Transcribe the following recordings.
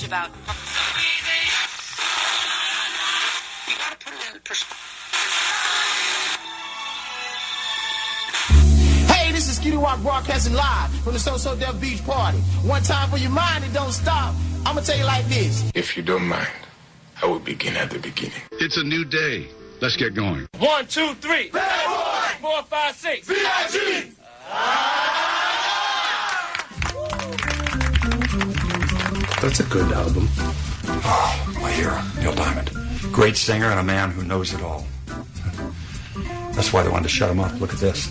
about. You gotta put it in perspective. Hey, this is Skitty Walk broadcasting live from the So Def Beach Party. One time for your mind and don't stop. I'm gonna tell you like this. If you don't mind, I will begin at the beginning. It's a new day. Let's get going. 1, 2, 3. Bad boy. 4, 5, 6. VIG. That's a good album. Oh, my hero, Neil Diamond. Great singer and a man who knows it all. That's why they wanted to shut him up. Look at this.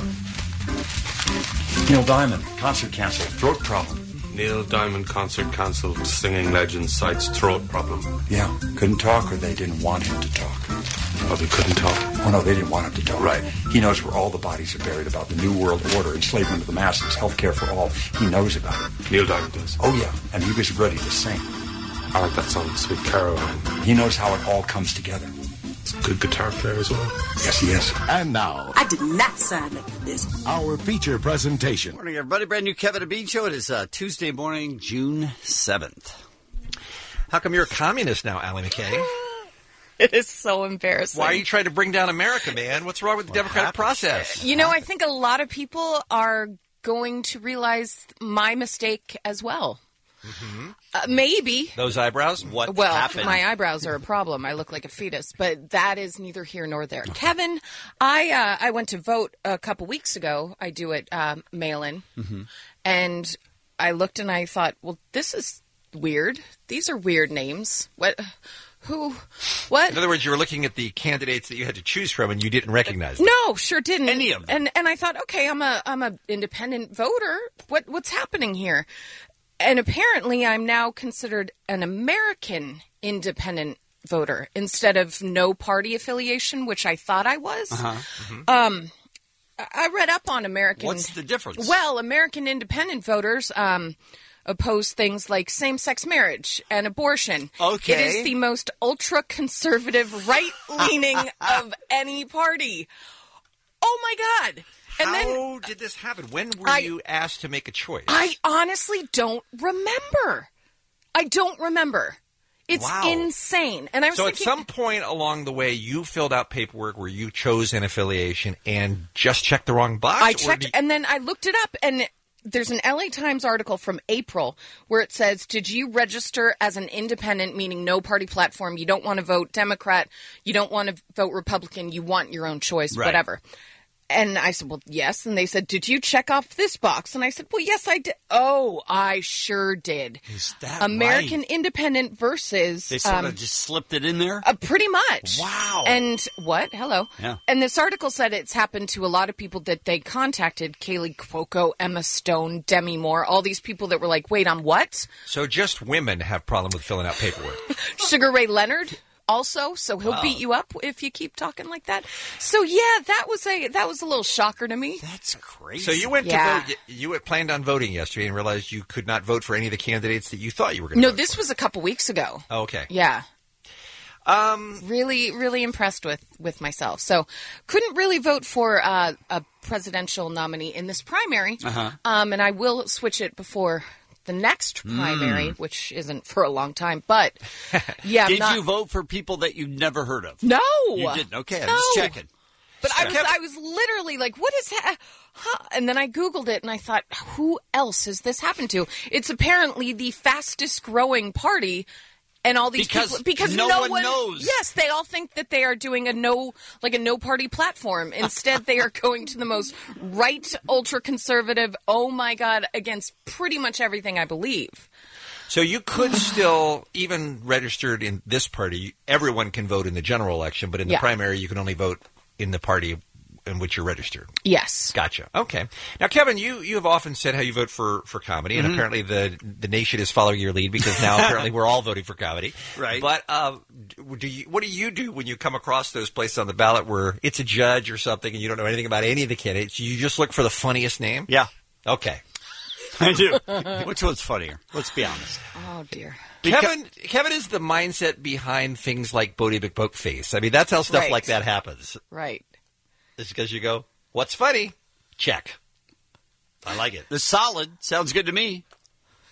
Neil Diamond, concert canceled, throat problem. Neil Diamond concert cancelled. Singing legend cites throat problem. Yeah, couldn't talk or they didn't want him to talk. Oh, they couldn't talk? Oh, no, they didn't want him to talk. Right. He knows where all the bodies are buried, about the New World Order, enslavement of the masses, healthcare for all. He knows about it. Neil Diamond does? Oh, yeah, and he was ready to sing. I like that song, Sweet Caroline. He knows how it all comes together. He's a good guitar player as well. Yes, he is. And now, I did not sign up for this. our feature presentation. Morning, everybody. Brand new Kevin and Bean Show. It is Tuesday morning, June 7th. How come you're a communist now, Allie McKay? It is so embarrassing. Why are you trying to bring down America, man? What's wrong with the democratic process? You know, I think a lot of people are going to realize my mistake as well. Mm-hmm. Maybe. Those eyebrows? What Well, happened? my eyebrows are a problem. I look like a fetus, but that is neither here nor there. Kevin, I went to vote a couple weeks ago. I do it mail-in, and I looked and I thought, well, this is weird. These are weird names. What? Who? What? In other words, you were looking at the candidates that you had to choose from, and you didn't recognize them. No, sure didn't. Any of them. And I thought, okay, I'm a independent voter. What's happening here? And apparently, I'm now considered an American independent voter instead of no party affiliation, which I thought I was. I read up on American. What's the difference? Well, American independent voters oppose things like same-sex marriage and abortion. Okay. It is the most ultra-conservative, right-leaning of any party. Oh, my God. And How did this happen? When were you asked to make a choice? I honestly don't remember. I don't remember. It's Wow. insane. And I was So at thinking, some point along the way, you filled out paperwork where you chose an affiliation and just checked the wrong box? I Or checked, did- and then I looked it up, and there's an LA Times article from April where it says, did you register as an independent, meaning no party platform, you don't want to vote Democrat, you don't want to vote Republican, you want your own choice, Right. whatever. And I said, well, yes. And they said, did you check off this box? And I said, well, yes, I did. Oh, I sure did. Is that American right? Independent versus... They sort of just slipped it in there? Pretty much. Wow. And what? Hello. Yeah. And this article said it's happened to a lot of people that they contacted. Kaylee Cuoco, Emma Stone, Demi Moore, all these people that were like, wait, on what? So just women have problem with filling out paperwork. Sugar Ray Leonard also, so he'll beat you up if you keep talking like that. So yeah, that was a little shocker to me. That's crazy. So you went Yeah. to vote. You had planned on voting yesterday and realized you could not vote for any of the candidates that you thought you were going to No, vote this was a couple weeks ago. for. Oh, okay. Yeah. Really, really impressed with myself. So couldn't really vote for a presidential nominee in this primary. And I will switch it before the next primary, which isn't for a long time. But yeah, Did you vote for people that you'd never heard of? No, You didn't. Okay, I'm No. just checking. But I was literally like, what is that? Huh? And then I Googled it and I thought, who else has this happened to? It's apparently the fastest growing party. And all these Because people, because no one knows. Yes, they all think that they are doing a no party platform. Instead, they are going to the most right, ultra conservative. Oh my God, against pretty much everything I believe. So you could still, even registered in this party, everyone can vote in the general election, but in the Yeah. primary, you can only vote in the party in which you're registered. Yes. Gotcha. Okay. Now, Kevin, you have often said how you vote for comedy, and apparently the nation is following your lead because now apparently we're all voting for comedy. Right. But what do you do when you come across those places on the ballot where it's a judge or something and you don't know anything about any of the candidates? You just look for the funniest name? Yeah, Okay. I do. Which one's funnier? Let's be honest. Oh dear. Kevin is the mindset behind things like Bodie McBoatface. I mean, that's how stuff Right. like that happens. Right. It's because you go, what's funny? Check. I like it. The solid sounds good to me.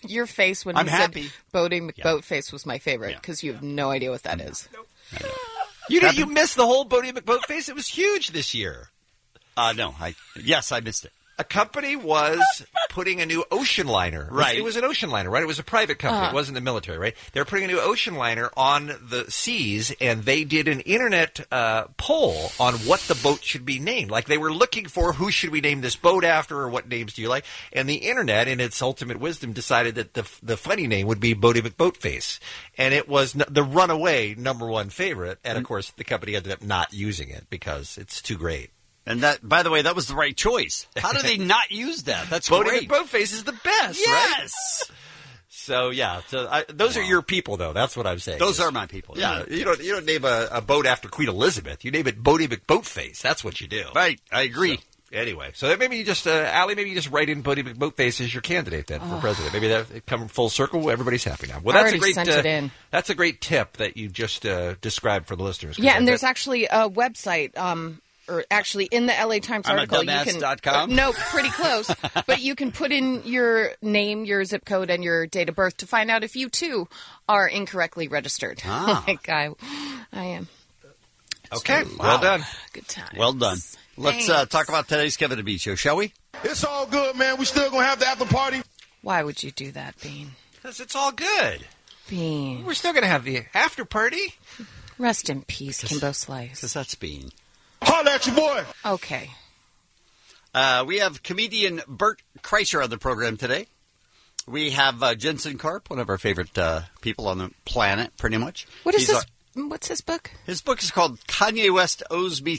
Your face when I'm you happy. said Bodie McBoatface was my favorite because you have no idea what that is. You missed the whole Bodie McBoatface. It was huge this year. No. Yes, I missed it. A company was putting a new ocean liner. Right. It was an ocean liner, right? It was a private company. It wasn't the military, right? They were putting a new ocean liner on the seas, and they did an internet poll on what the boat should be named. Like, they were looking for who should we name this boat after, or what names do you like? And the internet, in its ultimate wisdom, decided that the funny name would be Bodie McBoatface. And it was the runaway number one favorite. And, of course, the company ended up not using it because it's too great. And that, by the way, that was the right choice. How do they not use that? That's Bodie great. McBoatface is the best, Yes. right? So, yeah. Those are your people, though. That's what I'm saying. Those are my people. Yeah. You don't name a boat after Queen Elizabeth. You name it Bodie McBoatface. That's what you do. Right. I agree. Anyway, so maybe you just, Allie, maybe you just write in Bodie McBoatface as your candidate then for president. Maybe that come full circle. Everybody's happy now. Well, I that's already a great. sent it in. That's a great tip that you just described for the listeners. Yeah, and there's actually a website. Or actually, in the LA Times article, you can. dumbass.com? No, pretty close. But you can put in your name, your zip code, and your date of birth to find out if you too are incorrectly registered. Like I am. Okay, well done. Good time. Well done. Let's talk about today's Kevin and Bean show, shall we? It's all good, man. We still gonna have the after party. Why would you do that, Bean? Because it's all good. Bean. We're still going to have the after party. Rest in peace, Kimbo Slice. Because that's Bean. Holla at your boy. Okay. We have comedian Bert Kreischer on the program today. We have Jensen Karp, one of our favorite people on the planet, pretty much. What is this? What's his book? His book is called Kanye West Owes Me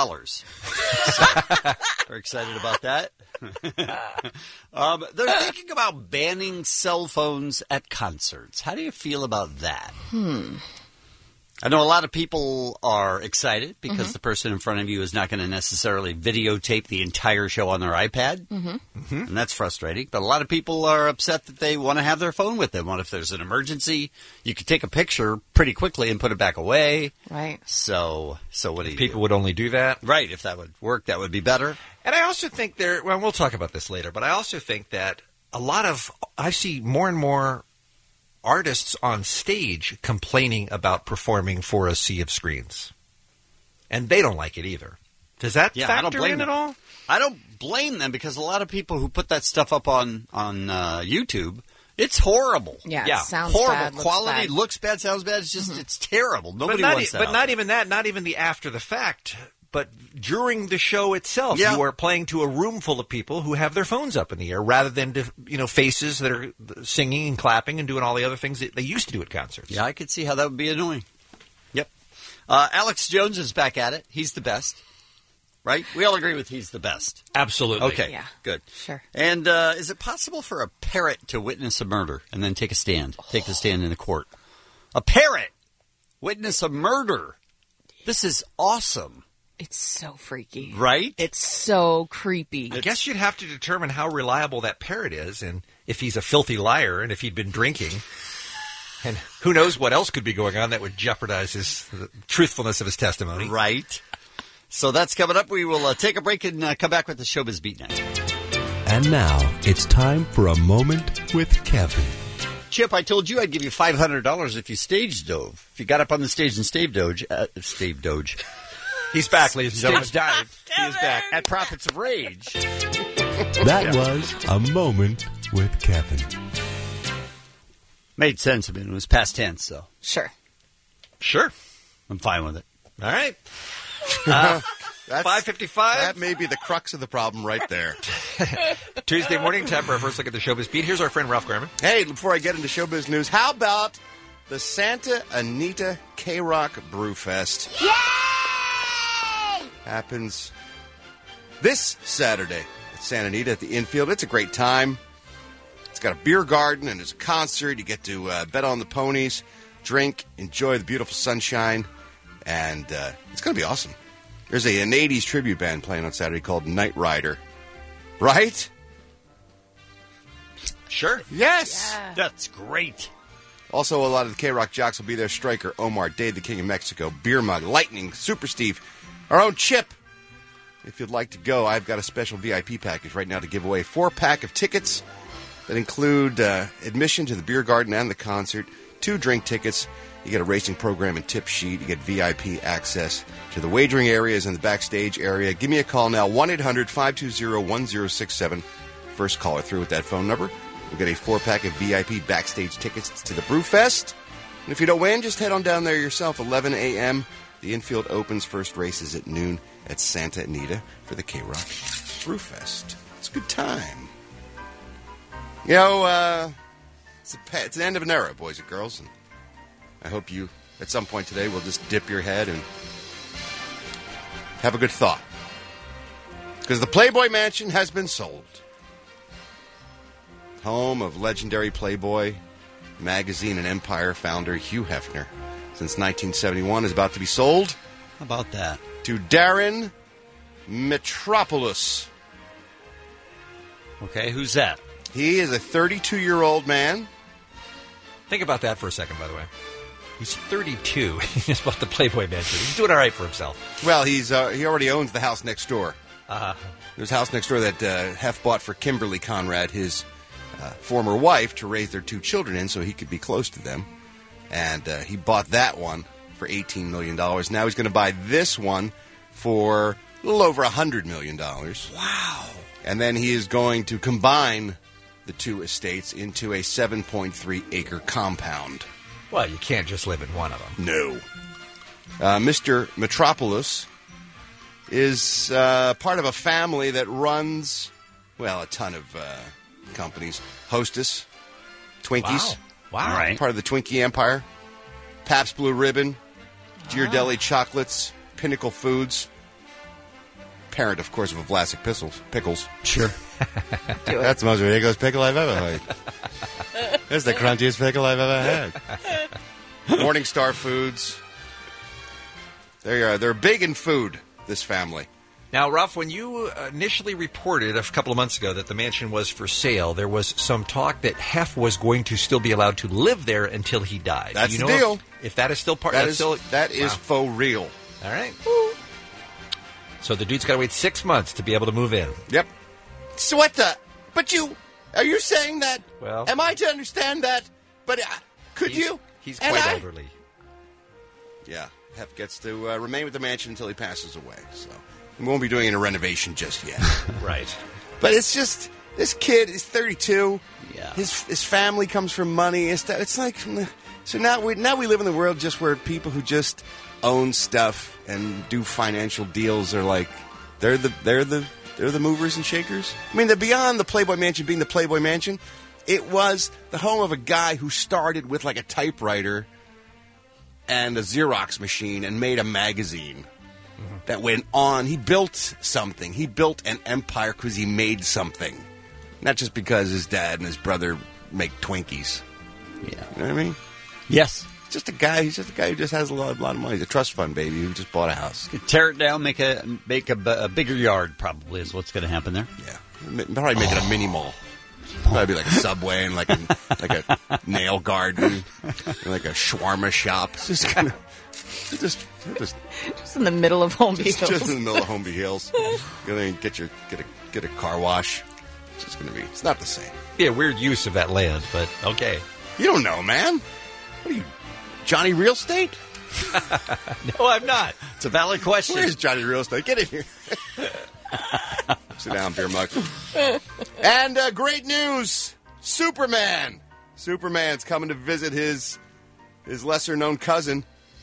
$3. Very excited about that. They're thinking about banning cell phones at concerts. How do you feel about that? I know a lot of people are excited because the person in front of you is not going to necessarily videotape the entire show on their iPad. And that's frustrating. But a lot of people are upset that they want to have their phone with them. What if there's an emergency? You could take a picture pretty quickly and put it back away. Right. So what do you People do? would only do that. Right. If that would work, that would be better. And I also think well, we'll talk about this later, but I also think that I see more and more artists on stage complaining about performing for a sea of screens. And they don't like it either. Does that factor in at all? I don't blame them because a lot of people who put that stuff up on YouTube, it's horrible. Yeah. Sounds horrible. bad, Quality looks bad, sounds bad. It's just it's terrible. Nobody wants that. But not even that, not even the after the fact. But during the show itself, you are playing to a room full of people who have their phones up in the air rather than faces that are singing and clapping and doing all the other things that they used to do at concerts. Yeah, I could see how that would be annoying. Yep. Alex Jones is back at it. He's the best. Right? We all agree with he's the best. Absolutely. Okay, Yeah. good. Sure. And is it possible for a parrot to witness a murder and then take a stand? Take the stand in the court. A parrot witness a murder. This is awesome. It's so freaky. Right? It's so creepy. I guess you'd have to determine how reliable that parrot is and if he's a filthy liar and if he'd been drinking. And who knows what else could be going on that would jeopardize the truthfulness of his testimony. Right. So that's coming up. We will take a break and come back with the Showbiz Beat Night. And now it's time for a moment with Kevin. Chip, I told you I'd give you $500 if you stage dove. If you got up on the stage and stave doge. He's back, ladies and gentlemen. Dive. He is back at Prophets of Rage. That was a moment with Kevin. Made sense. I mean, it was past tense, so Sure. Sure. I'm fine with it. All right. That's 5:55. That may be the crux of the problem right there. Tuesday morning, time for our first look at the Showbiz Beat. Here's our friend Ralph Garman. Hey, before I get into showbiz news, how about the Santa Anita K-Rock Brewfest? Yay! Happens this Saturday at Santa Anita at the infield. It's a great time. It's got a beer garden and there's a concert. You get to bet on the ponies, drink, enjoy the beautiful sunshine, and it's going to be awesome. There's an 80s tribute band playing on Saturday called Knight Rider. Right? Sure. Yes. Yeah. That's great. Also, a lot of the K-Rock jocks will be there. Striker, Omar, Dave the King of Mexico, Beer Mug, Lightning, Super Steve, our own Chip. If you'd like to go, I've got a special VIP package right now to give away. 4-pack of tickets that include admission to the beer garden and the concert, 2 drink tickets. You get a racing program and tip sheet. You get VIP access to the wagering areas and the backstage area. Give me a call now, 1-800-520-1067. First caller through with that phone number. You'll get a 4-pack of VIP backstage tickets to the Brewfest. And if you don't win, just head on down there yourself, 11 a.m. The infield opens. First race is at noon at Santa Anita for the K-Rock Brewfest. It's a good time. You know, it's the end of an era, boys and girls, and I hope you, at some point today, will just dip your head and have a good thought. Because the Playboy Mansion has been sold. Home of legendary Playboy magazine and Empire founder Hugh Hefner. Since 1971 is about to be sold. How about that? To Darren Metropoulos. Okay, who's that? He is a 32-year-old man. Think about that for a second, by the way. He's 32. He just bought the Playboy Mansion. He's doing all right for himself. Well, he already owns the house next door. There's a house next door that Hef bought for Kimberly Conrad, his former wife, to raise their 2 children in so he could be close to them. And he bought that one for $18 million. Now he's going to buy this one for a little over $100 million. Wow. And then he is going to combine the 2 estates into a 7.3-acre compound. Well, you can't just live in one of them. No. Mr. Metropoulos is part of a family that runs, well, a ton of companies. Hostess, Twinkies. Wow. Right. Part of the Twinkie empire. Pabst Blue Ribbon, Ghirardelli Chocolates, Pinnacle Foods. Parent, of course, of Vlasic Pickles. Sure. That's the most ridiculous pickle I've ever had. It's the crunchiest pickle I've ever had. Morningstar Foods. They're big in food, this family. Now, Ruff, when you initially reported a couple of months ago that the mansion was for sale, there was some talk that Hef was going to still be allowed to live there until he died. That's you know the deal. If that is still part, That that's is faux real. All right. So the dude's got to wait 6 months to be able to move in. Yep. So what the? But are you saying that? Well, am I to understand that? But could you? He's quite elderly. Yeah. Hef gets to remain with the mansion until he passes away. So we won't be doing a renovation just yet. Right. But it's just, this kid is 32. Yeah. His family comes from money. It's like, so now we live in the world just where people who just own stuff and do financial deals are like, they're the movers and shakers. I mean, beyond the Playboy Mansion being the Playboy Mansion, it was the home of a guy who started with like a typewriter and a Xerox machine and made a magazine that went on. He built something. He built an empire because he made something. Not just because his dad and his brother make Twinkies. Yeah. You know what I mean? Yes. He's just a guy who just has a lot of money. He's a trust fund baby who just bought a house. Tear it down, make a bigger yard, probably, is what's going to happen there. Yeah. Probably make it a mini mall. Probably be like a Subway and like a nail garden, and like a shawarma shop. It's just gonna, just in the middle of Holmby Hills. Just in the middle of Holmby Hills. Gonna get a car wash. It's just gonna be. It's not the same. Be a weird use of that land, but okay. You don't know, man. What are you, Johnny Real Estate? No, I'm not. It's a valid question. Where's Johnny Real Estate? Get in here. Sit down, beer mug. And great news. Superman. Superman's coming to visit his lesser-known cousin.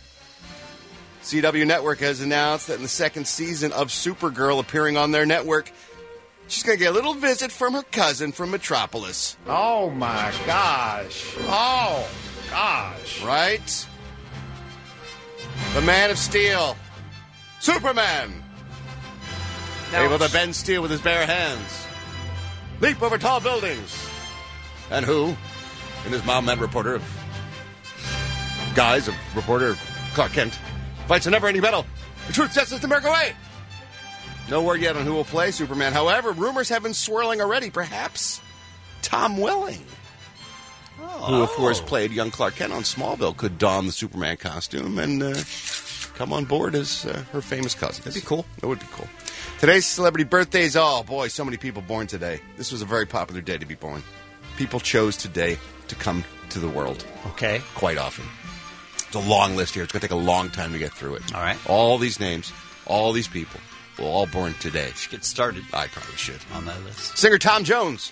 CW Network has announced that in the second season of Supergirl appearing on their network, she's going to get a little visit from her cousin from Metropolis. Oh, my gosh. Oh, gosh. Right? The Man of Steel. Superman. Able to bend steel with his bare hands. Leap over tall buildings. And who, in his mom-man reporter reporter Clark Kent, fights a never-ending battle. The truth sets us to America away. No word yet on who will play Superman. However, rumors have been swirling already. Perhaps Tom Welling, who, of course, played young Clark Kent on Smallville, could don the Superman costume and come on board as her famous cousin. That'd be cool. That would be cool. Today's celebrity birthdays. Oh, boy, so many people born today. This was a very popular day to be born. people chose today to come to the world. Okay. Quite often. It's a long list here. It's going to take a long time to get through it. All right. All these names, all these people, were all born today. Should get started. I probably should. On that list. Singer Tom Jones,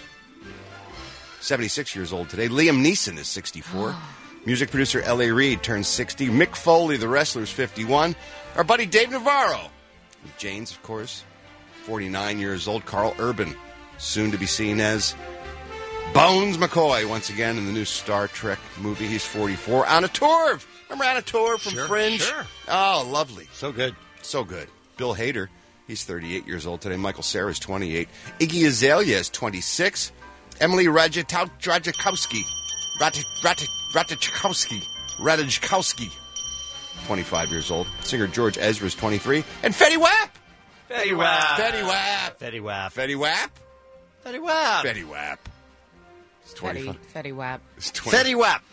76 years old today. Liam Neeson is 64. Music producer L.A. Reid turns 60. Mick Foley, the wrestler, is 51. Our buddy Dave Navarro. Jane's, of course, 49 years old. Carl Urban, soon to be seen as Bones McCoy once again in the new Star Trek movie. He's 44. Anna Torv. Remember Anna Torv from Fringe? Sure. Oh, lovely. So good. So good. Bill Hader, he's 38 years old today. Michael Cera is 28. Iggy Azalea is 26. Emily Ratajkowski, 25 years old. Singer George Ezra is 23. And Fetty Wap. Fetty Wap. Fetty Wap. Fetty Wap. Fetty Wap. Fetty Wap. Fetty Wap. He's 25. Fetty Wap. Fetty Wap.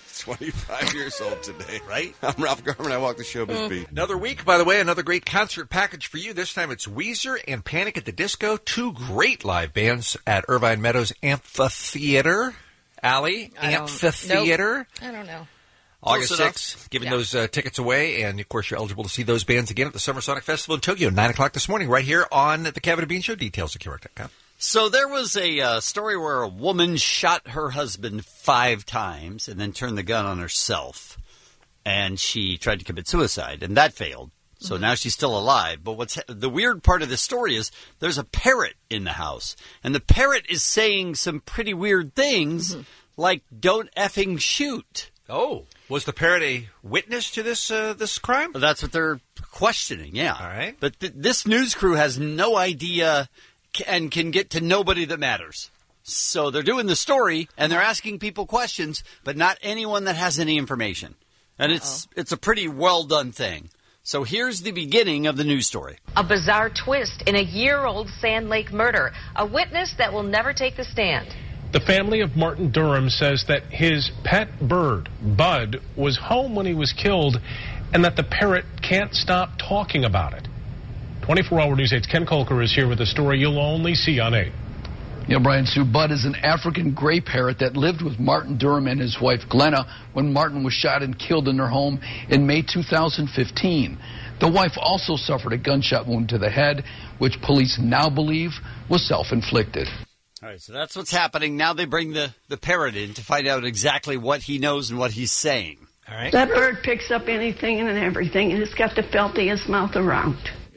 25 years old today. Right? I'm Ralph Garman. I walk the showbiz beat. Another week, by the way, another great concert package for you. This time it's Weezer and Panic at the Disco, two great live bands at Irvine Meadows Amphitheater. Allie, Amphitheater. I don't know. August 6th, giving those tickets away, and of course you're eligible to see those bands again at the Summer Sonic Festival in Tokyo, 9 o'clock this morning, right here on the Kevin and Bean Show. Details at KROC.com. So there was a story where a woman shot her husband 5 times and then turned the gun on herself, and she tried to commit suicide, and that failed. So now she's still alive. But the weird part of the story is there's a parrot in the house, and the parrot is saying some pretty weird things, like "Don't effing shoot." Oh, was the parrot a witness to this crime? Well, that's what they're questioning. Yeah. All right. But this news crew has no idea and can get to nobody that matters. So they're doing the story, and they're asking people questions, but not anyone that has any information. And it's a pretty well-done thing. So here's the beginning of the news story. A bizarre twist in a year-old Sand Lake murder. A witness that will never take the stand. The family of Martin Durham says that his pet bird, Bud, was home when he was killed and that the parrot can't stop talking about it. 24-hour News 8's Ken Kolker is here with a story you'll only see on 8. Yeah, Brian Sue, Bud is an African gray parrot that lived with Martin Durham and his wife Glenna when Martin was shot and killed in their home in May 2015. The wife also suffered a gunshot wound to the head, which police now believe was self-inflicted. All right, so that's what's happening. Now they bring the parrot in to find out exactly what he knows and what he's saying. All right. That bird picks up anything and everything, and it's got the filthiest mouth around.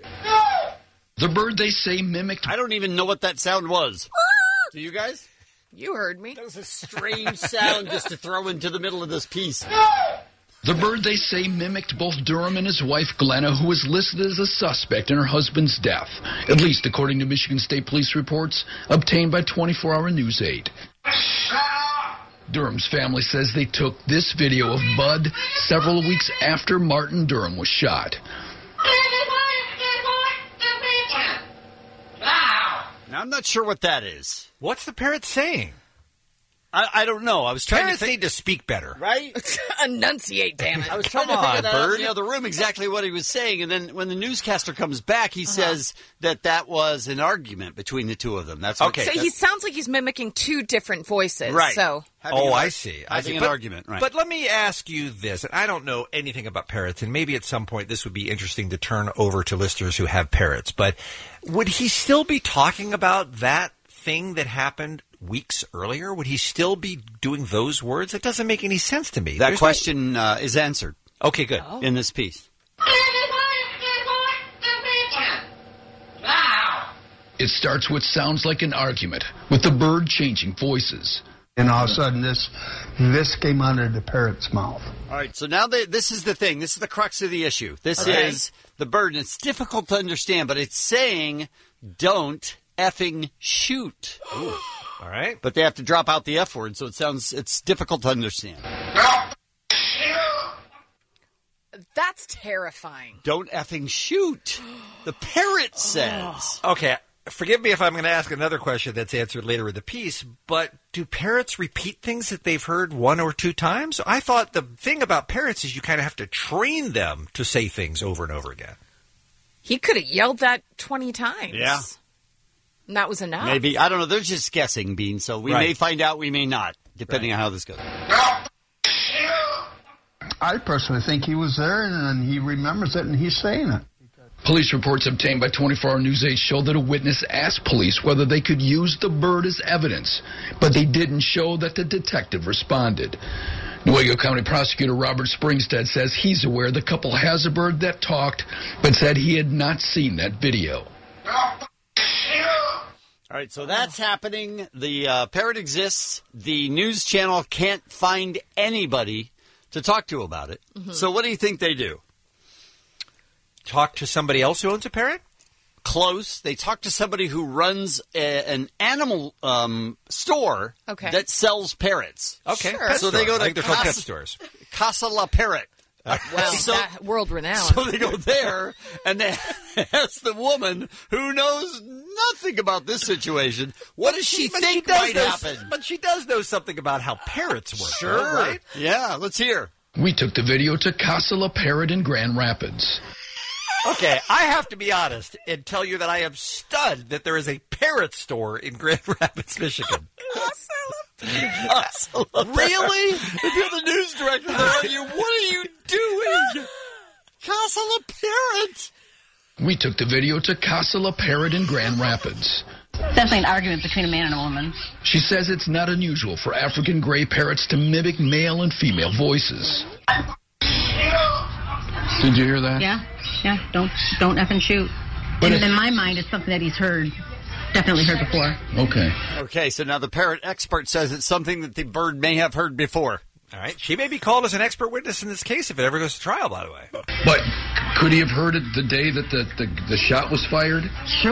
The bird, they say, mimicked... I don't even know what that sound was. Do you guys? You heard me. That was a strange sound just to throw into the middle of this piece. The bird, they say, mimicked both Durham and his wife, Glenna, who was listed as a suspect in her husband's death, at least according to Michigan State Police reports obtained by 24-hour News 8. Durham's family says they took this video of Bud several weeks after Martin Durham was shot. Now, I'm not sure what that is. What's the parrot saying? I don't know. I was trying Parrots to need to speak better. Right? Enunciate, damn it. I was trying to figure that out in the other room exactly what he was saying, and then when the newscaster comes back, he says that was an argument between the two of them. That's okay. So he sounds like he's mimicking two different voices. Right. So. I see. Having an argument, right. But let me ask you this. I don't know anything about parrots, and maybe at some point this would be interesting to turn over to listeners who have parrots, but would he still be talking about that thing that happened weeks earlier? Would he still be doing those words? It doesn't make any sense to me. That question is answered. Okay, good. In this piece. It starts what sounds like an argument, with the bird changing voices. And all of a sudden, this came out of the parrot's mouth. All right, so now this is the thing. This is the crux of the issue. This is the bird, and it's difficult to understand, but it's saying, don't effing shoot. Ooh. All right. But they have to drop out the F word, so it's difficult to understand. That's terrifying. Don't effing shoot. The parrot says. Okay. Forgive me if I'm going to ask another question that's answered later in the piece, but do parrots repeat things that they've heard one or two times? I thought the thing about parrots is you kind of have to train them to say things over and over again. He could have yelled that 20 times. Yeah. And that was enough. Maybe. I don't know. They're just guessing, Bean. So we may find out, we may not, depending on how this goes. I personally think he was there, and he remembers it, and he's saying it. Police reports obtained by 24 Hour News 8 show that a witness asked police whether they could use the bird as evidence, but they didn't show that the detective responded. Newaygo County Prosecutor Robert Springstead says he's aware the couple has a bird that talked, but said he had not seen that video. All right, so that's happening. The parrot exists. The news channel can't find anybody to talk to about it. Mm-hmm. So what do you think they do? Talk to somebody else who owns a parrot? Close. They talk to somebody who runs an animal store that sells parrots. Okay. Sure. So they go to they're called pet stores. Casa La Parrot. Well, world renowned. So they go there and they ask the woman who knows nothing about this situation, what does she think might happen? But she does know something about how parrots work. Sure. Right? Yeah, let's hear. We took the video to Casa La Parrot in Grand Rapids. Okay, I have to be honest and tell you that I am stunned that there is a parrot store in Grand Rapids, Michigan. Really? If you're the news director there, what are you doing? Casa La Parrot. We took the video to Casa La Parrot in Grand Rapids. Definitely an argument between a man and a woman. She says it's not unusual for African gray parrots to mimic male and female voices. Did you hear that? Yeah. Don't effing shoot. But in my mind, it's something that he's definitely heard before. Okay, so now the parrot expert says it's something that the bird may have heard before. All right. She may be called as an expert witness in this case if it ever goes to trial, by the way. But could he have heard it the day that the shot was fired?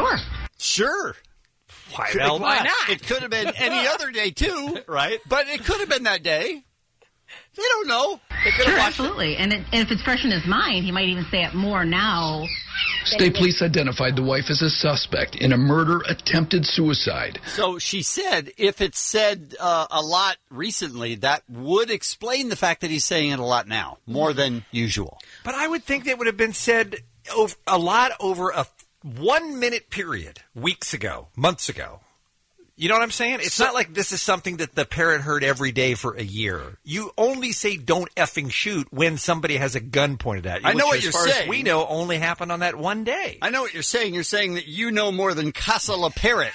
Sure. Why not? It could have been any other day, too. Right. But it could have been that day. They don't know. Sure, absolutely. And if it's fresh in his mind, he might even say it more now. State police identified the wife as a suspect in a murder-attempted suicide. So she said if it's said a lot recently, that would explain the fact that he's saying it a lot now, more than usual. But I would think that would have been said a lot over a 1-minute period, weeks ago, months ago. You know what I'm saying? It's not like this is something that the parrot heard every day for a year. You only say don't effing shoot when somebody has a gun pointed at you. I know what you're saying. As far as we know, only happened on that one day. I know what you're saying. You're saying that you know more than Casa La Parrot.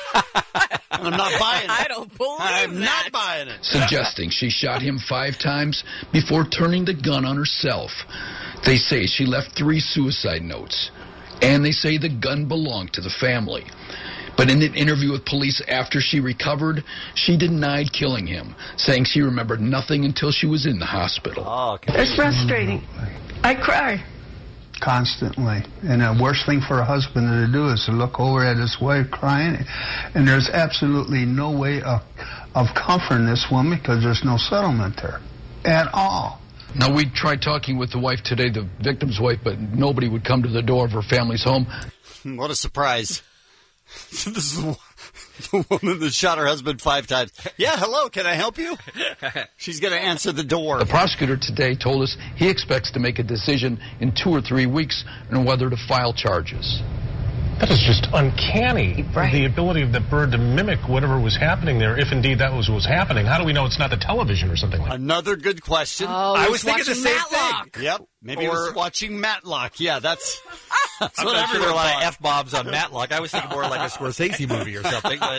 I'm not buying it. I don't believe I'm not buying it. Suggesting she shot him 5 times before turning the gun on herself. They say she left 3 suicide notes. And they say the gun belonged to the family. But in an interview with police after she recovered, she denied killing him, saying she remembered nothing until she was in the hospital. Oh, okay. It's frustrating. I cry. Constantly. And the worst thing for a husband to do is to look over at his wife crying. And there's absolutely no way of comforting this woman because there's no settlement there at all. Now, we tried talking with the wife today, the victim's wife, but nobody would come to the door of her family's home. What a surprise. This is the woman that shot her husband 5 times. Yeah, hello, can I help you? She's going to answer the door. The prosecutor today told us he expects to make a decision in 2 or 3 weeks on whether to file charges. That is just uncanny. Right. The ability of the bird to mimic whatever was happening there, if indeed that was what was happening. How do we know it's not the television or something like that? Another good question. Oh, I was thinking the same thing. Yep. Maybe he was watching Matlock. Yeah, that's I'm what not sure there are a lot thought. of F-bombs on Matlock. I was thinking more like a Scorsese movie or something. But...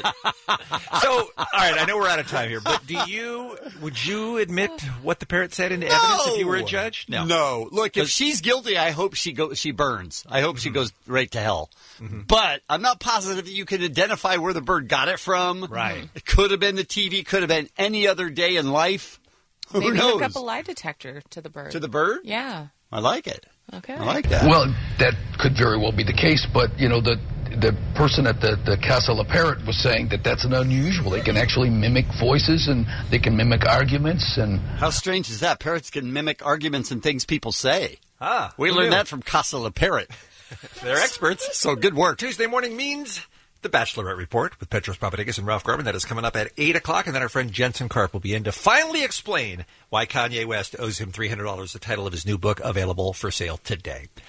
So, all right, I know we're out of time here, but would you admit what the parrot said into evidence if you were a judge? No. Look, if she's guilty, I hope she burns. I hope she goes right to hell. Mm-hmm. But I'm not positive that you can identify where the bird got it from. Right. It could have been the TV, could have been any other day in life. Maybe Who knows? hook up a lie detector to the bird. To the bird? Yeah. I like it. Okay. I like that. Well, that could very well be the case, but, you know, the person at the Casa La Parrot was saying that that's an unusual. They can actually mimic voices and they can mimic arguments. And how strange is that? Parrots can mimic arguments and things people say. We learned that from Casa La Parrot. They're experts. So good work. Tuesday morning means the Bachelorette Report with Petros Papadakis and Ralph Garman. That is coming up at 8 o'clock. And then our friend Jensen Karp will be in to finally explain why Kanye West owes him $300, the title of his new book, available for sale today.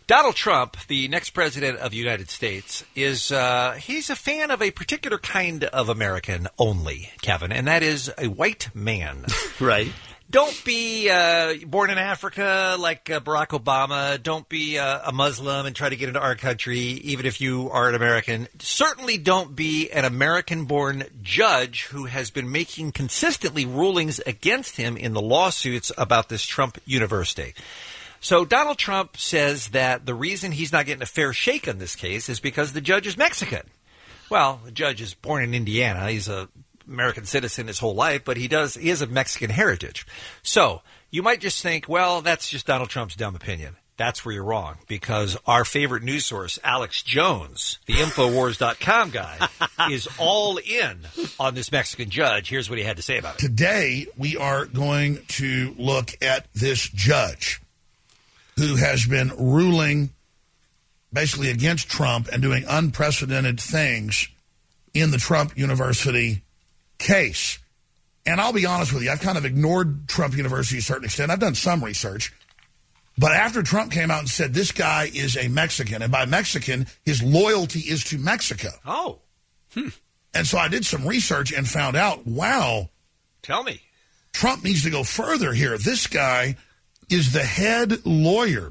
Donald Trump, the next president of the United States, is he's a fan of a particular kind of American only, Kevin, and that is a white man. Right. Don't be born in Africa like Barack Obama. Don't be a Muslim and try to get into our country, even if you are an American. Certainly don't be an American-born judge who has been making consistently rulings against him in the lawsuits about this Trump University. So Donald Trump says that the reason he's not getting a fair shake on this case is because the judge is Mexican. Well, the judge is born in Indiana. He's a American citizen his whole life, but he is of Mexican heritage. So you might just think, well, that's just Donald Trump's dumb opinion. That's where you're wrong, because our favorite news source, Alex Jones, the Infowars.com guy, is all in on this Mexican judge. Here's what he had to say about it. Today, we are going to look at this judge who has been ruling basically against Trump and doing unprecedented things in the Trump University case. And I'll be honest with you, I've kind of ignored Trump University to a certain extent. I've done some research. But after Trump came out and said this guy is a Mexican, and by Mexican, his loyalty is to Mexico. Oh. And so I did some research and found out, wow. Tell me. Trump needs to go further here. This guy is the head lawyer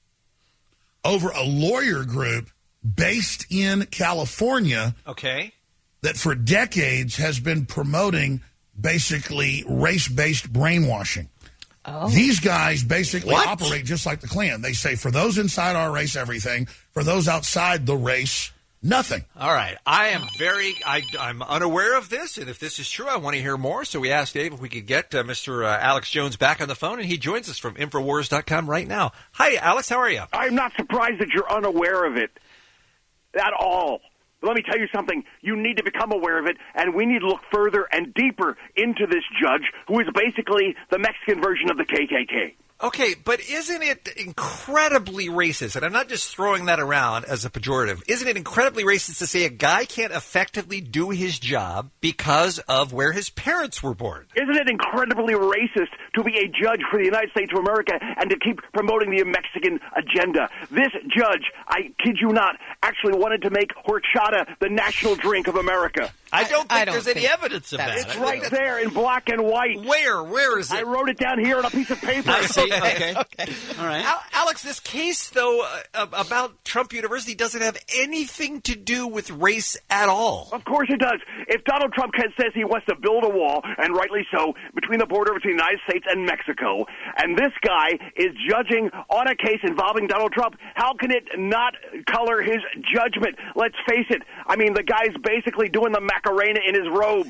over a lawyer group based in California. Okay. That for decades has been promoting basically race-based brainwashing. Oh. These guys basically operate just like the Klan. They say, for those inside our race, everything. For those outside the race, nothing. All right. I am I'm unaware of this, and if this is true, I want to hear more. So we asked Dave if we could get Mr. Alex Jones back on the phone, and he joins us from Infowars.com right now. Hi, Alex. How are you? I'm not surprised that you're unaware of it at all. But let me tell you something. You need to become aware of it, and we need to look further and deeper into this judge, who is basically the Mexican version of the KKK. Okay, but isn't it incredibly racist, and I'm not just throwing that around as a pejorative, isn't it incredibly racist to say a guy can't effectively do his job because of where his parents were born? Isn't it incredibly racist to be a judge for the United States of America and to keep promoting the Mexican agenda? This judge, I kid you not, actually wanted to make horchata the national drink of America. I don't think there's any evidence of that. It's right there in black and white. Where? Where is it? I wrote it down here on a piece of paper. I see. Okay. All right. Alex, this case, though, about Trump University doesn't have anything to do with race at all. Of course it does. If Donald Trump says he wants to build a wall, and rightly so, between the border between the United States and Mexico, and this guy is judging on a case involving Donald Trump, how can it not color his judgment? Let's face it. I mean, the guy's basically doing the Macarena in his robe.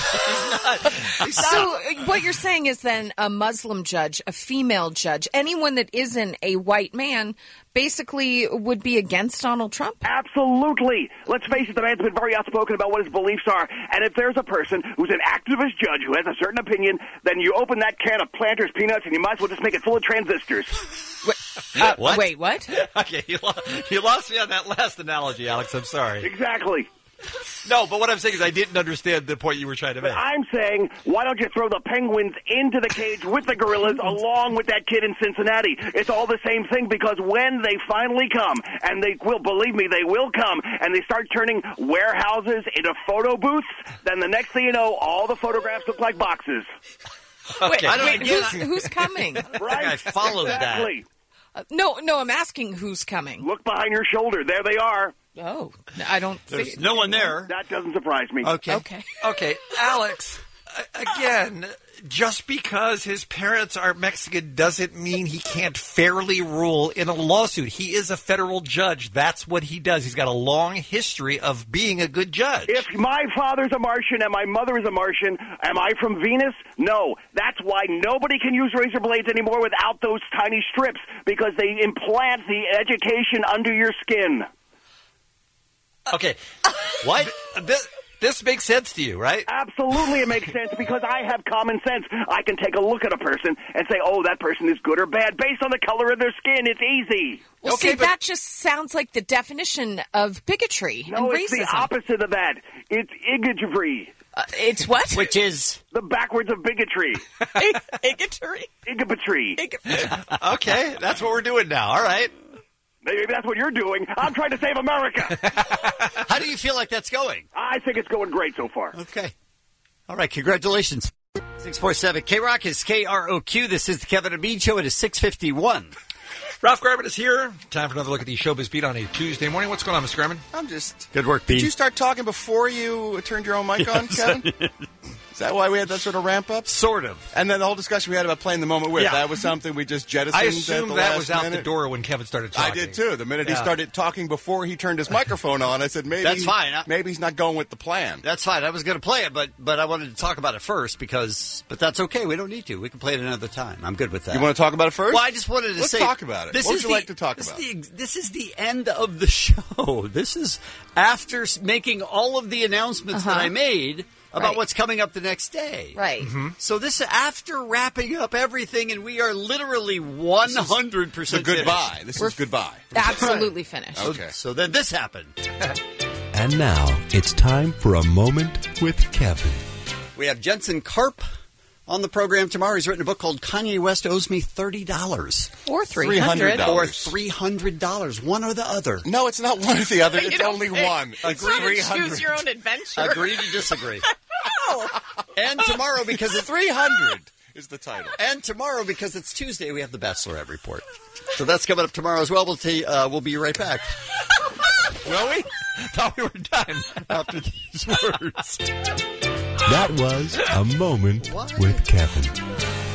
So what you're saying is then a Muslim judge, a female judge, anyone that isn't a white man basically would be against Donald Trump? Absolutely. Let's face it, the man's been very outspoken about what his beliefs are. And if there's a person who's an activist judge who has a certain opinion, then you open that can of Planters peanuts and you might as well just make it full of transistors. What? Wait, what? Okay, you lost me on that last analogy, Alex. I'm sorry. Exactly. No, but what I'm saying is I didn't understand the point you were trying to make. I'm saying, why don't you throw the Penguins into the cage with the Gorillas along with that kid in Cincinnati? It's all the same thing, because when they finally come, and they will, believe me, they will come, and they start turning warehouses into photo booths, then the next thing you know, all the photographs look like boxes. Okay. Wait, who's coming? Right? I followed exactly. that. No, I'm asking who's coming. Look behind your shoulder. There they are. Oh, I don't There's no one there. That doesn't surprise me. Okay, Alex, again, just because his parents are Mexican doesn't mean he can't fairly rule in a lawsuit. He is a federal judge. That's what he does. He's got a long history of being a good judge. If my father's a Martian and my mother is a Martian, am I from Venus? No. That's why nobody can use razor blades anymore without those tiny strips, because they implant the education under your skin. Okay. What? This makes sense to you, right? Absolutely it makes sense, because I have common sense. I can take a look at a person and say, oh, that person is good or bad based on the color of their skin. It's easy. Well, see, that just sounds like the definition of bigotry and racism. No, it's the opposite of that. It's igotry. It's what? Which is? The backwards of bigotry. Igotry? Igotry. Okay, that's what we're doing now. All right. Maybe that's what you're doing. I'm trying to save America. How do you feel like that's going? I think it's going great so far. Okay. All right, congratulations. 647 K-Rock is KROQ. This is the Kevin and Bean Show. It is 6:51. Ralph Garman is here. Time for another look at the Showbiz Beat on a Tuesday morning. What's going on, Mr. Garman? I'm just... Good work, Bean. Did you start talking before you turned your own mic on, Kevin? Is that why we had that sort of ramp up? Sort of. And then the whole discussion we had about playing the moment with, that was something we just jettisoned I at the assumed last that was out minute. the door when Kevin started talking. I did, too. The minute he started talking before he turned his microphone on, I said, maybe That's fine. Maybe he's not going with the plan. That's fine. I was going to play it, but I wanted to talk about it first but that's okay. We don't need to. We can play it another time. I'm good with that. You want to talk about it first? Well, I just wanted to Let's say... talk about it. What would you like to talk about? This is the end of the show. This is after making all of the announcements that I made about what's coming up the next day. Right. Mm-hmm. So this is after wrapping up everything, and we are literally 100% the goodbye. finished. This is goodbye. Absolutely finished. Okay. So then this happened. And now it's time for a moment with Kevin. We have Jensen Karp on the program tomorrow. He's written a book called Kanye West Owes Me $30. Or $300. Or $300. One or the other. No, it's not one or the other. It's only pick. one. It's not a choose your own adventure. Agree to disagree. And tomorrow, because it's 300 is the title. And tomorrow, because it's Tuesday, we have the Bachelorette Report. So that's coming up tomorrow as well. We'll be right back. Will we? Thought we were done after these words. That was a moment with Kevin.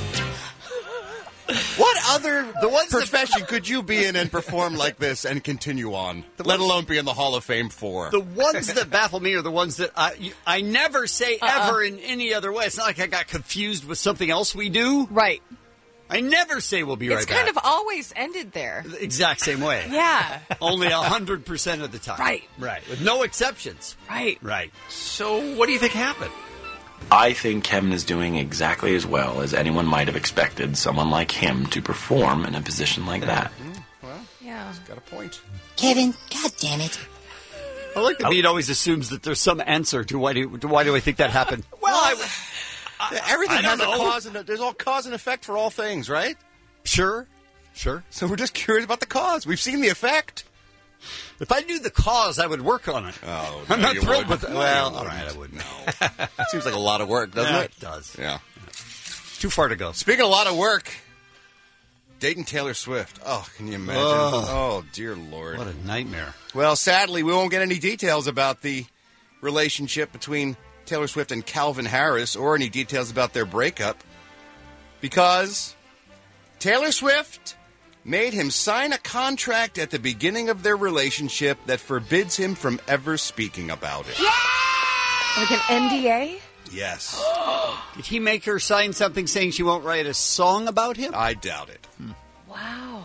What other profession could you be in and perform like this and continue on, let alone be in the Hall of Fame for? The ones that baffle me are the ones that I never say ever in any other way. It's not like I got confused with something else we do. Right. I never say we'll be right back. It's kind of always ended there. The exact same way. Yeah. Only 100% of the time. Right. Right. With no exceptions. Right. Right. So what do you think happened? I think Kevin is doing exactly as well as anyone might have expected someone like him to perform in a position like that. Well, he's got a point. Kevin, God damn it. I like that Pete always assumes that there's some answer to why do I think that happened. Well, everything has a know. cause and there's all cause and effect for all things, right? Sure. So we're just curious about the cause. We've seen the effect. If I knew the cause, I would work on it. Oh, I'm no, not you thrilled wouldn't. with it. No, Well, you all wouldn't. right, I would know. It seems like a lot of work, doesn't Yeah, it? it does. Yeah. Too far to go. Speaking of a lot of work, dating Taylor Swift. Oh, can you imagine? Oh, dear Lord. What a nightmare. Well, sadly, we won't get any details about the relationship between Taylor Swift and Calvin Harris or any details about their breakup because Taylor Swift made him sign a contract at the beginning of their relationship that forbids him from ever speaking about it. Like an NDA? Yes. Did he make her sign something saying she won't write a song about him? I doubt it. Wow.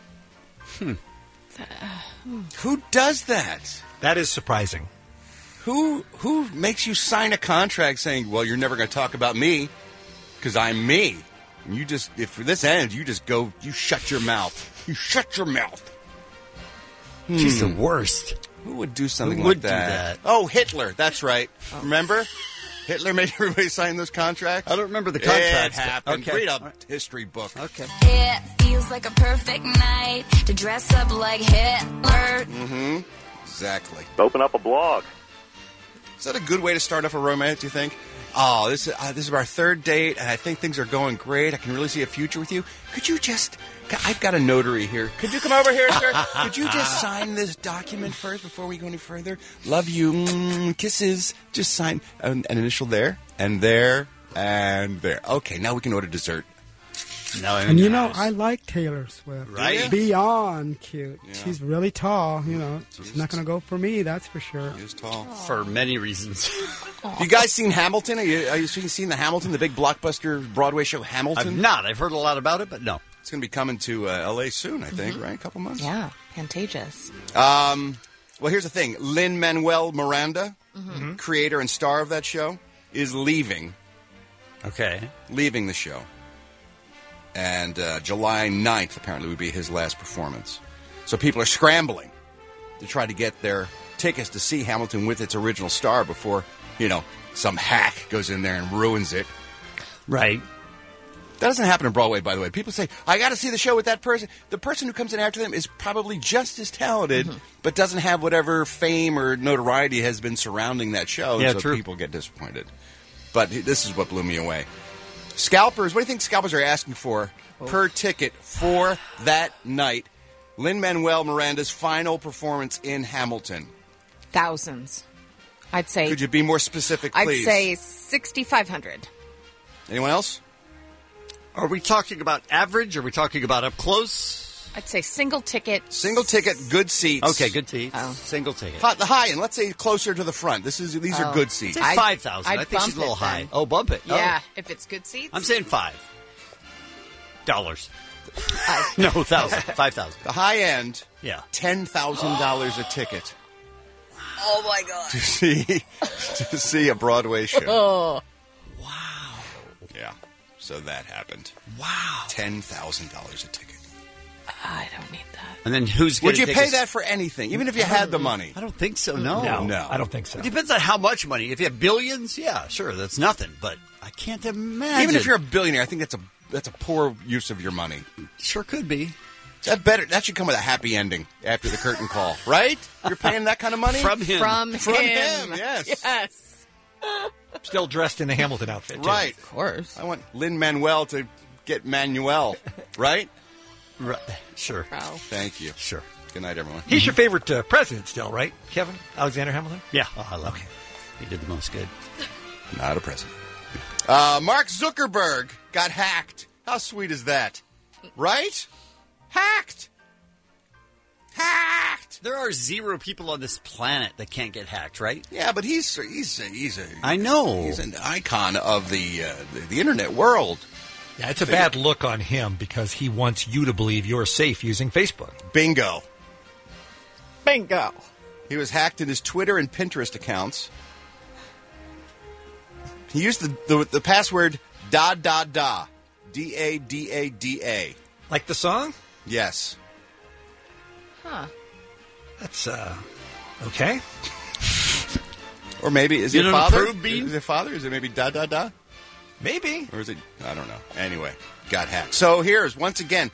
Who does that? That is surprising. Who makes you sign a contract saying, well, you're never going to talk about me because I'm me? And you just, if this ends, you just go, you shut your mouth. You shut your mouth. She's the worst. Who would do something Who like would do that? that? Oh, Hitler. That's right. Remember? Hitler made everybody sign those contracts? I don't remember the contracts. It happened. Okay. Read a history book. Okay. It feels like a perfect night to dress up like Hitler. Mm-hmm. Exactly. Open up a blog. Is that a good way to start off a romance, do you think? Oh, this is our third date, and I think things are going great. I can really see a future with you. Could you just... I've got a notary here. Could you come over here, sir? Could you just sign this document first before we go any further? Love you. Kisses. Just sign an initial there, and there, and there. Okay, now we can order dessert. And you know, I like Taylor Swift. Right? Beyond cute. Yeah. She's really tall, you know. She's not going to go for me, that's for sure. She's tall. For many reasons. You guys seen Hamilton? Are you seen the Hamilton, the big blockbuster Broadway show Hamilton? I've not. I've heard a lot about it, but no. It's going to be coming to L.A. soon, I think, right? A couple months? Yeah, contagious. Well, here's the thing. Lin-Manuel Miranda, creator and star of that show, is leaving. Okay. Leaving the show. And July 9th, apparently, would be his last performance. So people are scrambling to try to get their tickets to see Hamilton with its original star before, some hack goes in there and ruins it. Right. That doesn't happen in Broadway, by the way. People say, I got to see the show with that person. The person who comes in after them is probably just as talented, but doesn't have whatever fame or notoriety has been surrounding that show, Yeah, so true. people get disappointed. But this is what blew me away. Scalpers, what do you think scalpers are asking for per ticket for that night? Lin-Manuel Miranda's final performance in Hamilton. Thousands. I'd say. Could you be more specific, please? I'd say 6,500. Anyone else? Are we talking about average? Are we talking about up close? I'd say single ticket. Single ticket, good seats. Okay, good seats. Oh. Single ticket. The high end. Let's say closer to the front. These are good seats. Say 5,000. I I'd think she's a little bump it high. then. Oh, bump it. Yeah, Oh. if it's good seats. I'm saying $5. No, 1,000. 5,000. The high end. Yeah. $10,000 a ticket Oh my god. to see a Broadway show. Oh. Yeah. So that happened. Wow. $10,000 a ticket. I don't need that. And then who's going Would to you take pay us- that for anything, even if you had the money? I don't think so, no. No. I don't think so. It depends on how much money. If you have billions, yeah, sure, that's nothing. But I can't imagine. Even if you're a billionaire, I think that's a poor use of your money. Sure could be. That should come with a happy ending after the curtain call, right? You're paying that kind of money? From him. From him. Yes. Yes. Still dressed in a Hamilton outfit, too. Right. Of course. I want Lin-Manuel to get Manuel, right? Right. Sure. Wow. Thank you. Sure. Good night, everyone. He's your favorite president still, right, Kevin? Alexander Hamilton? Yeah. Oh, I love him. He did the most good. Not a president. Mark Zuckerberg got hacked. How sweet is that? Right? Hacked. There are 0 people on this planet that can't get hacked, right? Yeah, but he's I know. He's an icon of the internet world. Yeah, it's a bad look on him because he wants you to believe you're safe using Facebook. Bingo. Bingo. He was hacked in his Twitter and Pinterest accounts. He used the password da. D-A-D-A-D-A. Like the song? Yes. Huh. That's, okay. Or maybe, is You it don't father? approve, Bean? Is it father? Is it maybe da? Maybe. Or is it, I don't know. Anyway, got hacked. So here's, once again,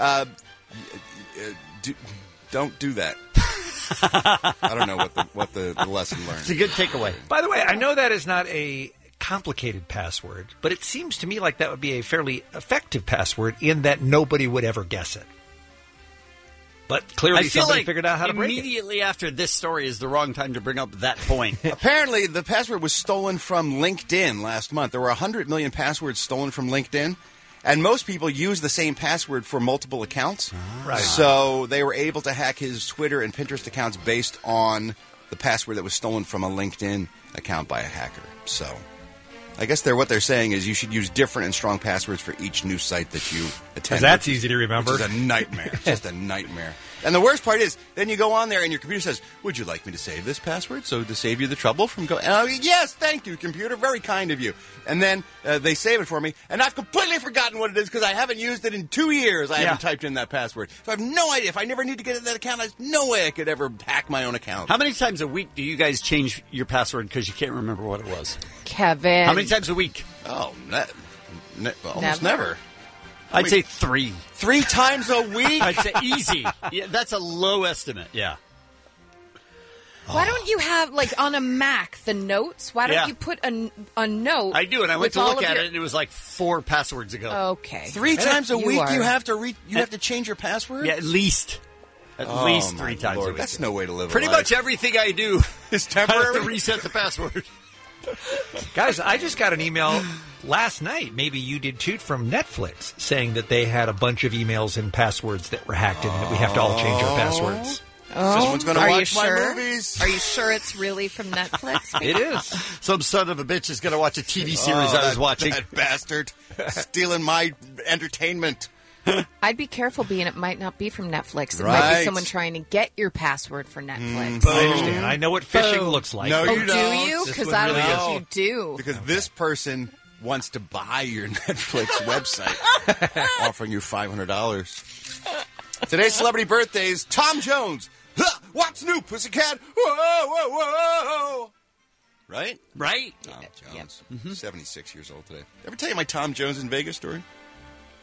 don't do that. I don't know what the lesson learned. It's a good takeaway. By the way, I know that is not a complicated password, but it seems to me like that would be a fairly effective password in that nobody would ever guess it. But clearly I feel somebody like figured out how to break it. immediately after this story is the wrong time to bring up that point. Apparently, the password was stolen from LinkedIn last month. There were 100 million passwords stolen from LinkedIn, and most people use the same password for multiple accounts. Right. So they were able to hack his Twitter and Pinterest accounts based on the password that was stolen from a LinkedIn account by a hacker. So I guess what they're saying is you should use different and strong passwords for each new site that you attend. That's easy to remember. Which is a nightmare. It's just a nightmare. And the worst part is, then you go on there and your computer says, would you like me to save this password so to save you the trouble from going? And I mean, yes, thank you, computer. Very kind of you. And then they save it for me, and I've completely forgotten what it is because I haven't used it in 2 years. I haven't typed in that password. So I have no idea. If I never need to get in that account, there's no way I could ever hack my own account. How many times a week do you guys change your password because you can't remember what it was? Kevin. How many times a week? Oh, almost never. I'd say 3. 3 times a week? I'd say easy. Yeah, that's a low estimate. Yeah. Why don't you have, like, on a Mac, the notes? Why don't Yeah. you put a note? I do, and I went with to all look of at your- it, and it was like 4 passwords ago. Okay. 3 times a week are- you have to have to change your password? Yeah, at least. At Oh, least my 3 times Lord, a week. that's no way to live a Pretty life. much everything I do is I have temporary. to reset the password. Guys, I just got an email last night, maybe you did too, from Netflix, saying that they had a bunch of emails and passwords that were hacked in and that we have to all change our passwords. Someone's going to Are watch you my sure? movies. Are you sure it's really from Netflix? It is. Some son of a bitch is going to watch a TV series I was watching. That bastard stealing my entertainment. I'd be careful, being it might not be from Netflix. It might Right. be someone trying to get your password for Netflix. I understand. I know what phishing Boom. looks like. No, Oh, you do don't. you? This Because one I really don't is. think you do. Because this person wants to buy your Netflix website, offering you $500. Today's celebrity birthdays: Tom Jones. Huh, what's new, pussycat? Whoa, whoa, whoa. Right? Right? Tom Jones. 76 years old today. Ever tell you my Tom Jones in Vegas story?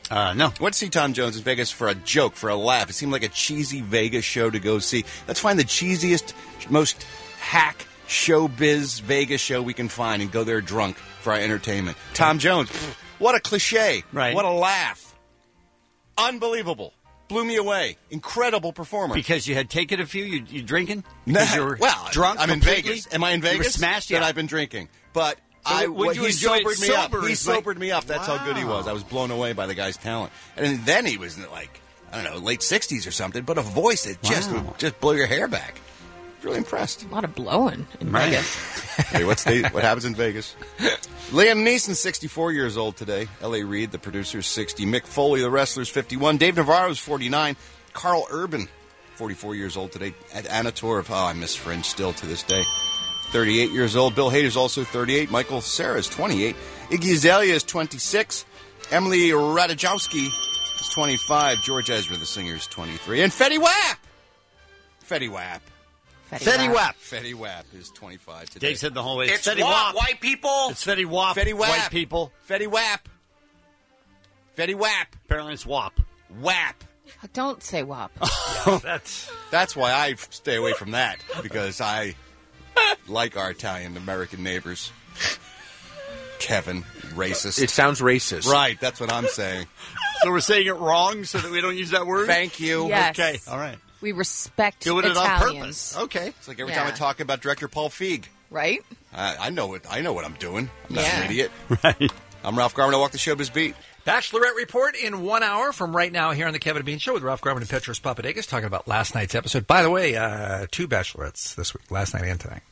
No. Went to see Tom Jones in Vegas for a joke, for a laugh. It seemed like a cheesy Vegas show to go see. Let's find the cheesiest, most hack showbiz Vegas show we can find and go there drunk for our entertainment. Tom Jones, what a cliche. Right. What a laugh. Unbelievable. Blew me away. Incredible performer. Because you had taken a few? You drinking? No, Because you were well, drunk I'm completely? in Vegas. Am I in Vegas? You were smashed, That yeah. I've been drinking. But So would you he enjoy it sobered me up. sober? He It's like- sobered me up. That's how good he was. I was blown away by the guy's talent. And then he was in like, I don't know, late 60s or something, but a voice that just would just blow your hair back. Really impressed. A lot of blowing in Right. Vegas. Hey, what happens in Vegas? Liam Neeson, 64 years old today. L.A. Reid, the producer, is 60. Mick Foley, the wrestler, is 51. Dave Navarro is 49. Carl Urban, 44 years old today. Anna Torv, I miss Fringe still to this day. 38 years old. Bill Hader's also 38. Michael Cera is 28. Iggy Azalea is 26. Emily Ratajkowski is 25. George Ezra, the singer, is 23. And Fetty Wap! Fetty Wap. Fetty Wap. Fetty Wap is 25 today. Dave said the whole way. It's Fetty Wap, Wap. white people. It's Fetty Wap. Fetty Wap. White people. Fetty Wap. Fetty Wap. Apparently it's Wap. Wap. Don't say WAP. That's why I stay away from that, because I like our Italian American neighbors. Kevin, racist. It sounds racist. Right, that's what I'm saying. So we're saying it wrong so that we don't use that word? Thank you. Yes. Okay, all right. We respect Doing it on Italians. purpose. Okay. It's like every time I talk about director Paul Feig. Right? I know what I'm doing. I'm not Yeah. an idiot. Right. I'm Ralph Garman. I walk the showbiz beat. Bachelorette Report in 1 hour from right now here on the Kevin and Bean Show with Ralph Garman and Petros Papadakis talking about last night's episode. By the way, 2 bachelorettes this week, last night and tonight.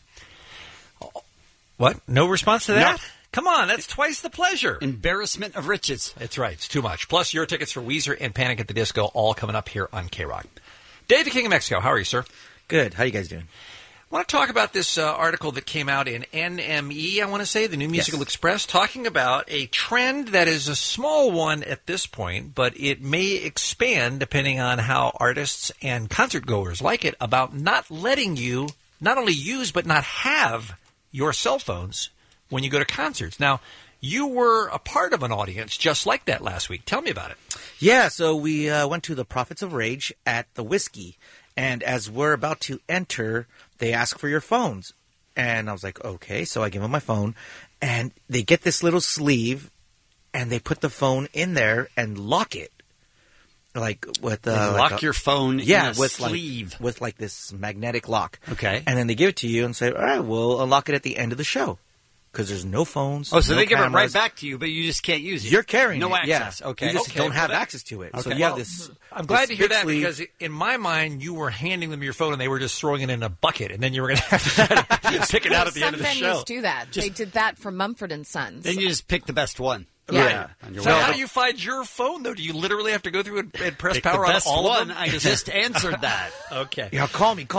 What? No response to that? No. Come on, that's twice the pleasure. Embarrassment of riches. That's right. It's too much. Plus your tickets for Weezer and Panic at the Disco all coming up here on K-Rock. Dave, the King of Mexico. How are you, sir? Good. How you guys doing? I want to talk about this article that came out in NME, I want to say, the New Musical Yes. Express, talking about a trend that is a small one at this point, but it may expand depending on how artists and concert goers like it, about not letting you not only use but not have your cell phones when you go to concerts. Now, you were a part of an audience just like that last week. Tell me about it. Yeah, so we went to the Prophets of Rage at the Whiskey, and as we're about to enter, they ask for your phones. And I was like, okay, so I give them my phone, and they get this little sleeve, and they put the phone in there and lock it. Like with lock your phone in a with sleeve. with like this magnetic lock. Okay. And then they give it to you and say, all right, we'll unlock it at the end of the show. Because there's no phones. Oh, so no they give it right cameras. back to you, but you just can't use it. You're carrying no it. access. Yeah. Okay. You just Okay. don't have Well, that- access to it. Okay. So you Well, have this. I'm glad this to hear big that sleeve. because in my mind you were handing them your phone and they were just throwing it in a bucket and then you were going to have to try to pick it out at the end of the Some show. venues do that. They did that for Mumford and Sons. Then you just pick the best one. Yeah. On your So way how out. do you find your phone though? Do you literally have to go through and press Pick power the on best all one. of them? I just answered that. Okay. Yeah, call me.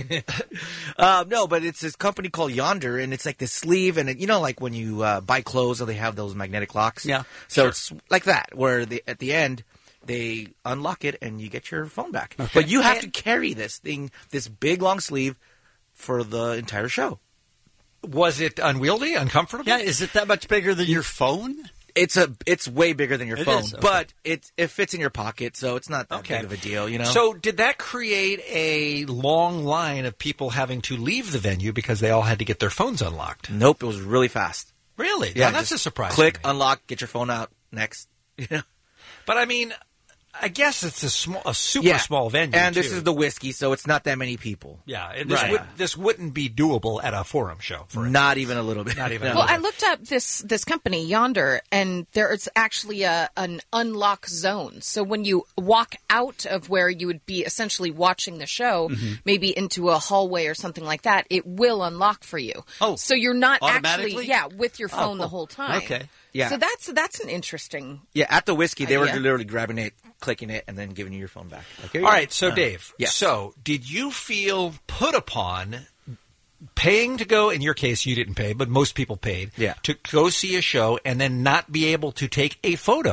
No, but it's this company called Yonder, and it's like this sleeve, and it, like when you buy clothes, so they have those magnetic locks. Yeah, So it's like that, where at the end they unlock it and you get your phone back. Okay. But you have to carry this thing, this big long sleeve, for the entire show. Was it unwieldy, uncomfortable? Yeah, is it that much bigger than your phone? It's way bigger than your It phone, is, okay. but it fits in your pocket, so it's not that big of a deal, So did that create a long line of people having to leave the venue because they all had to get their phones unlocked? Nope, it was really fast. Really? Yeah, Now, that's a just surprise. Click, to me. unlock, get your phone out. Next. But I mean, I guess it's a super small venue. And this too. is the Whiskey, so it's not that many people. Yeah, Right. this wouldn't be doable at a forum show. For Not even a little bit. Not even. Well, I looked up this company Yonder, and there's actually an unlock zone. So when you walk out of where you would be essentially watching the show, Mm-hmm. maybe into a hallway or something like that, it will unlock for you. Oh, so you're not automatically? actually with your phone the cool. whole time. Okay. Yeah. So that's an interesting. Yeah, at the Whiskey, they were idea. literally grabbing it, clicking it, and then giving you your phone back. Like, here you All go. right, so Dave. Yes. So did you feel put upon paying to go? In your case, you didn't pay, but most people paid. Yeah. To go see a show and then not be able to take a photo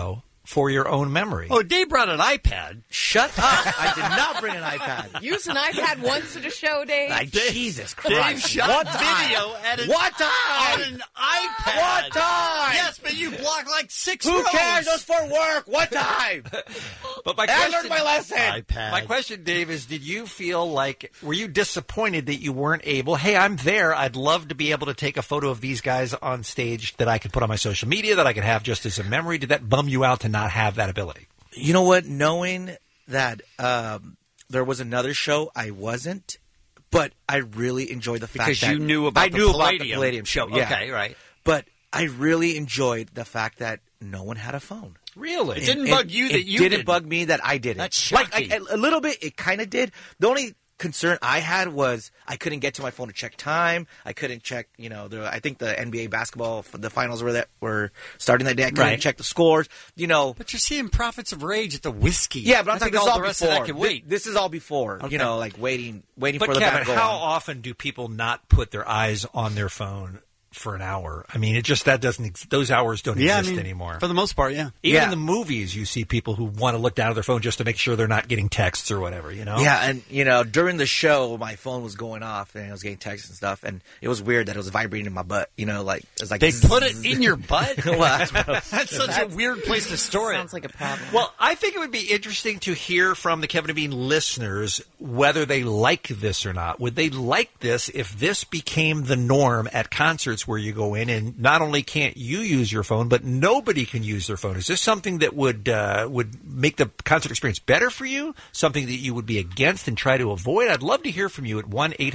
for your own memory. Oh, Dave brought an iPad. Shut up. I did not bring an iPad. Use an iPad once at a show, Dave. Jesus Christ. Dave shot What video at an, What time? on an iPad. What time? Yes, but you blocked like 6 Who rows. cares? Those for work. What time? But my I question, learned my lesson. iPad. My question, Dave, is did you feel like, were you disappointed that you weren't able, hey, I'm there, I'd love to be able to take a photo of these guys on stage that I could put on my social media, that I could have just as a memory? Did that bum you out to not have that ability? You know what? Knowing that there was another show, I wasn't, but I really enjoyed the fact Because that you knew about I the knew Palladium. about the Palladium show. Yeah. Okay, right. But I really enjoyed the fact that no one had a phone. Really? It didn't bug you that you didn't didn't. bug me that I didn't. That's shocking. Like a little bit, it kind of did. The only concern I had was I couldn't get to my phone to check time. I couldn't check, I think the NBA basketball, the finals were starting that day. I couldn't check the scores, But you're seeing Prophets of Rage at the Whiskey. Yeah, but I'm I talking think all all the rest of before. that can wait. This is all before, Okay. like waiting But for the Kevin, band to go how on. often do people not put their eyes on their phone for an hour? I mean, those hours don't exist anymore. For the most part, yeah. Even in the movies, you see people who want to look down at their phone just to make sure they're not getting texts or whatever, Yeah, and, during the show, my phone was going off, and I was getting texts and stuff, and it was weird that it was vibrating in my butt, it was like... They put it in your butt? Well, That's such a weird place to store it. Sounds like a problem. Well, I think it would be interesting to hear from the Kevin and Bean listeners whether they like this or not. Would they like this if this became the norm at concerts where you go in and not only can't you use your phone, but nobody can use their phone? Is this something that would make the concert experience better for you? Something that you would be against and try to avoid? I'd love to hear from you at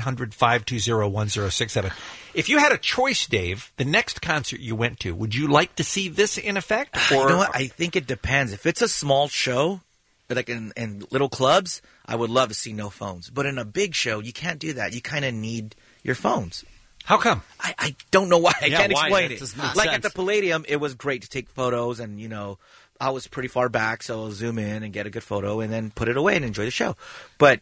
1-800-520-1067. If you had a choice, Dave, the next concert you went to, would you like to see this in effect? Or You know what? I think it depends. If it's a small show, like in little clubs, I would love to see no phones. But in a big show, you can't do that. You kind of need your phones. How come? I don't know why. I Yeah, can't why? explain That it. doesn't make Like sense. at the Palladium, it was great to take photos, and I was pretty far back, so I'll zoom in and get a good photo, and then put it away and enjoy the show. But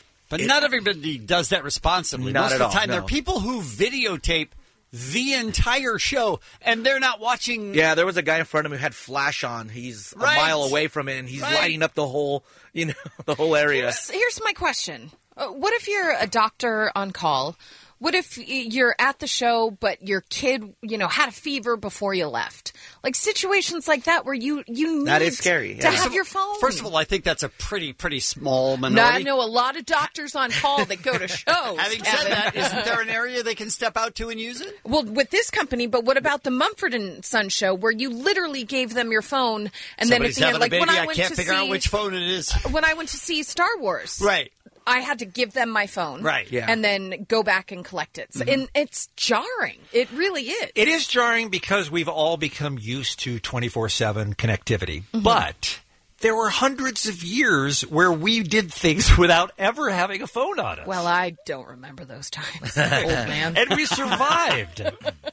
not everybody does that responsibly. Not Most at of all, the time, there no. are people who videotape the entire show, and they're not watching. yeah, there was a guy in front of me who had flash on. He's Right. a mile away from it, and he's Right. lighting up the whole, the whole area. Here's my question. What if you're a doctor on call? What if you're at the show, but your kid, had a fever before you left? Like situations like that where you need That is scary, to yeah. have your phone. First of all, I think that's a pretty small No, minority. I know a lot of doctors on call that go to shows. Having said Kevin. that, isn't there an area they can step out to and use it? Well, with this company, but what about the Mumford and Son show where you literally gave them your phone and Somebody's then at the end, having a like when baby, I I went can't to figure out see which phone it is. when I went to see Star Wars, Right. I had to give them my phone, Right. Yeah. and then go back and collect it. So, and it's jarring. It really is. It is jarring because we've all become used to 24/7 connectivity. Mm-hmm. But there were hundreds of years where we did things without ever having a phone on us. Well, I don't remember those times, old man. And we survived.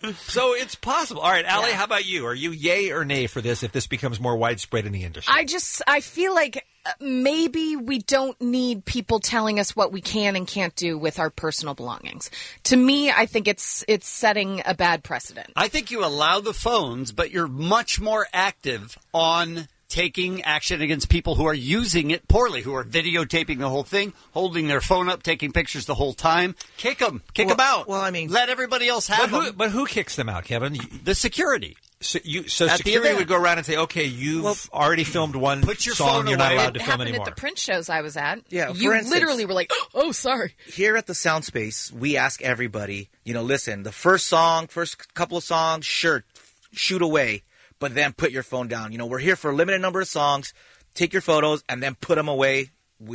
So it's possible. All right, Allie, how about you? Are you yay or nay for this if this becomes more widespread in the industry? I feel like maybe we don't need people telling us what we can and can't do with our personal belongings. To me, I think it's setting a bad precedent. I think you allow the phones, but you're much more active on taking action against people who are using it poorly, who are videotaping the whole thing, holding their phone up, taking pictures the whole time. Kick them out. Well, I mean, let everybody else have them. But who kicks them out, Kevin? The security. So At the security event. would go around and say, okay, you've already filmed one Put your song, phone you're not away. allowed to It film happened anymore. at the Prince shows I was at. Yeah, you for instance- literally were like, "Oh, sorry." Here at the Sound Space, we ask everybody, listen, the first couple of songs, sure, shoot away, but then put your phone down. We're here for a limited number of songs. Take your photos and then put them away,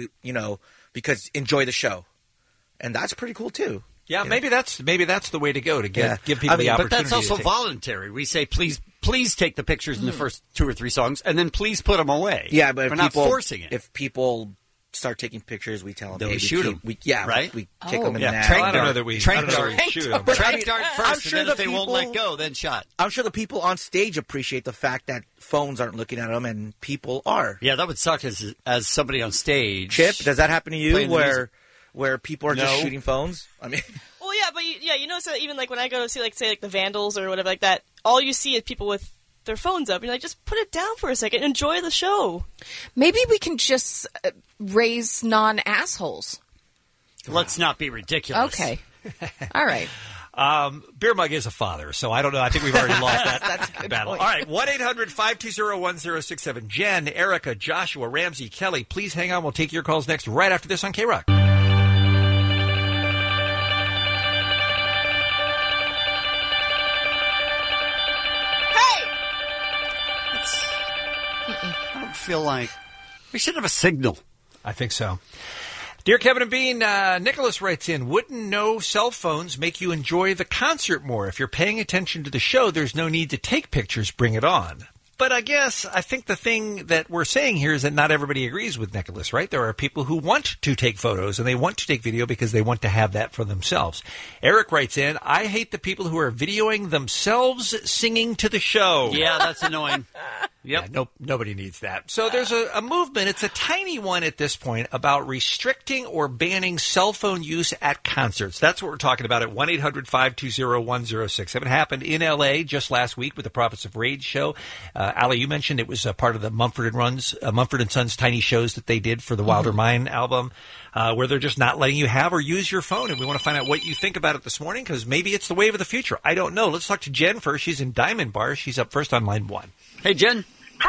because enjoy the show. And that's pretty cool, too. Yeah, maybe that's the way to go to give people the opportunity. But that's also to take- voluntary. We say, please take the pictures in the first 2 or 3 songs, and then please put them away. Yeah, but we're not forcing it. If people start taking pictures, we tell them, Then we hey, shoot 'em. We kick them in the neck. I don't know that we shoot them. Trank dart first, I'm sure and then if the they won't people- let go, then shot. I'm sure the people on stage appreciate the fact that phones aren't looking at them and people are. Yeah, that would suck as somebody on stage. Chip, does that happen to you Playing the music. where people are just No. shooting phones? I mean, Well, yeah, but you notice that even like when I go to see like the Vandals or whatever like that, all you see is people with their phones up. You're like, just put it down for a second. Enjoy the show. Maybe we can just raise non-assholes. Let's not be ridiculous. Okay. All right. Beer Mug is a father, so I don't know. I think we've already lost that That's a good battle. point. All right, 1-800-520-1067. Jen, Erica, Joshua, Ramsey, Kelly, please hang on. We'll take your calls next right after this on K-Rock. I don't feel like we should have a signal. I think so. Dear Kevin and Bean, Nicholas writes in, wouldn't no cell phones make you enjoy the concert more? If you're paying attention to the show, there's no need to take pictures, bring it on. But I think the thing that we're saying here is that not everybody agrees with Nicholas, right? There are people who want to take photos and they want to take video because they want to have that for themselves. Eric writes in, I hate the people who are videoing themselves singing to the show. Yeah, that's annoying. Yep. Yeah, nobody needs that. So there's a movement, it's a tiny one at this point, about restricting or banning cell phone use at concerts. That's what we're talking about at 1-800-520-1067. It happened in L.A. just last week with the Prophets of Rage show. Allie, you mentioned it was a part of the Mumford & Sons Tiny Shows that they did for the Wilder Mind album, where they're just not letting you have or use your phone. And we want to find out what you think about it this morning, because maybe it's the wave of the future. I don't know. Let's talk to Jen first. She's in Diamond Bar. She's up first on line 1. Hey, Jen.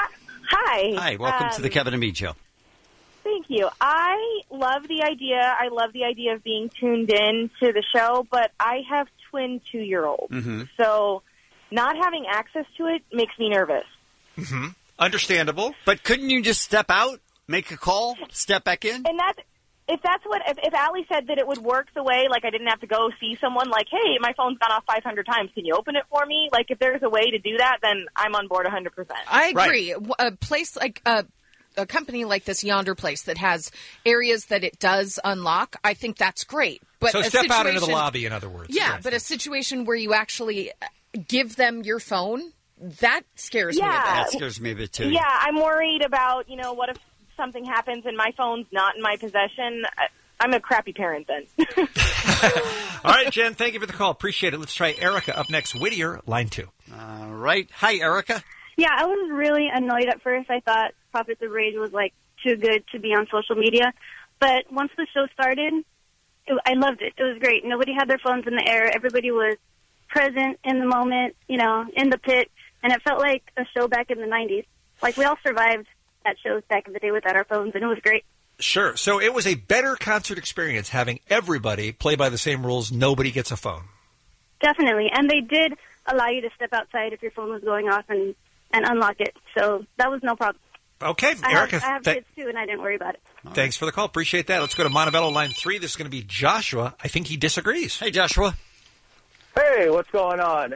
Hi. Hi, welcome to the Kevin and Bean Show. Thank you. I love the idea. I love the idea of being tuned in to the show, but I have twin 2-year-olds. Mm-hmm. So not having access to it makes me nervous. Mm-hmm. Understandable. But couldn't you just step out, make a call, step back in? And if Allie said that it would work the way, like I didn't have to go see someone, like, hey, my phone's gone off 500 times, can you open it for me? Like, if there's a way to do that, then I'm on board 100%. I agree. Right. A place like a company like this Yonder Place that has areas that it does unlock, I think that's great. But so step out into the lobby, in other words. Yeah, but a situation where you actually give them your phone, that scares me a bit. That scares me a bit, too. Yeah, I'm worried about, what if something happens and my phone's not in my possession? I'm a crappy parent then. All right, Jen, thank you for the call. Appreciate it. Let's try Erica up next. Whittier, line 2. All right. Hi, Erica. Yeah, I was really annoyed at first. I thought Prophets of Rage was, too good to be on social media. But once the show started, I loved it. It was great. Nobody had their phones in the air. Everybody was present in the moment, in the pit. And it felt like a show back in the 90s. We all survived at shows back in the day without our phones, and it was great. Sure. So it was a better concert experience having everybody play by the same rules. Nobody gets a phone. Definitely. And they did allow you to step outside if your phone was going off and unlock it. So that was no problem. Okay. I Erica, have kids, too, and I didn't worry about it. Thanks for the call. Appreciate that. Let's go to Montebello, line 3. This is going to be Joshua. I think he disagrees. Hey, Joshua. Hey, what's going on?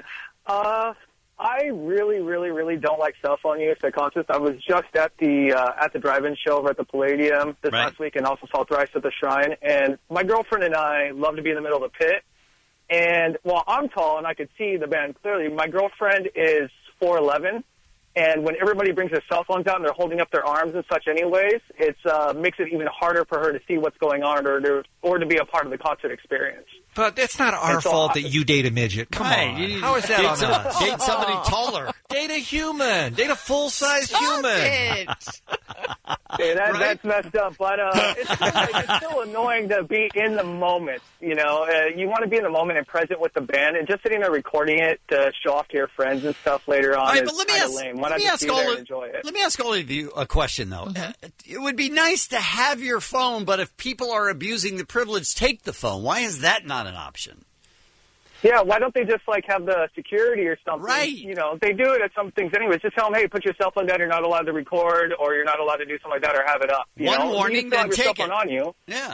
I really, really, really don't like cell phone use at concerts. I was just at the drive-in show over at the Palladium this last week, and also saw Thrice at the Shrine. And my girlfriend and I love to be in the middle of the pit. And while I'm tall and I could see the band clearly, my girlfriend is 4'11", and when everybody brings their cell phones out and they're holding up their arms and such, anyways, it makes it even harder for her to see what's going on or to be a part of the concert experience. But it's not our fault that you date a midget. Come on. How is that on us? Date somebody taller. Date a human. Date a full-size human. Yeah, that's messed up. But it's still annoying to be in the moment. You want to be in the moment and present with the band, and just sitting there recording it to show off to your friends and stuff later on is kind of lame. Why not just be there and enjoy it? Let me ask all of you a question, though. It would be nice to have your phone, but if people are abusing the privilege, take the phone. Why is that not an option? Yeah, why don't they just have the security or something? Right. They do it at some things anyways. Just tell them, hey, put your cell phone down. You're not allowed to record, or you're not allowed to do something like that, or have it up. One warning, then take it. On you. Yeah.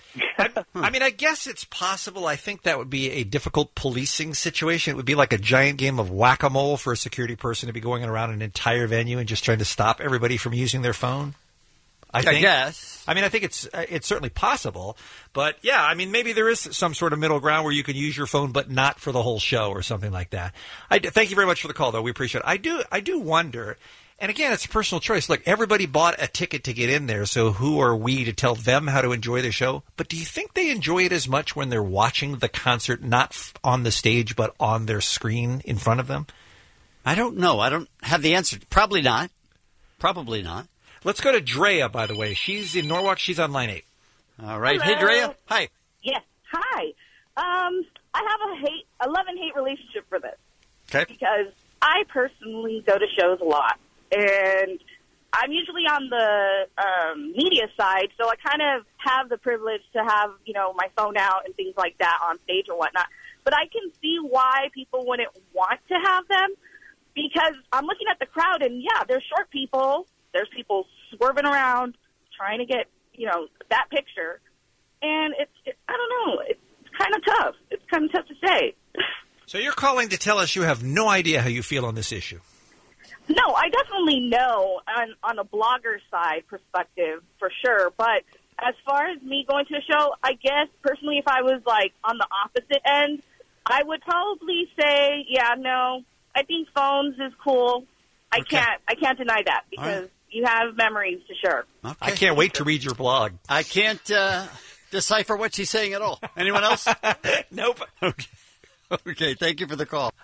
I guess it's possible. I think that would be a difficult policing situation. It would be like a giant game of whack-a-mole for a security person to be going around an entire venue and just trying to stop everybody from using their phone. I guess. I think it's certainly possible. But, yeah, maybe there is some sort of middle ground where you can use your phone but not for the whole show or something like that. Thank you very much for the call, though. We appreciate it. I do wonder, and again, it's a personal choice. Look, everybody bought a ticket to get in there, so who are we to tell them how to enjoy the show? But do you think they enjoy it as much when they're watching the concert, not on the stage but on their screen in front of them? I don't know. I don't have the answer. Probably not. Probably not. Let's go to Drea, by the way. She's in Norwalk. She's on line 8. All right. Hello. Hey, Drea. Hi. Yes. Hi. I have a love and hate relationship for this. Okay. Because I personally go to shows a lot, and I'm usually on the media side, so I kind of have the privilege to have, my phone out and things like that on stage or whatnot. But I can see why people wouldn't want to have them, because I'm looking at the crowd, and there's short people. There's people swerving around trying to get, that picture. And I don't know, it's kind of tough. It's kind of tough to say. So you're calling to tell us you have no idea how you feel on this issue. No, I definitely know on a blogger side perspective for sure. But as far as me going to a show, I guess personally, if I was like on the opposite end, I would probably say, no, I think phones is cool. I can't deny that because you have memories to share. Okay. I can't wait to read your blog. I can't decipher what she's saying at all. Anyone else? Nope. Okay, thank you for the call.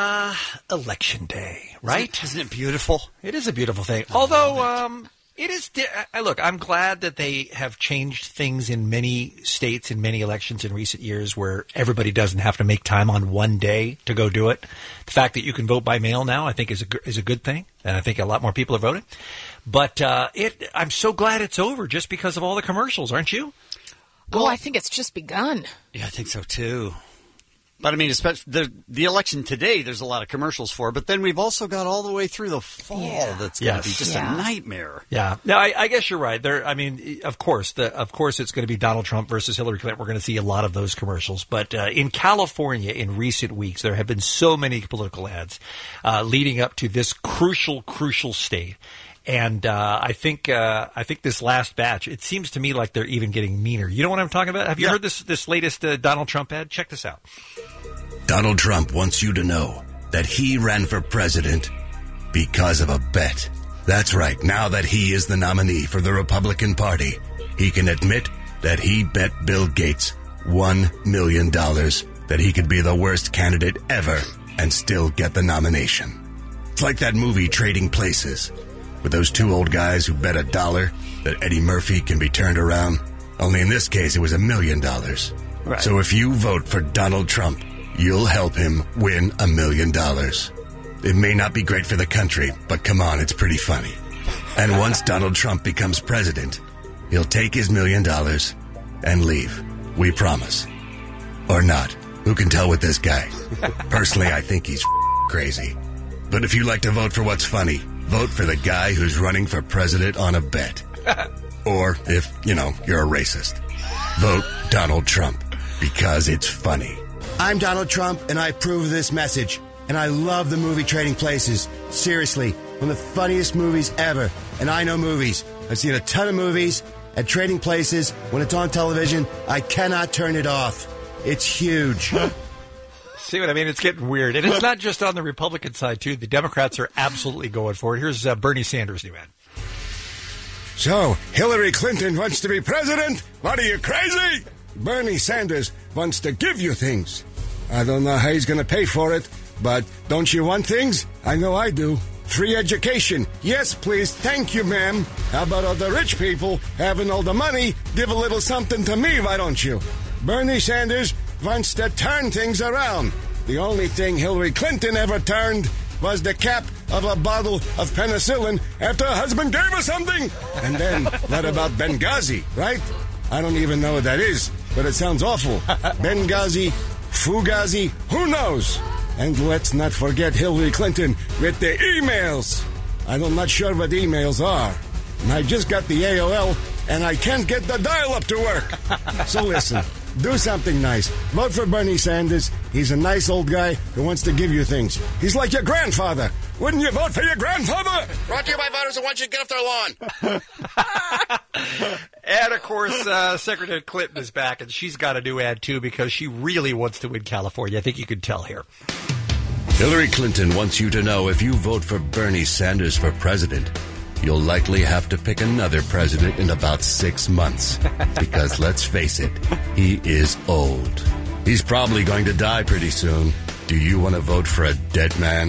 Election day, right? Isn't it beautiful? It is a beautiful thing. Although, it is. Look, I'm glad that they have changed things in many states in many elections in recent years where everybody doesn't have to make time on one day to go do it. The fact that you can vote by mail now, I think, is a good thing, and I think a lot more people are voting. But I'm so glad it's over just because of all the commercials, aren't you? Well, I think it's just begun. Yeah, I think so too. But, I mean, especially the election today, there's a lot of commercials for, but then we've also got all the way through the fall that's going to be just a nightmare. Yeah. No, I guess you're right. Of course it's going to be Donald Trump versus Hillary Clinton. We're going to see a lot of those commercials. But in California in recent weeks, there have been so many political ads leading up to this crucial state. And I think this last batch, it seems to me like they're even getting meaner. You know what I'm talking about? Have you heard this latest Donald Trump ad? Check this out. Donald Trump wants you to know that he ran for president because of a bet. That's right. Now that he is the nominee for the Republican Party, he can admit that he bet Bill Gates $1 million that he could be the worst candidate ever and still get the nomination. It's like that movie Trading Places, with those two old guys who bet $1 that Eddie Murphy can be turned around. Only in this case, it was $1 million. Right. So if you vote for Donald Trump, you'll help him win $1 million. It may not be great for the country, but come on, it's pretty funny. And once Donald Trump becomes president, he'll take his $1 million and leave. We promise. Or not. Who can tell with this guy? Personally, I think he's crazy. But if you like to vote for what's funny, vote for the guy who's running for president on a bet. Or if, you're a racist, vote Donald Trump because it's funny. I'm Donald Trump, and I approve of this message. And I love the movie Trading Places. Seriously, one of the funniest movies ever. And I know movies. I've seen a ton of movies. At Trading Places, when it's on television, I cannot turn it off. It's huge. See what I mean? It's getting weird. And it's not just on the Republican side, too. The Democrats are absolutely going for it. Here's Bernie Sanders' new ad. So, Hillary Clinton wants to be president? What, are you crazy? Bernie Sanders wants to give you things. I don't know how he's going to pay for it, but don't you want things? I know I do. Free education. Yes, please. Thank you, ma'am. How about all the rich people having all the money? Give a little something to me, why don't you? Bernie Sanders wants to turn things around. The only thing Hillary Clinton ever turned was the cap of a bottle of penicillin after her husband gave her something. And then, what about Benghazi, right? I don't even know what that is, but it sounds awful. Benghazi, Fugazi, who knows? And let's not forget Hillary Clinton with the emails. I'm not sure what emails are. And I just got the AOL, and I can't get the dial-up to work. So listen, do something nice. Vote for Bernie Sanders. He's a nice old guy who wants to give you things. He's like your grandfather. Wouldn't you vote for your grandfather? Brought to you by voters who want you to get off their lawn. And, of course, Secretary Clinton is back, and she's got a new ad, too, because she really wants to win California. I think you can tell here. Hillary Clinton wants you to know if you vote for Bernie Sanders for president, you'll likely have to pick another president in about 6 months. Because let's face it, he is old. He's probably going to die pretty soon. Do you want to vote for a dead man?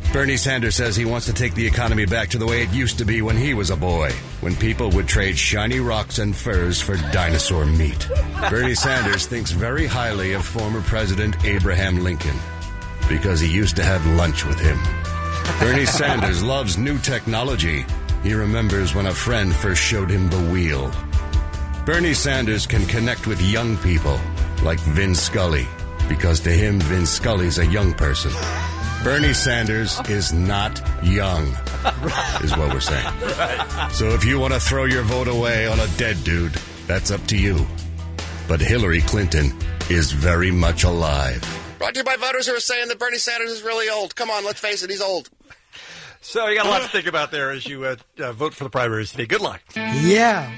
Bernie Sanders says he wants to take the economy back to the way it used to be when he was a boy, when people would trade shiny rocks and furs for dinosaur meat. Bernie Sanders thinks very highly of former President Abraham Lincoln because he used to have lunch with him. Bernie Sanders loves new technology. He remembers when a friend first showed him the wheel. Bernie Sanders can connect with young people like Vin Scully because to him, Vin Scully's a young person. Bernie Sanders is not young, is what we're saying. So if you want to throw your vote away on a dead dude, that's up to you. But Hillary Clinton is very much alive. Brought to you by voters who are saying that Bernie Sanders is really old. Come on, let's face it, he's old. So you got a lot to think about there as you vote for the primaries today. Good luck. Yeah,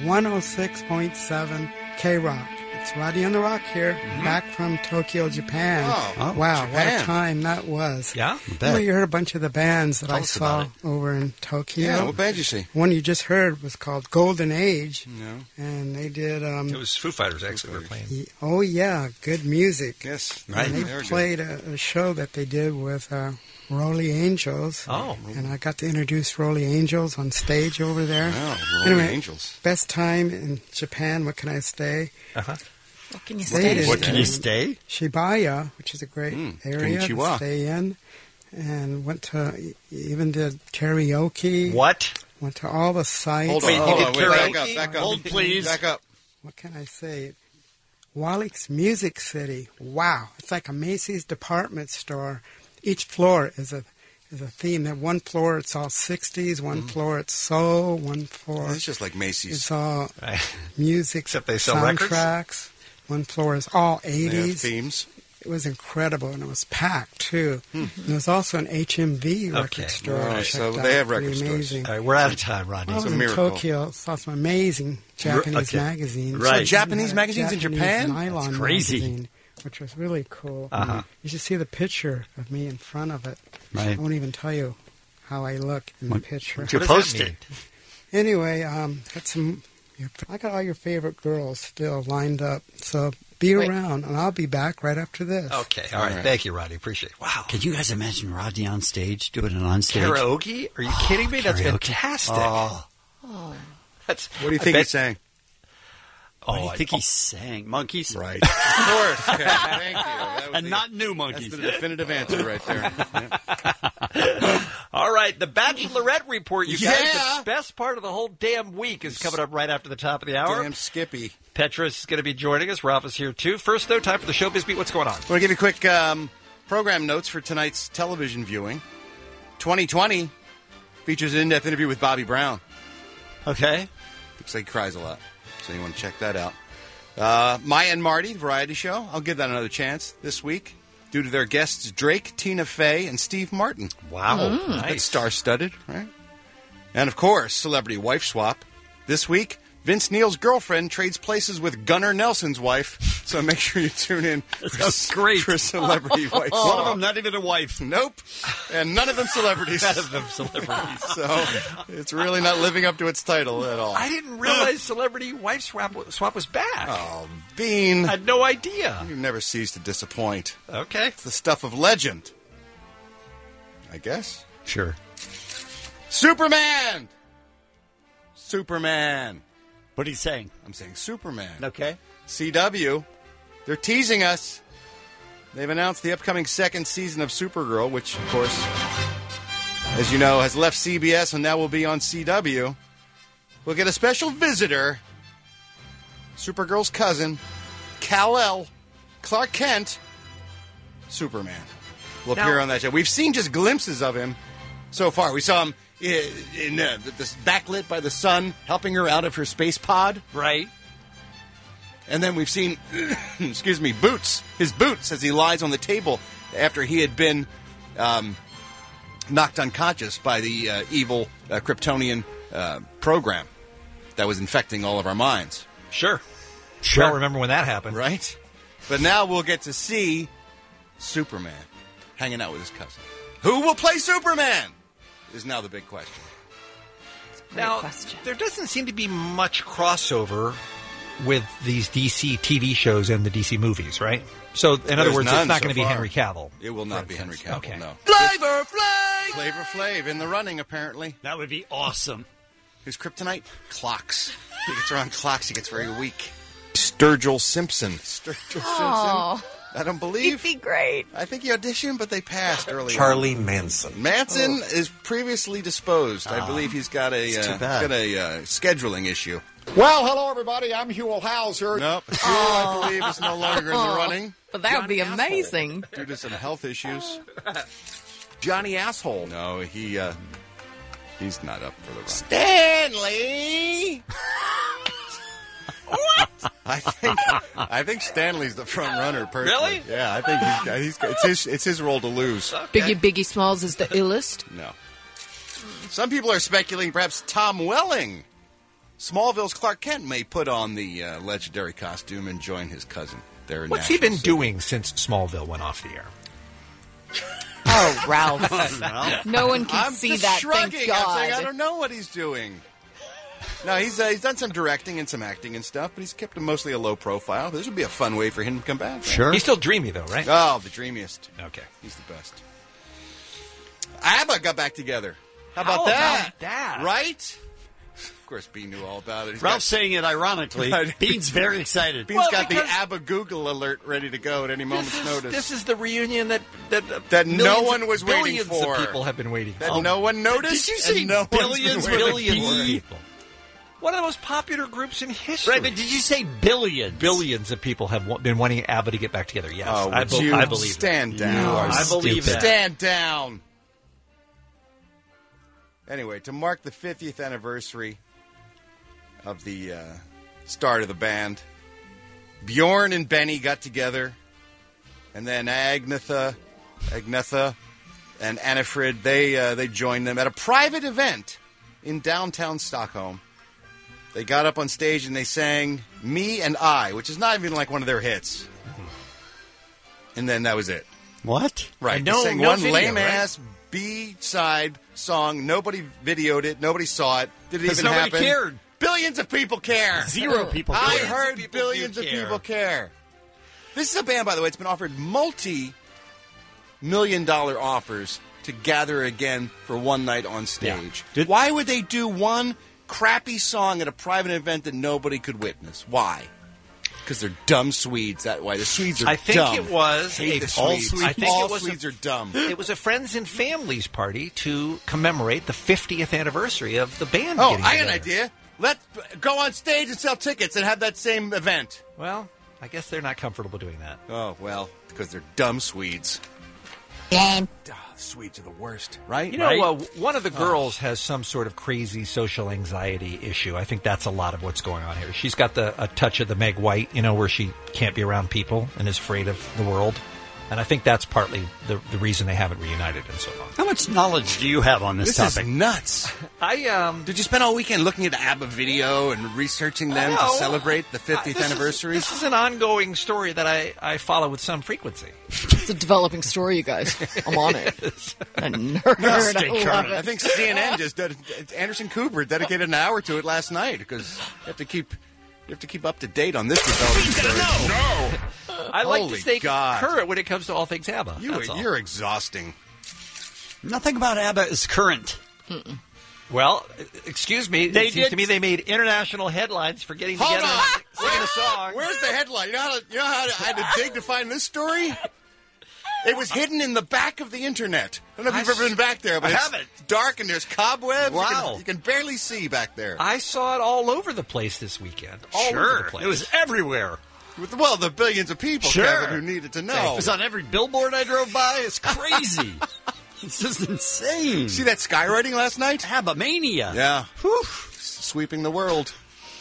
106.7 K-Rock. It's Roddy on the Rock here, back from Tokyo, Japan. Oh, wow, Japan. what a time that was. Yeah? You heard a bunch of the bands that Tell I us saw about over in Tokyo. Yeah, what band did you see? One you just heard was called Golden Age. No. And they did... It was Foo Fighters, actually, were playing. Oh, yeah, good music. Yes, right. And they played a show that they did with Rolly Angels. Oh. And I got to introduce Rolly Angels on stage over there. Oh, Rolly Angels. Best time in Japan, what can I say? Uh-huh. What can you stay? What can you stay? Shibuya, which is a great area Konnichiwa. to stay in. And went to, even did karaoke. What? Went to all the sites. Hold on, wait, back up. Hold, please. Back up. What can I say? Wallick's Music City. Wow. It's like a Macy's department store. Each floor is a theme. That one floor it's all 60s, one floor it's soul, one floor It's just like Macy's. it's all music Except they sell records? soundtracks. One floor is all 80s. They have themes. It was incredible, and it was packed, too. And there was also an HMV record store. All right, I so checked they out. have record Pretty stores. amazing. All right, we're out of time, Rodney. I was It's a in miracle. Tokyo, saw some amazing Japanese magazines. Right. So Japanese magazines in Japanese Japan? Nylon That's crazy. magazine, which was really cool. Uh-huh. You should see the picture of me in front of it. Right. I won't even tell you how I look in the picture. You post it. Anyway, got some. I got all your favorite girls still lined up, so be around, and I'll be back right after this. Okay, all right. Thank you, Rodney. Appreciate it. Wow. Can you guys imagine Rodney on stage doing it on stage? Karaoke? Are you kidding me? That's karaoke. fantastic. Oh. That's, What do you think he's saying? What do you think he sang? Monkeys? Right. Of course. Okay. Thank you. That was And not new monkeys. That's the definitive answer right there. All right, the Bachelorette Report, you guys. Yeah. The best part of the whole damn week is coming up right after the top of the hour. Damn Skippy. Petrus is going to be joining us. Ralph is here, too. First, though, time for the Showbiz Beat. What's going on? I want to give you quick program notes for tonight's television viewing. 2020 features an in-depth interview with Bobby Brown. Okay. Looks like he cries a lot, so you want to check that out. Maya and Marty, variety show. I'll give that another chance this week due to their guests Drake, Tina Fey, and Steve Martin. Wow. That's Nice. star-studded, right? And, of course, Celebrity Wife Swap. This week, Vince Neil's girlfriend trades places with Gunnar Nelson's wife, so make sure you tune in for Celebrity Wife Swap. One of them not even a wife. Nope. And none of them celebrities. None of them celebrities. So it's really not living up to its title at all. I didn't realize Celebrity Wife Swap was back. Oh, Bean. I had no idea. You never cease to disappoint. Okay. It's the stuff of legend. I guess. Sure. Superman! Superman. What are you saying? I'm saying Superman. Okay. CW, they're teasing us. They've announced the upcoming second season of Supergirl, which, of course, as you know, has left CBS and now will be on CW. We'll get a special visitor, Supergirl's cousin, Kal-El, Clark Kent, Superman. Will appear on that show. We've seen just glimpses of him so far. We saw him in this backlit by the sun, helping her out of her space pod. Right. And then we've seen, excuse me, his boots, as he lies on the table after he had been knocked unconscious by the evil Kryptonian program that was infecting all of our minds. Sure. I don't remember when that happened. Right? But now we'll get to see Superman hanging out with his cousin. Who will play Superman is now the big question. Now, there doesn't seem to be much crossover with these DC TV shows and the DC movies, right? So, in other There's words, none it's not so going to be far. Henry Cavill. It will not be Henry Cavill, Okay. no. Flavor Flav! Flavor Flav in the running, apparently. That would be awesome. His kryptonite? Clocks. He gets around clocks, he gets very weak. Sturgill Simpson. Simpson? I don't believe. He'd be great. I think he auditioned, but they passed early. Charlie Manson. Manson is previously disposed. I believe he's got a scheduling issue. Well, hello, everybody. I'm Huell Hauser. Nope. Huell, I believe, is no longer in the running. But that would be amazing. Due to some health issues. Johnny Asshole. No, he's not up for the run. Stanley! What? I think Stanley's the front runner. Personally. Really? Yeah, I think it's his role to lose. Okay. Biggie Smalls is the illest. No. Some people are speculating perhaps Tom Welling, Smallville's Clark Kent, may put on the legendary costume and join his cousin. What's he been doing since Smallville went off the air? Oh, Ralph. No one can I'm see just that, shrugging. thank God. I'm saying I don't know what he's doing. No, he's done some directing and some acting and stuff, but he's kept mostly a low profile. This would be a fun way for him to come back. Sure. He's still dreamy, though, right? Oh, the dreamiest. Okay. He's the best. ABBA got back together. How about that? Right? Of course, Bean knew all about it. Ralph's saying it ironically. Bean's very excited. Bean's got the ABBA Google alert ready to go at any moment's notice. This is the reunion that no one was waiting billions for. Of people have been waiting for. That no one noticed. Did you say no billions? Billions of people. One of the most popular groups in history. Right, but did you say billions? Billions of people have been wanting ABBA to get back together. Yes, oh, I believe stand it. down. I believe that. Stand down. Anyway, to mark the 50th anniversary of the start of the band, Bjorn and Benny got together, and then Agnetha and Annifrid, they joined them at a private event in downtown Stockholm. They got up on stage and they sang Me and I, which is not even like one of their hits. And then that was it. What? Right. No, they sang no one video, lame-ass B-side song. Nobody videoed it. Nobody saw it. Did it even nobody happen? cared. Billions of people care. 0 people I care. heard billions of people care. This is a band, by the way, it's been offered multi-million-dollar offers to gather again for one night on stage. Yeah. Why would they do one crappy song at a private event that nobody could witness? Why? Because they're dumb Swedes. That's why. The Swedes are dumb. I think it was all Swedes are dumb. It was a friends and families party to commemorate the 50th anniversary of the band. Oh, getting I got an together. idea. Let's go on stage and sell tickets and have that same event. Well, I guess they're not comfortable doing that. Oh, well, because they're dumb Swedes. Lame. Swedes are the worst, right? You know, one of the girls has some sort of crazy social anxiety issue. I think that's a lot of what's going on here. She's got a touch of the Meg White, where she can't be around people and is afraid of the world. And I think that's partly the reason they haven't reunited in so long. How much knowledge do you have on this topic? Is nuts. Did you spend all weekend looking at the ABBA video and researching them to celebrate the 50th anniversary? This is an ongoing story that I follow with some frequency. It's a developing story, you guys. I'm on it. A nerd. I think CNN Anderson Cooper dedicated an hour to it last night because you have to keep up to date on this developing story. No. I like to stay God. current when it comes to all things ABBA. You're exhausting. Nothing about ABBA is current. Mm-mm. Well, excuse me. It seems to me they made international headlines for getting together and singing a song. Where's the headline? You know how I had to dig to find this story? It was hidden in the back of the internet. I don't know if you've ever been back there, but it's dark and there's cobwebs. Wow. You can barely see back there. I saw it all over the place this weekend. All over the place. It was everywhere. Well, the billions of people, Kevin, who needed to know. It was on every billboard I drove by. It's crazy. It's just insane. See that skywriting last night? ABBA mania. Yeah. Whew. Sweeping the world.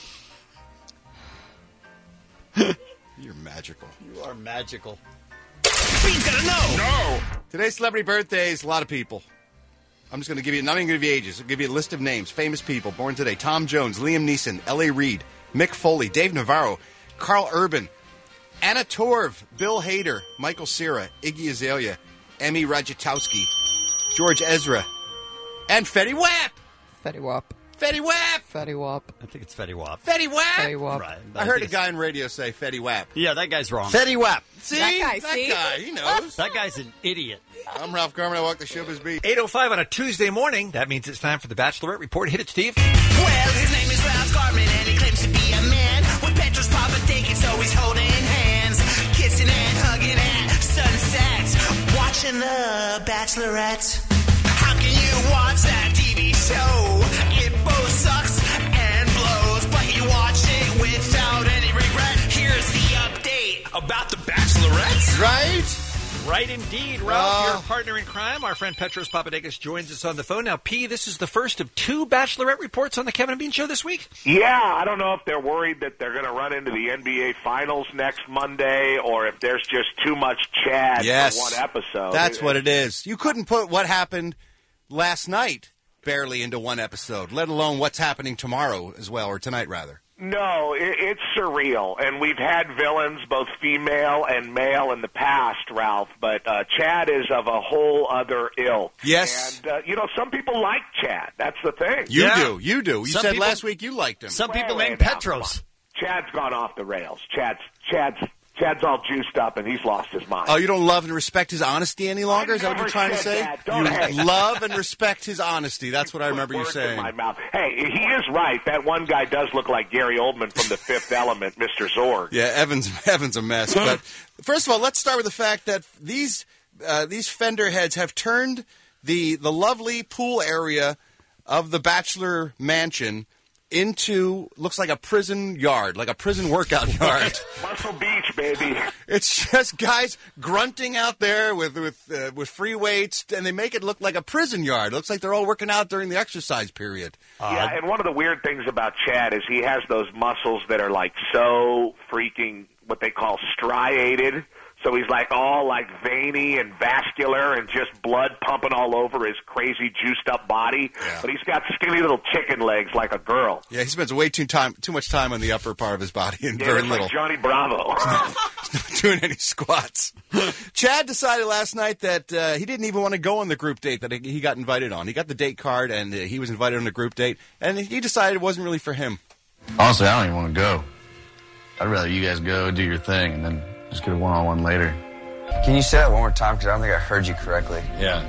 You're magical. You are magical. He's gotta know. No. Today's celebrity birthdays, a lot of people. I'm just going to give you, not even going to give you ages. I'll give you a list of names. Famous people born today. Tom Jones, Liam Neeson, L.A. Reid, Mick Foley, Dave Navarro, Carl Urban, Anna Torv, Bill Hader, Michael Cera, Iggy Azalea, Emmy Ratajkowski, George Ezra, and Fetty Wap. Fetty Wap. Fetty Wap. Fetty Wap. I think it's Fetty Wap. Fetty Wap. Fetty Wap. Right. I heard a guy on radio say Fetty Wap. Yeah, that guy's wrong. Fetty Wap. See? That guy, He knows. That guy's an idiot. I'm Ralph Garman. I walk the showbiz beat. 8:05 on a Tuesday morning. That means it's time for the Bachelorette Report. Hit it, Steve. Well, his name is Ralph Garman, and he claims to be a man. With Petros Papadakis always holding hands, kissing and hugging at sunsets, watching the Bachelorette. How can you watch that TV show? It both sucks and blows, but you watch it without any regret. Here's the update about the Bachelorette. Right indeed, Ralph, your partner in crime. Our friend Petros Papadakis joins us on the phone. Now, P, this is the first of 2 Bachelorette reports on the Kevin and Bean Show this week? Yeah, I don't know if they're worried that they're going to run into the NBA Finals next Monday or if there's just too much Chad for one episode. That's what it is. You couldn't put what happened last night barely into one episode, let alone what's happening tomorrow as well, or tonight, rather. No, it's surreal, and we've had villains, both female and male, in the past, Ralph, but Chad is of a whole other ilk. Yes. And, some people like Chad. That's the thing. You do. You said last week you liked him. Some people named Petros. Chad's gone off the rails. Chad's all juiced up, and he's lost his mind. Oh, you don't love and respect his honesty any longer? Is that what you're trying to say? You love and respect his honesty. That's what I remember you saying. In my mouth. Hey, he is right. That one guy does look like Gary Oldman from The Fifth Element, Mr. Zorg. Yeah, Evan's a mess. But first of all, let's start with the fact that these fender heads have turned the lovely pool area of the Bachelor Mansion into, looks like a prison yard, like a prison workout yard. Muscle Beach, baby. It's just guys grunting out there with free weights, and they make it look like a prison yard. It looks like they're all working out during the exercise period. Yeah, and one of the weird things about Chad is he has those muscles that are like so freaking, what they call striated. So he's like all like veiny and vascular and just blood pumping all over his crazy juiced up body. Yeah. But he's got skinny little chicken legs like a girl. Yeah, he spends way too much time on the upper part of his body and very little. Like Johnny Bravo. He's not doing any squats. Chad decided last night that he didn't even want to go on the group date that he got invited on. He got the date card and he was invited on a group date, and he decided it wasn't really for him. Honestly, I don't even want to go. I'd rather you guys go do your thing and then just get a one-on-one later. Can you say that one more time? Because I don't think I heard you correctly. Yeah.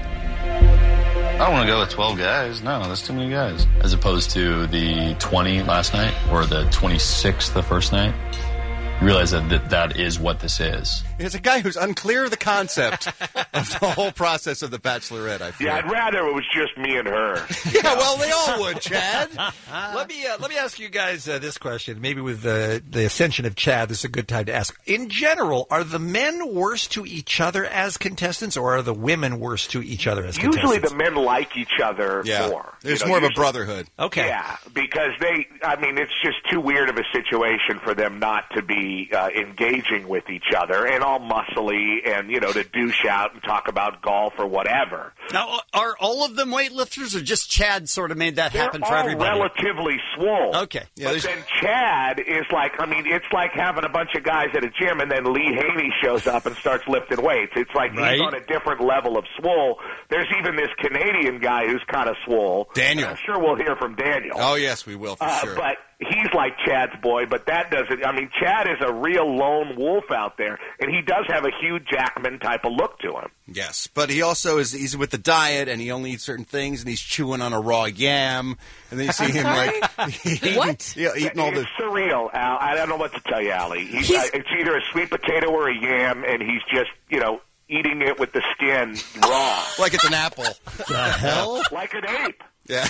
I don't want to go with 12 guys. No, that's too many guys. As opposed to the 20 last night or the 26 the first night. You realize that is what this is. It's a guy who's unclear of the concept of the whole process of the Bachelorette, I feel. Yeah, I'd rather it was just me and her. Yeah, well, they all would, Chad. Let me ask you guys this question. Maybe with the ascension of Chad, this is a good time to ask. In general, are the men worse to each other as contestants, or are the women worse to each other as contestants? Usually the men like each other more. There's more of a brotherhood. Okay. Yeah, because it's just too weird of a situation for them not to be engaging with each other and all muscly and, to douche out and talk about golf or whatever. Now, are all of them weightlifters, or just Chad sort of made that happen for everybody? They're all relatively swole. Okay. Yeah, but then Chad is like, it's like having a bunch of guys at a gym and then Lee Haney shows up and starts lifting weights. It's like he's on a different level of swole. There's even this Canadian guy who's kind of swole. Daniel. I'm sure we'll hear from Daniel. Oh, yes, we will, for sure. But he's like Chad's boy, but that doesn't... Chad is a real lone wolf out there, and he does have a Hugh Jackman type of look to him. Yes, but he also he's with the diet, and he only eats certain things, and he's chewing on a raw yam, and then you see him eating all the... It's surreal, Al. I don't know what to tell you, Allie. It's either a sweet potato or a yam, and he's just, eating it with the skin raw. Like it's an apple. The hell? Like an ape. Yeah.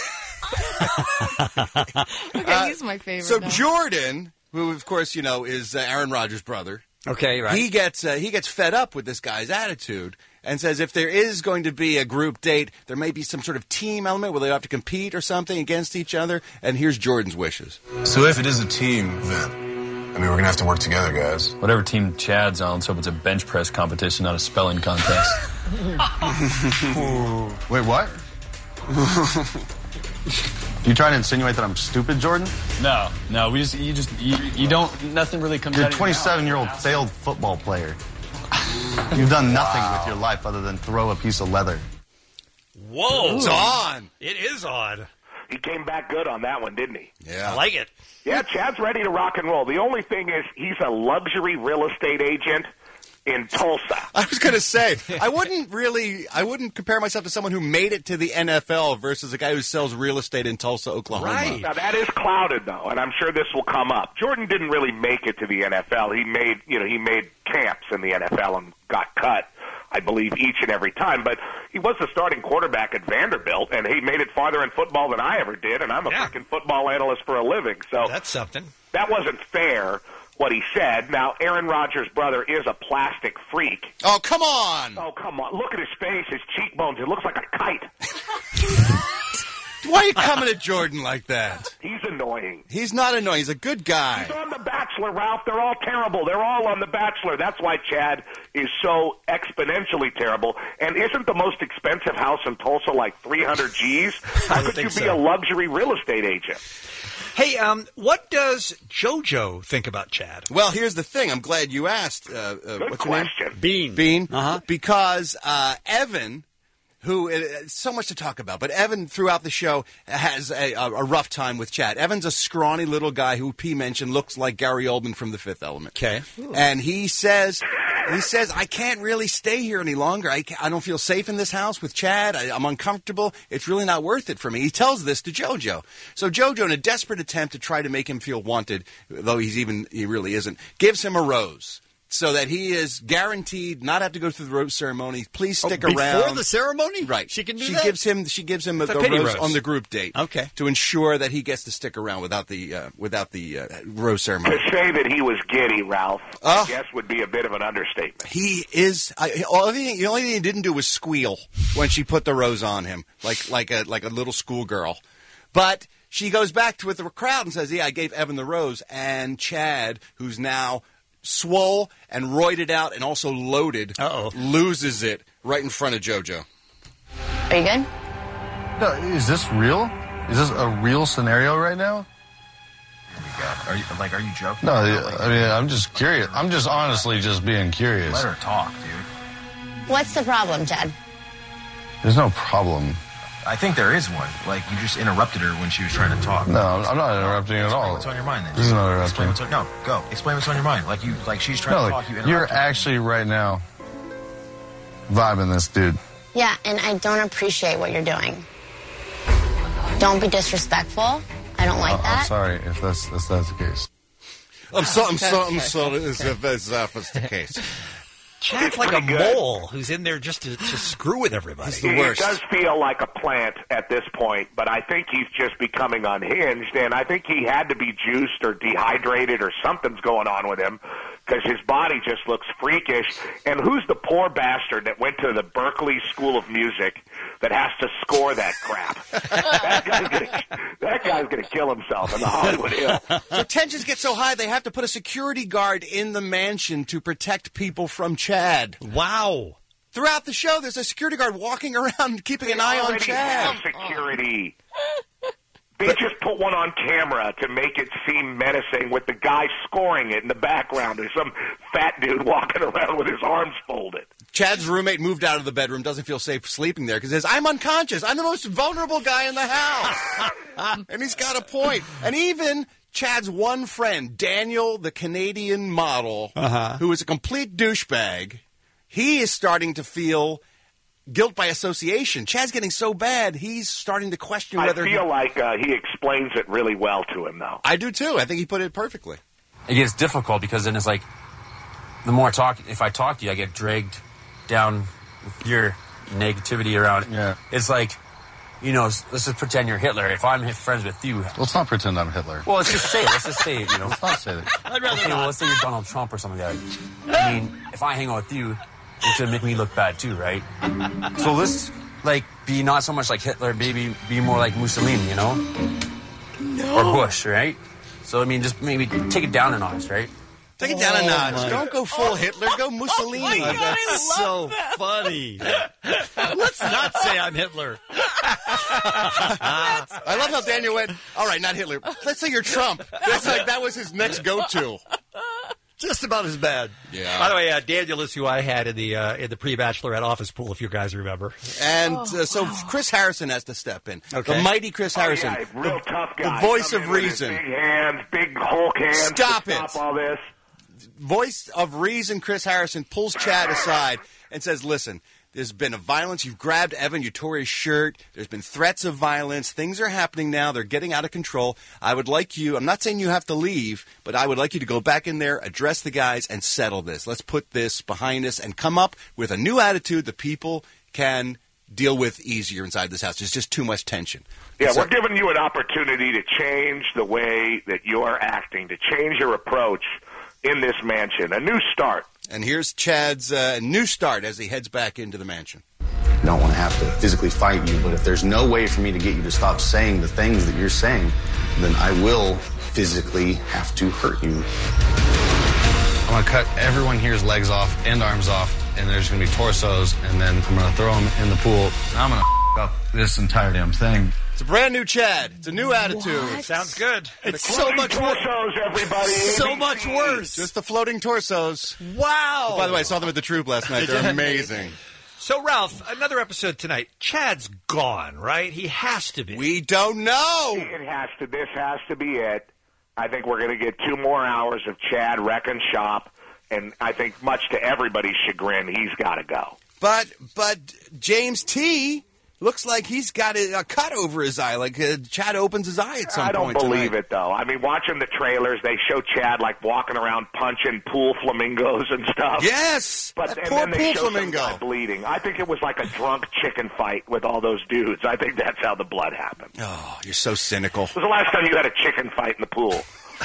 Okay, he's my favorite. So now. Jordan, who of course is Aaron Rodgers' brother. Okay, right. He gets fed up with this guy's attitude and says if there is going to be a group date, there may be some sort of team element where they have to compete or something against each other. And here's Jordan's wishes. So if it is a team event, we're going to have to work together, guys. Whatever team Chad's on, let's hope it's a bench press competition, not a spelling contest. Wait, what? You trying to insinuate that I'm stupid, Jordan? No, you don't, nothing really comes You're out a 27-year-old failed football player. You've done nothing with your life other than throw a piece of leather. Whoa. It's on. It is on. He came back good on that one, didn't he? Yeah. I like it. Yeah, Chad's ready to rock and roll. The only thing is he's a luxury real estate agent in Tulsa. I was going to say, I wouldn't compare myself to someone who made it to the NFL versus a guy who sells real estate in Tulsa, Oklahoma. Right. Now, that is clouded, though, and I'm sure this will come up. Jordan didn't really make it to the NFL. He made camps in the NFL and got cut, I believe, each and every time. But he was the starting quarterback at Vanderbilt, and he made it farther in football than I ever did, and I'm a freaking football analyst for a living. So that's something. That wasn't fair, what he said. Now, Aaron Rodgers' brother is a plastic freak. Oh, come on. Oh, come on. Look at his face, his cheekbones. It looks like a kite. Why are you coming at Jordan like that? He's annoying. He's not annoying. He's a good guy. He's on The Bachelor, Ralph. They're all terrible. They're all on The Bachelor. That's why Chad is so exponentially terrible. And isn't the most expensive house in Tulsa like 300 G's? How could you be a luxury real estate agent? Hey, what does JoJo think about Chad? Well, here's the thing. I'm glad you asked. What's your name? Bean. Bean. Because Evan, who so much to talk about, but Evan throughout the show has a rough time with Chad. Evan's a scrawny little guy who P mentioned looks like Gary Oldman from The Fifth Element. Okay. And he says, I can't really stay here any longer. I don't feel safe in this house with Chad. I'm uncomfortable. It's really not worth it for me. He tells this to JoJo. So JoJo, in a desperate attempt to try to make him feel wanted, though he really isn't, gives him a rose. So that he is guaranteed not have to go through the rose ceremony. Please stick around. Before the ceremony? Right. She can do she that? Gives him the rose on the group date. Okay. To ensure that he gets to stick around without the rose ceremony. To say that he was giddy, Ralph, I guess would be a bit of an understatement. He is. The only thing he didn't do was squeal when she put the rose on him, like a little schoolgirl. But she goes back to the crowd and says, "Yeah, I gave Evan the rose," and Chad, who's now swole and roided out and also loaded, loses it right in front of JoJo. Are you good? No, is this real? Is this a real scenario right now? Are you joking? No, I mean, I'm just curious. I'm just honestly just being curious. Let her talk, dude. What's the problem, Chad? There's no problem. I think there is one. Like, you just interrupted her when she was trying to talk. No, I'm not interrupting at all. Explain what's on your mind, then. This is not interrupting. Explain what's on your mind. Like she's trying to talk, you interrupt you're her. actually right now vibing this dude. Yeah, and I don't appreciate what you're doing. Don't be disrespectful. I don't like that. I'm sorry if that's the case. I'm sorry if that's the case. Chad's like a mole who's in there just to screw with everybody. He's the worst. It does feel like a plant at this point, but I think he's just becoming unhinged, and I think he had to be juiced or dehydrated or something's going on with him because his body just looks freakish. And who's the poor bastard that went to the Berkeley School of Music that has to score that crap? that guy's gonna kill himself in the Hollywood Hill. So tensions get so high they have to put a security guard in the mansion to protect people from Chad. Wow. Throughout the show, there's a security guard walking around keeping an eye on Chad. Have security. They just put one on camera to make it seem menacing with the guy scoring it in the background. There's some fat dude walking around with his arms folded. Chad's roommate moved out of the bedroom, doesn't feel safe sleeping there because he says, I'm unconscious. I'm the most vulnerable guy in the house. And he's got a point. And even Chad's one friend, Daniel, the Canadian model, who is a complete douchebag, he is starting to feel guilt by association. Chad's getting so bad, he's starting to question whether... I feel like he explains it really well to him, though. I do, too. I think he put it perfectly. It gets difficult because then it's like, the more if I talk to you, I get dragged down with your negativity around it. Yeah. It's like, let's just pretend you're Hitler. If I'm friends with you... Let's not pretend I'm Hitler. Well, let's just say it. Let's not say that. I'd rather not. Well, let's say you're Donald Trump or something like that. I mean, if I hang out with you, it's going to make me look bad too, right? So let's, be not so much like Hitler, maybe be more like Mussolini, No. Or Bush, right? So, I mean, just maybe take it down a notch, right? Take it down a notch. Don't go full Hitler. Go Mussolini. Oh my God, That's so funny. Let's not say I'm Hitler. I love how Daniel went, all right, not Hitler. Let's say you're Trump. That's that was his next go-to. Just about as bad. Yeah. By the way, Daniel is who I had in the pre-bachelorette office pool, if you guys remember. And so Chris Harrison has to step in. Okay. The mighty Chris Harrison. Yeah, real tough guy. The voice Come of in with his reason. Big hands, big Hulk hands. Stop to it. Stop all this. Voice of reason, Chris Harrison, pulls Chad aside and says, listen, there's been a violence. You've grabbed Evan. You tore his shirt. There's been threats of violence. Things are happening now. They're getting out of control. I would like you, I'm not saying you have to leave, but I would like you to go back in there, address the guys, and settle this. Let's put this behind us and come up with a new attitude that people can deal with easier inside this house. There's just too much tension. Yeah, So- we're giving you an opportunity to change the way that you're acting, to change your approach in this mansion. A new start. And here's Chad's new start as he heads back into the mansion. I don't want to have to physically fight you, but if there's no way for me to get you to stop saying the things that you're saying, then I will physically have to hurt you. I'm going to cut everyone here's legs off and arms off, and there's going to be torsos, and then I'm going to throw them in the pool. And I'm going to up this entire damn thing. It's a brand new Chad. It's a new attitude. What? Sounds good. It's so much worse. Torsos, everybody. So much worse. Just the floating torsos. Wow. By the way, I saw them at the Troop last night. They're amazing. So, Ralph, another episode tonight. Chad's gone, right? He has to be. We don't know. This has to be it. I think we're going to get 2 more hours of Chad wrecking shop, and I think much to everybody's chagrin, he's got to go. But James T. looks like he's got a cut over his eye, like Chad opens his eye at some point. I don't believe it, though. I mean, watching the trailers, they show Chad, like, walking around punching pool flamingos and stuff. Yes! But, that and poor then they pool show flamingo. some guy bleeding. I think it was like a drunk chicken fight with all those dudes. I think that's how the blood happened. Oh, you're so cynical. When was the last time you had a chicken fight in the pool?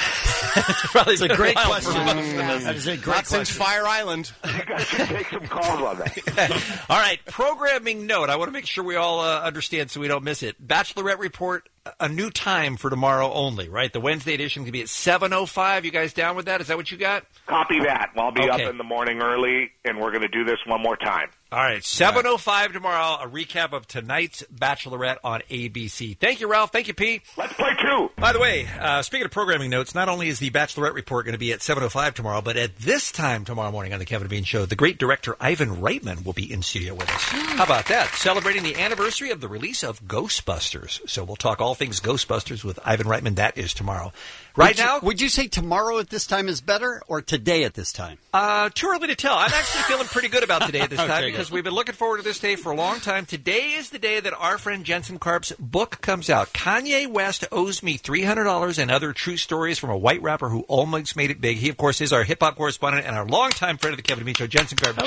Probably It's a great question. That is a great since Fire Island. You guys should take some calls on that. All right, programming note. I want to make sure we all understand so we don't miss it. Bachelorette Report, a new time for tomorrow only, right? The Wednesday edition can be at 7:05. You guys down with that? Is that what you got? Copy that. I'll be up Okay. in the morning early, and we're going to do this one more time. All right, 7:05 tomorrow, a recap of tonight's Bachelorette on ABC. Thank you, Ralph. Thank you, Pete. Let's play 2. By the way, speaking of programming notes, not only is the Bachelorette Report going to be at 7:05 tomorrow, but at this time tomorrow morning on the Kevin and Bean Show, the great director Ivan Reitman will be in studio with us. How about that? Celebrating the anniversary of the release of Ghostbusters. So we'll talk all things Ghostbusters with Ivan Reitman. That is tomorrow. Would you say tomorrow at this time is better or today at this time? Too early to tell. I'm actually feeling pretty good about today at this time Okay, because we've been looking forward to this day for a long time. Today is the day that our friend Jensen Karp's book comes out. Kanye West owes me $300 and other true stories from a white rapper who almost made it big. He, of course, is our hip-hop correspondent and our longtime friend of the Kevin and Bean Show, Jensen Karp.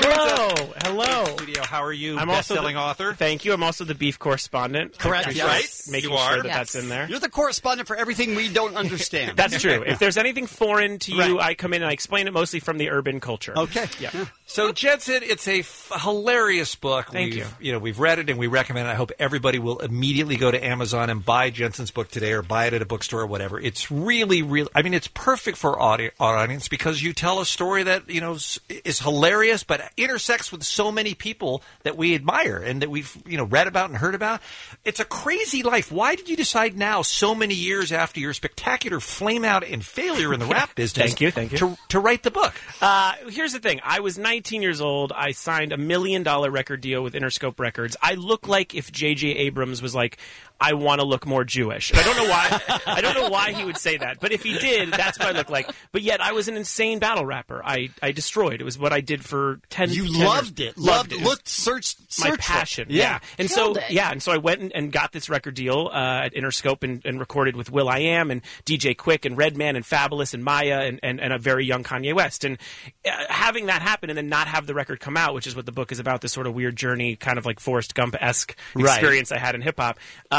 Hello. Studio. How are you? I'm Best-selling author. Thank you. I'm also the beef correspondent. Correct. I'm Yes. just making You sure are. that that's in there. You're the correspondent for everything we don't understand. That's true. If there's anything foreign to you, Right. I come in and I explain it mostly from the urban culture. Okay. Yeah. So, Jensen, it's a hilarious book. Thank you. We've read it and we recommend it. I hope everybody will immediately go to Amazon and buy Jensen's book today or buy it at a bookstore or whatever. It's really, I mean, it's perfect for our audience because you tell a story that, is hilarious but intersects with so many people that we admire and that we've, read about and heard about. It's a crazy life. Why did you decide now, so many years after your spectacular flame out and failure in the rap business, Thank you. to write the book? Here's the thing. I was 19 years old. I signed a $1 million record deal with Interscope Records. I look like if J.J. Abrams was like, I want to look more Jewish. And I don't know why. I don't know why he would say that. But if he did, that's what I look like. But yet, I was an insane battle rapper. I destroyed. It was what I did for 10 You 10 loved years. it. Loved it. Searched My for it. passion. Yeah. And Killed so, it. and so I went and got this record deal at Interscope and recorded with will.i.am and DJ Quick and Redman and Fabulous and Maya and a very young Kanye West. And having that happen and then not have the record come out, which is what the book is about, this sort of weird journey, kind of like Forrest Gump-esque experience I had in hip-hop,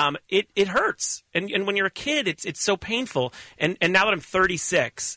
it hurts. And when you're a kid, it's so painful. And now that I'm 36,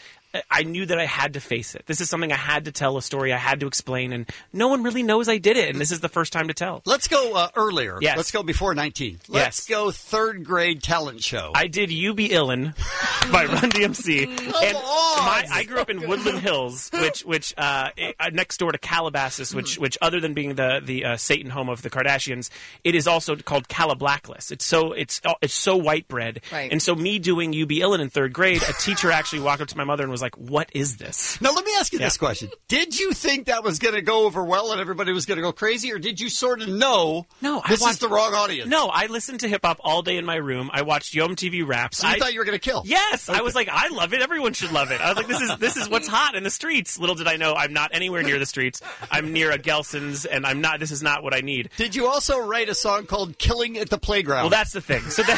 I knew that I had to face it. This is something I had to tell, a story I had to explain, and no one really knows I did it, and this is the first time to tell. Let's go earlier. Yes. Let's go before 19. Let's go third grade talent show. I did You Be Illin' by Run DMC. And I grew up in Woodland Hills, which next door to Calabasas, which other than being the Satan home of the Kardashians, it is also called Calablackless. It's so white bread. Right. And so me doing You Be Illin' in third grade, a teacher actually walked up to my mother and was like, like, what is this? Now, let me ask you Yeah. this question. Did you think that was going to go over well and everybody was going to go crazy, or did you sort of know this is the wrong audience? No, I listened to hip-hop all day in my room. I watched Yom TV Raps. So you thought you were going to kill? Yes. Okay. I was like, I love it. Everyone should love it. I was like, this is what's hot in the streets. Little did I know, I'm not anywhere near the streets. I'm near a Gelson's, and this is not what I need. Did you also write a song called Killing at the Playground? Well, that's the thing. So then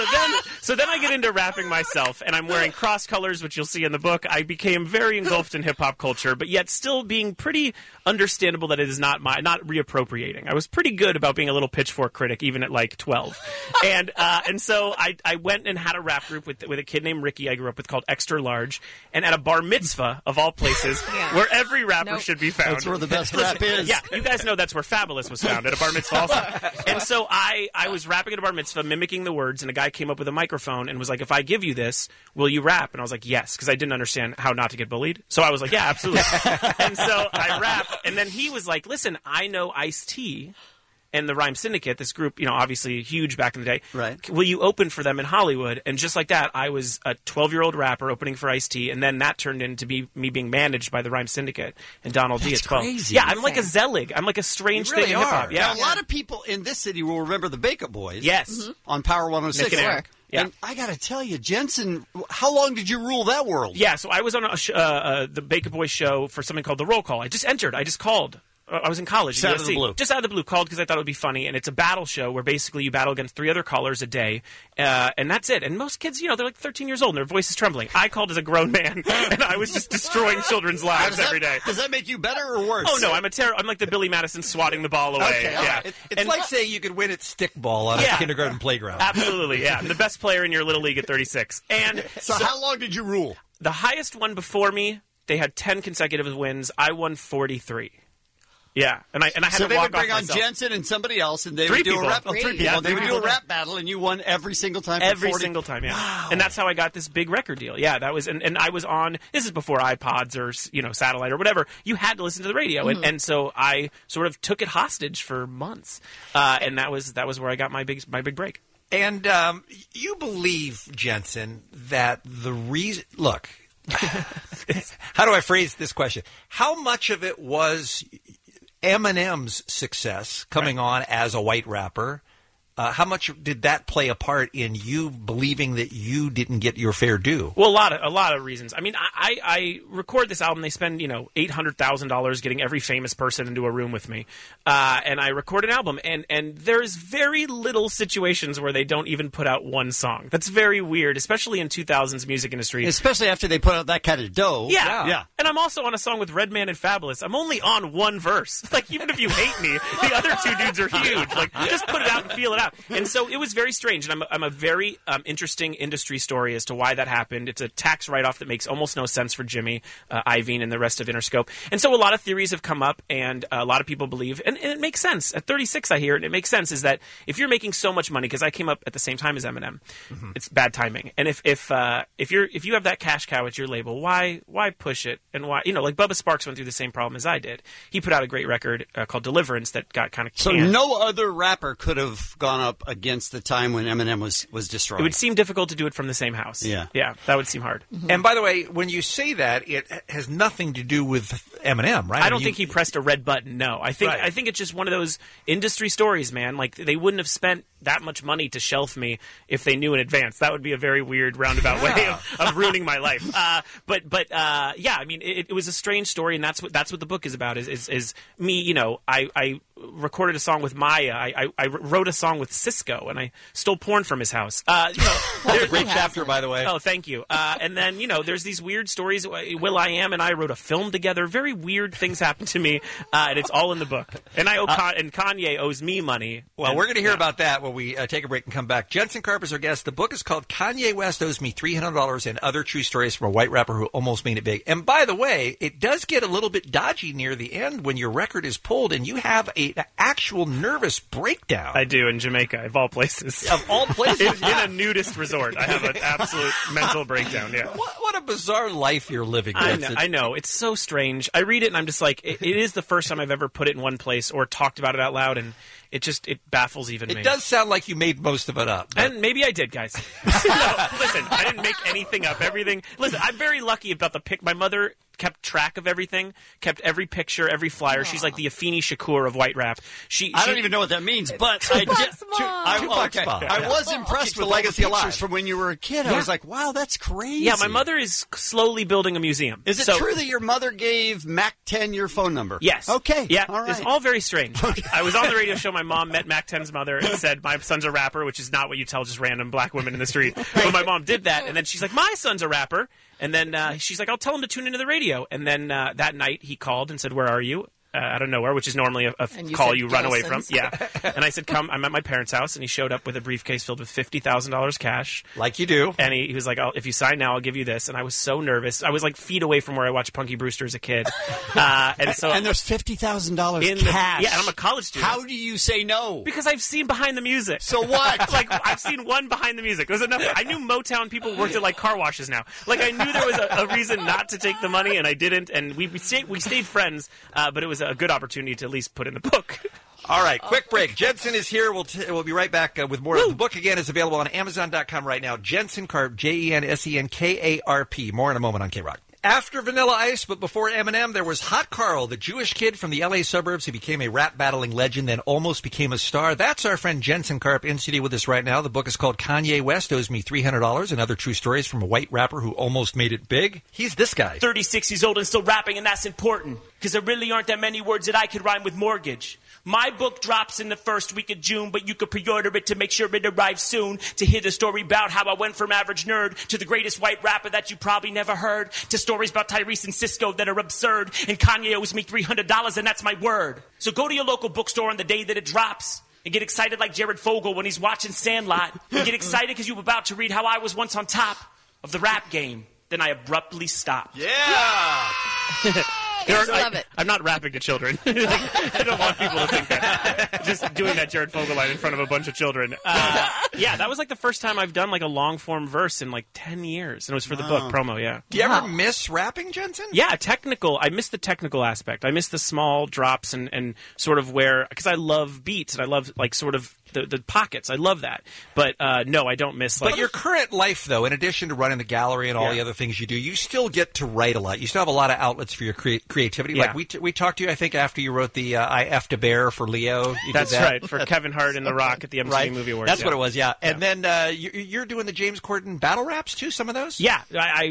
I get into rapping myself, and I'm wearing cross colors, which you'll see in the book. I became very engulfed in hip-hop culture, but yet still being pretty understandable that it is not reappropriating. I was pretty good about being a little pitchfork critic, even at like 12. And so I went and had a rap group with a kid named Ricky I grew up with called Extra Large, and at a bar mitzvah, of all places, where every rapper should be found. That's where the best rap is. Yeah, you guys know that's where Fabulous was found, at a bar mitzvah also. And so I was rapping at a bar mitzvah, mimicking the words, and a guy came up with a microphone and was like, if I give you this, will you rap? And I was like, yes, because I didn't understand how not to get bullied. So I was like, yeah, absolutely. And so I rap, and then he was like, listen, I know Ice-T and the Rhyme Syndicate, this group, obviously huge back in the day. Right. Will you open for them in Hollywood? And just like that, I was a 12-year-old rapper opening for Ice-T, and then that turned into me being managed by the Rhyme Syndicate and Donald D at 12. Crazy. Yeah, I'm like a Zelig. I'm like a strange You really thing in hip-hop. are. Yeah. Now, a lot of people in this city will remember the Bake Up Boys. Yes. On Power 106. Nick and Eric. Yeah. And I got to tell you, Jensen, how long did you rule that world? Yeah, so I was on the Bake Boys show for something called The Roll Call. I just entered. I just called. I was in college. Just at out of the USC. blue. Just out of the blue. Called because I thought it would be funny. And it's a battle show where basically you battle against 3 other callers a day. And that's it. And most kids, they're like 13 years old and their voice is trembling. I called as a grown man, and I was just destroying children's lives every day. Does that make you better or worse? Oh, no. I'm like the Billy Madison swatting the ball away. Okay, yeah. It's like saying you could win at stickball on a kindergarten playground. Absolutely, yeah. I'm the best player in your little league at 36. And so how long did you rule? The highest one before me, they had 10 consecutive wins. I won 43. Yeah, and I had so to they walk would bring off on myself. Jensen and somebody else, and they Three would do people. a rap. Three Three people. people. Yeah, They three would do people. a rap battle, and you won every single time. Every for 40. single time, yeah. Wow. And that's how I got this big record deal. Yeah, that was, and I was on. This is before iPods or satellite or whatever. You had to listen to the radio, and so I sort of took it hostage for months, and that was where I got my big break. And you believe, Jensen, that the reason... Look, how do I phrase this question? How much of it was Eminem's success coming on as a white rapper? How much did that play a part in you believing that you didn't get your fair due? Well, a lot of reasons. I mean, I record this album. They spend $800,000 getting every famous person into a room with me, and I record an album. And there's very little situations where they don't even put out one song. That's very weird, especially in 2000s music industry. Especially after they put out that kind of dough. Yeah. And I'm also on a song with Redman and Fabulous. I'm only on one verse. Like, even if you hate me, the other 2 dudes are huge. Like, just put it out and feel it out. And so it was very strange. And I'm a very interesting industry story as to why that happened. It's a tax write-off that makes almost no sense for Jimmy Iovine and the rest of Interscope. And so a lot of theories have come up, and a lot of people believe, and it makes sense. At 36, I hear it, and it makes sense, is that if you're making so much money, because I came up at the same time as Eminem, it's bad timing. And if you have that cash cow at your label, why push it? And why, like Bubba Sparks went through the same problem as I did. He put out a great record called Deliverance that got kind of canned. So no other rapper could have gone up against the time when Eminem was destroyed. It would seem difficult to do it from the same house. Yeah, that would seem hard. And by the way, when you say that, it has nothing to do with Eminem, right? I don't think he pressed a red button. No, I think it's just one of those industry stories, man. Like, they wouldn't have spent that much money to shelf me if they knew in advance. That would be a very weird roundabout way of ruining my life. But yeah, I mean, it was a strange story, and that's what the book is about. Is me? I recorded a song with Maya. I wrote a song with Cisco, and I stole porn from his house. That's a great chapter, by the way. Oh, thank you. And then there's these weird stories. Will.i.am and I wrote a film together. Very weird things happened to me, and it's all in the book. And I owe and Kanye owes me money. Well, we're going to hear about that when we take a break and come back. Jensen Karp is our guest. The book is called Kanye West Owes Me $300 and Other True Stories from a White Rapper Who Almost Made It Big. And by the way, it does get a little bit dodgy near the end when your record is pulled and you have an actual nervous breakdown. I do, in Jamaica, of all places. Of all places? in a nudist resort. I have an absolute mental breakdown, yeah. What a bizarre life you're living. I know. It's so strange. I read it and I'm just like, it is the first time I've ever put it in one place or talked about it out loud, and it baffles even me. It does sound sound like you made most of it up. And maybe I did, guys. No, listen, I didn't make anything up. Everything. Listen, I'm very lucky about the pic. My mother kept track of everything, kept every picture, every flyer. She's like the Afeni Shakur of white rap. I don't even know what that means, but I was impressed with legacy all the pictures alive from when you were a kid. I Yeah. was like, wow, that's crazy. Yeah, my mother is slowly building a museum. Is it true that your mother gave Mac 10 your phone number? Yes. Okay. Yeah, all right. it's all very strange. I was on the radio show. My mom met Mac 10's mother and said, my son's a rapper, which is not what you tell just random black women in the street. But my mom did that, and then she's like, my son's a rapper. And then she's like, I'll tell him to tune into the radio. And then that night he called and said, where are you? Out of nowhere, which is normally a call you run away from. Yeah. And I said, come. I'm at my parents' house, and he showed up with a briefcase filled with $50,000 cash. Like you do. And he was like, if you sign now, I'll give you this. And I was so nervous. I was like feet away from where I watched Punky Brewster as a kid. And there's $50,000 cash. Yeah, and I'm a college student. How do you say no? Because I've seen Behind the Music. So what? Like, I've seen one Behind the Music. It was enough. I knew Motown people worked at like car washes now. Like, I knew there was a reason not to take the money, and I didn't. And we stayed friends, but it was a good opportunity to at least put in the book. All right, quick break. Jensen is here. We'll be right back with more. The book, again, is available on Amazon.com right now. Jensen Karp, Jensenkarp. More in a moment on K-Rock. After Vanilla Ice, but before Eminem, there was Hot Carl, the Jewish kid from the L.A. suburbs who became a rap-battling legend, then almost became a star. That's our friend Jensen Karp in studio with us right now. The book is called Kanye West Owes Me $300, and other true stories from a white rapper who almost made it big. He's this guy. 36 years old and still rapping, and that's important, because there really aren't that many words that I could rhyme with mortgage. My book drops in the first week of June, but you could pre-order it to make sure it arrives soon. To hear the story about how I went from average nerd to the greatest white rapper that you probably never heard. To stories about Tyrese and Cisco that are absurd. And Kanye owes me $300, and that's my word. So go to your local bookstore on the day that it drops. And get excited like Jared Fogle when he's watching Sandlot. And get excited because you're about to read how I was once on top of the rap game. Then I abruptly stopped. Yeah! Love it. I'm not rapping to children. I don't want people to think that. Just doing that Jared Fogle line in front of a bunch of children. Yeah, that was like the first time I've done like a long form verse in like 10 years. And it was for the book promo, yeah. Do you ever miss rapping, Jensen? Yeah, I miss the technical aspect. I miss the small drops and sort of because I love beats and I love like sort of the pockets. I love that. But no, I don't miss. But your current life, though, in addition to running the gallery and all the other things you do, you still get to write a lot. You still have a lot of outlets for your creativity. Yeah. Like we talked to you, I think, after you wrote the I F to Bear for Leo. That's right, for Kevin Hart and The Rock at the MTV Movie Awards. That's what it was, yeah. And then you're doing the James Corden battle raps, too, some of those? Yeah.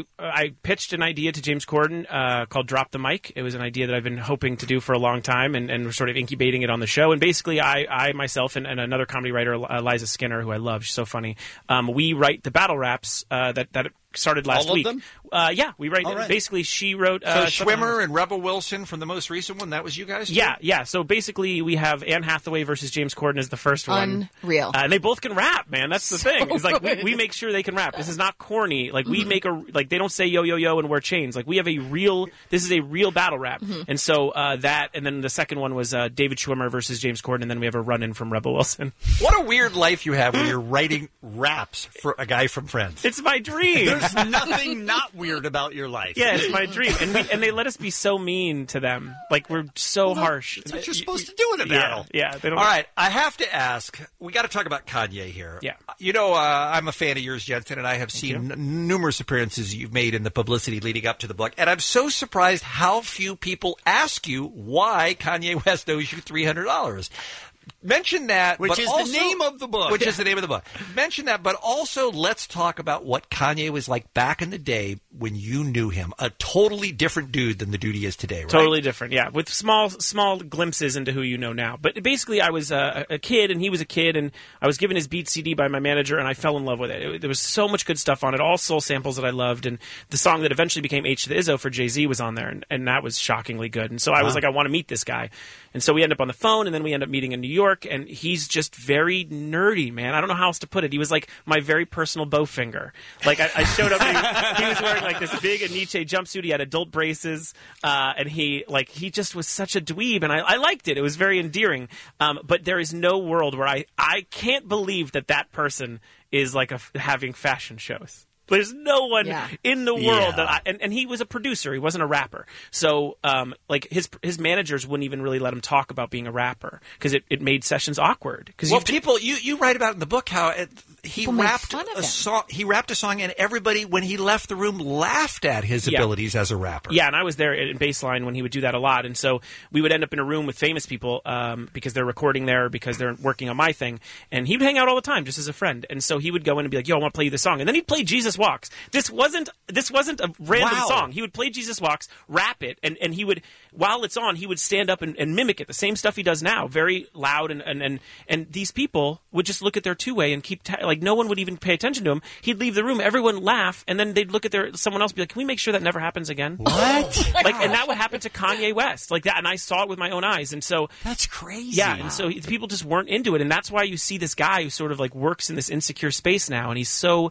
I pitched an idea to James Corden called Drop the Mic. It was an idea that I've been hoping to do for a long time and we're sort of incubating it on the show. And basically, I myself and another comedy writer, Liza Skinner, who I love, she's so funny, we write the battle raps that started last week. All of them? Yeah, we write. Right. Basically, she wrote. So Schwimmer and Rebel Wilson from the most recent one. That was you guys. Yeah. So basically, we have Anne Hathaway versus James Corden as the first one. Unreal. And they both can rap, man. That's the thing. It's like we make sure they can rap. This is not corny. Like we make they don't say yo yo yo and wear chains. Like we have this is a real battle rap. And so that, and then the second one was David Schwimmer versus James Corden, and then we have a run in from Rebel Wilson. What a weird life you have when you're writing raps for a guy from Friends. It's my dream. There's nothing not weird about your life. Yeah, it's my dream. And they let us be so mean to them. Like, we're so harsh. That's what you're supposed to do in a battle. Yeah. They don't. All right, I have to ask, we got to talk about Kanye here. Yeah. You know, I'm a fan of yours, Jensen, and I have seen numerous appearances you've made in the publicity leading up to the book. And I'm so surprised how few people ask you why Kanye West owes you $300. Mention that, which is the name of the book. Which is the name of the book. Mention that, but also let's talk about what Kanye was like back in the day when you knew him. A totally different dude than the dude he is today, right? Totally different, yeah. With small glimpses into who you know now. But basically, I was a kid, and he was a kid, and I was given his Beat CD by my manager, and I fell in love with it. There was so much good stuff on it, all soul samples that I loved, and the song that eventually became H to the Izzo for Jay-Z was on there, and that was shockingly good. And so I was like, I want to meet this guy. And so we end up on the phone, and then we end up meeting in New York, and he's just very nerdy, man. I don't know how else to put it. He was like my very personal Bowfinger. Like, I showed up, and he was wearing like this big Aniche jumpsuit. He had adult braces, and he just was such a dweeb, and I liked it. It was very endearing. But there is no world where I can't believe that person is like having fashion shows. There's no one in the world Yeah. that and he was a producer. He wasn't a rapper. So, like his managers wouldn't even really let him talk about being a rapper because it made sessions awkward. Because you write about in the book how he People made rapped fun of a him. song. He rapped a song, and everybody, when he left the room, laughed at his Yeah. abilities as a rapper. Yeah, and I was there in Baseline when he would do that a lot. And so we would end up in a room with famous people because they're recording there, because they're working on my thing. And he would hang out all the time just as a friend. And so he would go in and be like, yo, I want to play you this song. And then he'd play Jesus Walks. This wasn't a random Wow. song. He would play Jesus Walks, rap it, and he would, while it's on, he would stand up and mimic it. The same stuff he does now, very loud. And these people would just look at their two-way and keep, like, no one would even pay attention to him. He'd leave the room, everyone laugh, and then they'd look at someone else and be like, can we make sure that never happens again? What? Like, and that would happen to Kanye West, like that, and I saw it with my own eyes, and so that's crazy. Yeah, and so people just weren't into it, and that's why you see this guy who sort of like works in this insecure space now, and he's so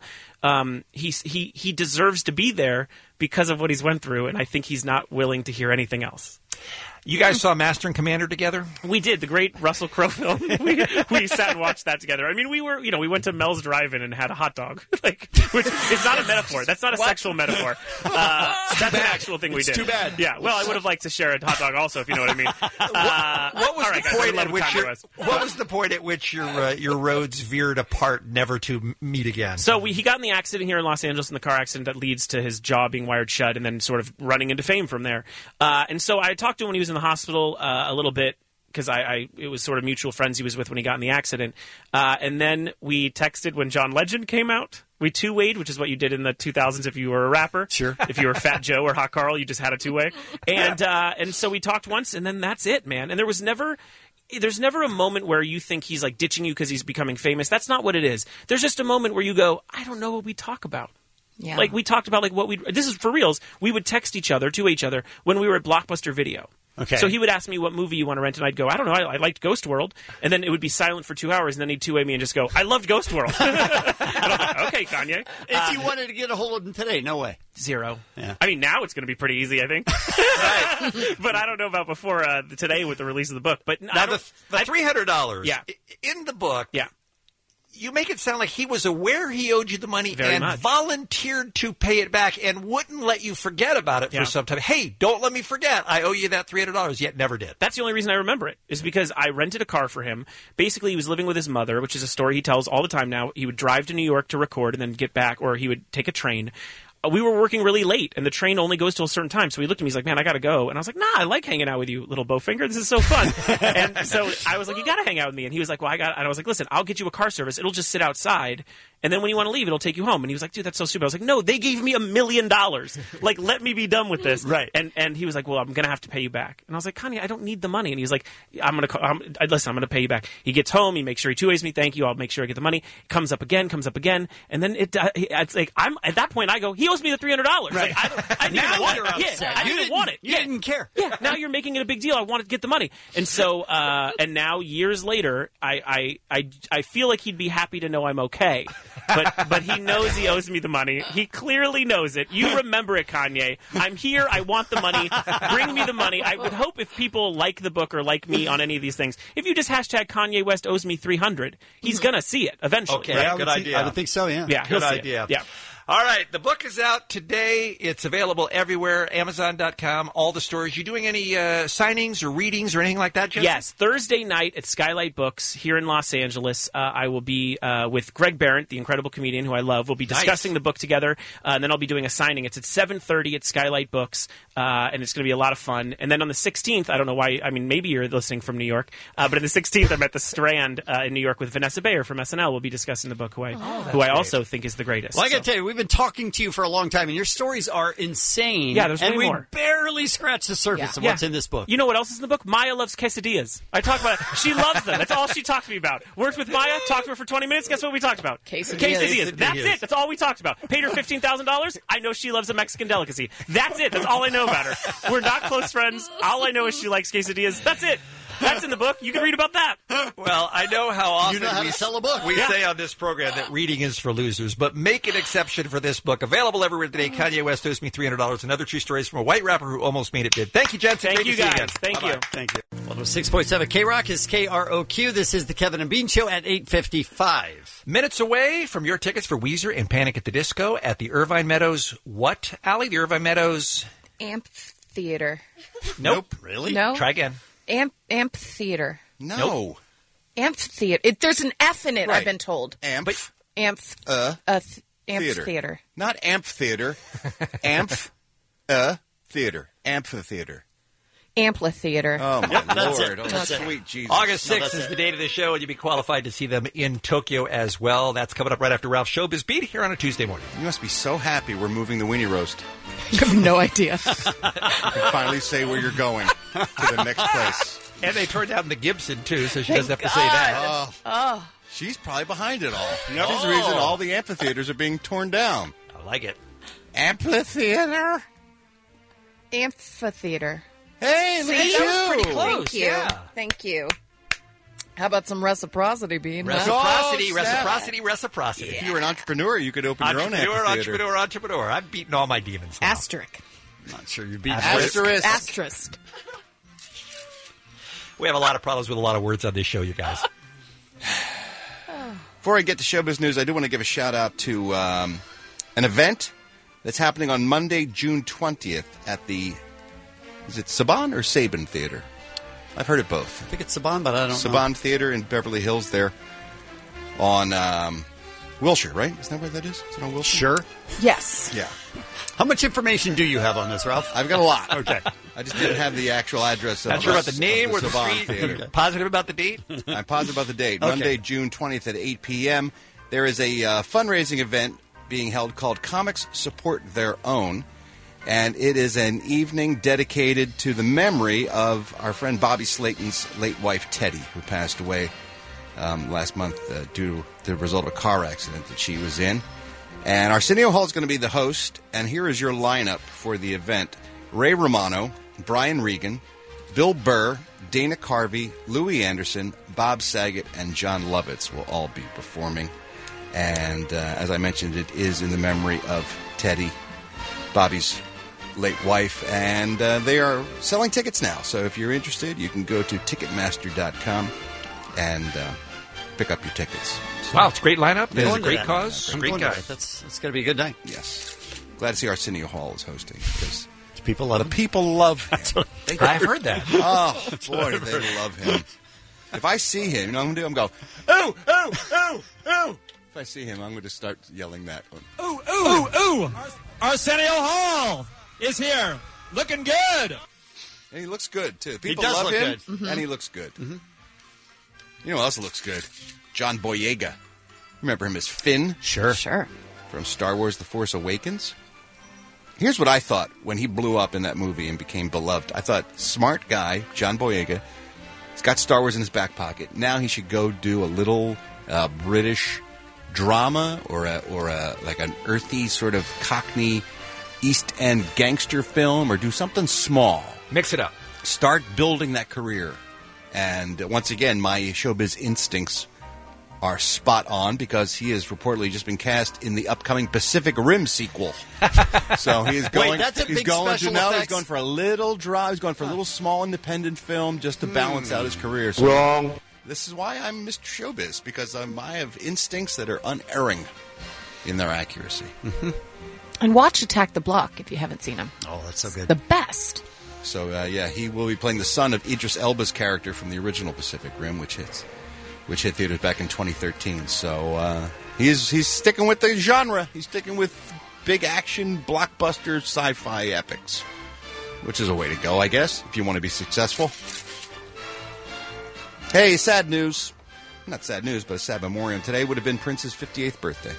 he deserves to be there because of what he's went through, and I think he's not willing to hear anything else. You guys saw Master and Commander together? We did, the great Russell Crowe film. we sat and watched that together. I mean, we went to Mel's Drive-In and had a hot dog, which is not a metaphor. That's not a sexual metaphor. That's an actual thing we did. Too bad. Yeah. Well, I would have liked to share a hot dog also, if you know what I mean. What was all right, the guys, point I love at which Kanye West. what was the point at which your roads veered apart, never to meet again? So he got in the accident here in Los Angeles, in the car accident that leads to his jaw being wired shut, and then sort of running into fame from there. And so I talked to him when he was in the hospital a little bit, because it was sort of mutual friends he was with when he got in the accident. And then we texted when John Legend came out. We two-wayed, which is what you did in the 2000s if you were a rapper. Sure. If you were Fat Joe or Hot Carl, you just had a two-way. And so we talked once, and then that's it, man. And there's never a moment where you think he's like ditching you because he's becoming famous. That's not what it is. There's just a moment where you go, I don't know what we talk about. Yeah. Like we talked about, like this is for reals. We would text each other to each other when we were at Blockbuster Video. Okay. So he would ask me what movie you want to rent, and I'd go, I don't know, I liked Ghost World. And then it would be silent for 2 hours, and then he'd two-way me and just go, I loved Ghost World. And I'm like, okay, Kanye. If you wanted to get a hold of him today, no way. Zero. Yeah. I mean, now it's going to be pretty easy, I think. But I don't know about before today with the release of the book. But now the $300 Yeah. in the book. Yeah. You make it sound like he was aware he owed you the money Very and much. volunteered to pay it back and wouldn't let you forget about it Yeah. for some time. Hey, don't let me forget. I owe you that $300, yet never did. That's the only reason I remember it, is because I rented a car for him. Basically, he was living with his mother, which is a story he tells all the time now. He would drive to New York to record and then get back, or he would take a train. We were working really late, and the train only goes till a certain time. So he looked at me, he's like, man, I got to go. And I was like, nah, I like hanging out with you, little Bowfinger. This is so fun. And so I was like, you got to hang out with me. And he was like, well, and I was like, listen, I'll get you a car service. It'll just sit outside. And then when you want to leave, it'll take you home. And he was like, dude, that's so stupid. I was like, no, they gave me $1 million. Like, let me be done with this. Right. And he was like, well, I'm going to have to pay you back. And I was like, Kanye, I don't need the money. And he was like, listen, I'm going to pay you back. He gets home. He makes sure he two-ways me. Thank you. I'll make sure I get the money. Comes up again. And then it's like, at that point, I go, he owes me the $300. Right. Like, I didn't even want it. Yeah, I didn't even want it. You didn't care. Yeah, now you're making it a big deal. I wanted to get the money. And so, and now years later, I feel like he'd be happy to know I'm okay. But he knows he owes me the money. He clearly knows it. You remember it, Kanye. I'm here. I want the money. Bring me the money. I would hope if people like the book or like me on any of these things, if you just hashtag Kanye West owes me $300, he's going to see it eventually. Okay, right? good idea. I would think so, yeah. Yeah, he'll Good see idea. it. Yeah. All right, the book is out today. It's available everywhere, Amazon.com, all the stores. You doing any signings or readings or anything like that, Jesse? Yes, Thursday night at Skylight Books here in Los Angeles. I will be with Greg Behrendt, the incredible comedian who I love. We'll be discussing the book together, and then I'll be doing a signing. It's at 7:30 at Skylight Books, and it's going to be a lot of fun. And then on the 16th, I don't know why, I mean, maybe you're listening from New York, but on the 16th, I'm at the Strand in New York with Vanessa Bayer from SNL. We'll be discussing the book, who I also think is the greatest. Well, I got to tell you, we've been talking to you for a long time, and your stories are insane. Yeah, there's and way we more. barely scratched the surface of what's in this book. You know what else is in the book? Maya loves quesadillas. I talk about it. She loves them. That's all she talked to me about. Worked with Maya, talked to her for 20 minutes. Guess what we talked about? Quesadillas. That's it. That's all we talked about. Paid her $15,000. I know she loves a Mexican delicacy. That's it. That's all I know about her. We're not close friends. All I know is she likes quesadillas. That's it. That's in the book. You can read about that. Well, I know how often You know how to sell a book. we say on this program that reading is for losers, but make an exception for this book. Available everywhere today. Kanye West owes me $300. Another true stories from a white rapper who almost made it big. Thank you, Jensen. Thank Great you, to see guys. again. Thank Bye-bye. you. Thank you. Well, 6.7 K-Rock is KROQ. This is the Kevin and Bean Show at 8:55. Minutes away from your tickets for Weezer and Panic at the Disco at the Irvine Meadows, what, Allie? The Irvine Meadows... Amphitheater. Nope. Really? No. Try again. Amphitheater. No. Nope. Amphitheater. There's an F in it, Right. I've been told. Amphitheater. Amphitheater. Not amphitheater. Theater. Amphitheater. Amphitheater. Oh, my That's Lord. it. Oh, That's it. sweet Jesus. August 6th that's is it. the date of the show, and you'll be qualified to see them in Tokyo as well. That's coming up right after Ralph's Showbiz Beat here on a Tuesday morning. You must be so happy we're moving the Weenie Roast. You have no idea. You can finally say where you're going to the next place. And they tore down the Gibson, too, so she Thank doesn't have to say that. Oh. Oh. She's probably behind it all. That's the reason all the amphitheaters are being torn down. I like it. Amphitheater? Amphitheater. Hey, look See? at That was pretty you. close. Thank you. yeah. Thank you. How about some reciprocity, Bean? Reciprocity, Oh, reciprocity, reciprocity. If you were an entrepreneur, you could open your own amphitheater. Entrepreneur. I've beaten all my demons now. Asterisk. Not sure you beat Asterisk. Asterisk. We have a lot of problems with a lot of words on this show, you guys. Before I get to showbiz news, I do want to give a shout out to an event that's happening on Monday, June 20th at the, is it Saban or Saban Theater? I've heard it both. I think it's Saban, but I don't know. Saban Theater in Beverly Hills there on Wilshire, right? Isn't that where that is? Is it on Wilshire? Sure. Yes. Yeah. How much information do you have on this, Ralph? I've got a lot. Okay. I just didn't have the actual address of Not sure about the name of or the Saban street. Theater. Positive about the date? I'm positive about the date. Okay. Monday, June 20th at 8 p.m. There is a fundraising event being held called Comics Support Their Own. And it is an evening dedicated to the memory of our friend Bobby Slayton's late wife, Teddy, who passed away last month due to the result of a car accident that she was in. And Arsenio Hall is going to be the host. And here is your lineup for the event. Ray Romano, Brian Regan, Bill Burr, Dana Carvey, Louis Anderson, Bob Saget, and John Lovitz will all be performing. And as I mentioned, it is in the memory of Teddy, Bobby's late wife, and they are selling tickets now. So if you're interested, you can go to Ticketmaster.com and pick up your tickets. So, Wow, it's a great lineup. It It's is a great cause. I'm Great going to guy. that. It's going to be a good night. Yes. Glad to see Arsenio Hall is hosting because People love the people love him. I've heard that. Oh, boy, do they love him. If I see him, you know what I'm going to do? I'm going, oh, oh, oh, oh. If I see him, I'm going to start yelling that one. Ooh, ooh, ooh! Arsenio Hall is here, looking good. And he looks good, too. People does love look him, good. Mm-hmm. and he looks good. Mm-hmm. You know who else looks good? John Boyega. Remember him as Finn? Sure. From Star Wars The Force Awakens. Here's what I thought when he blew up in that movie and became beloved. I thought, smart guy, John Boyega. He's got Star Wars in his back pocket. Now he should go do a little British drama or like an earthy sort of Cockney East End gangster film or do something small. Mix it up. Start building that career. And once again, my showbiz instincts are spot on because he has reportedly just been cast in the upcoming Pacific Rim sequel. So he is going. Wait, that's a he's big going special to now. He's effects? going for a little drama. He's going for a little small independent film just to balance out his career. So Wrong. This is why I'm Mr. Showbiz because I have instincts that are unerring in their accuracy. And watch Attack the Block if you haven't seen him. Oh, that's so good. The best. So yeah, he will be playing the son of Idris Elba's character from the original Pacific Rim, which hit theaters back in 2013. So he's sticking with the genre. He's sticking with big action, blockbuster, sci-fi epics, which is a way to go, I guess, if you want to be successful. Hey, sad news. Not sad news, but a sad memoriam. Today would have been Prince's 58th birthday.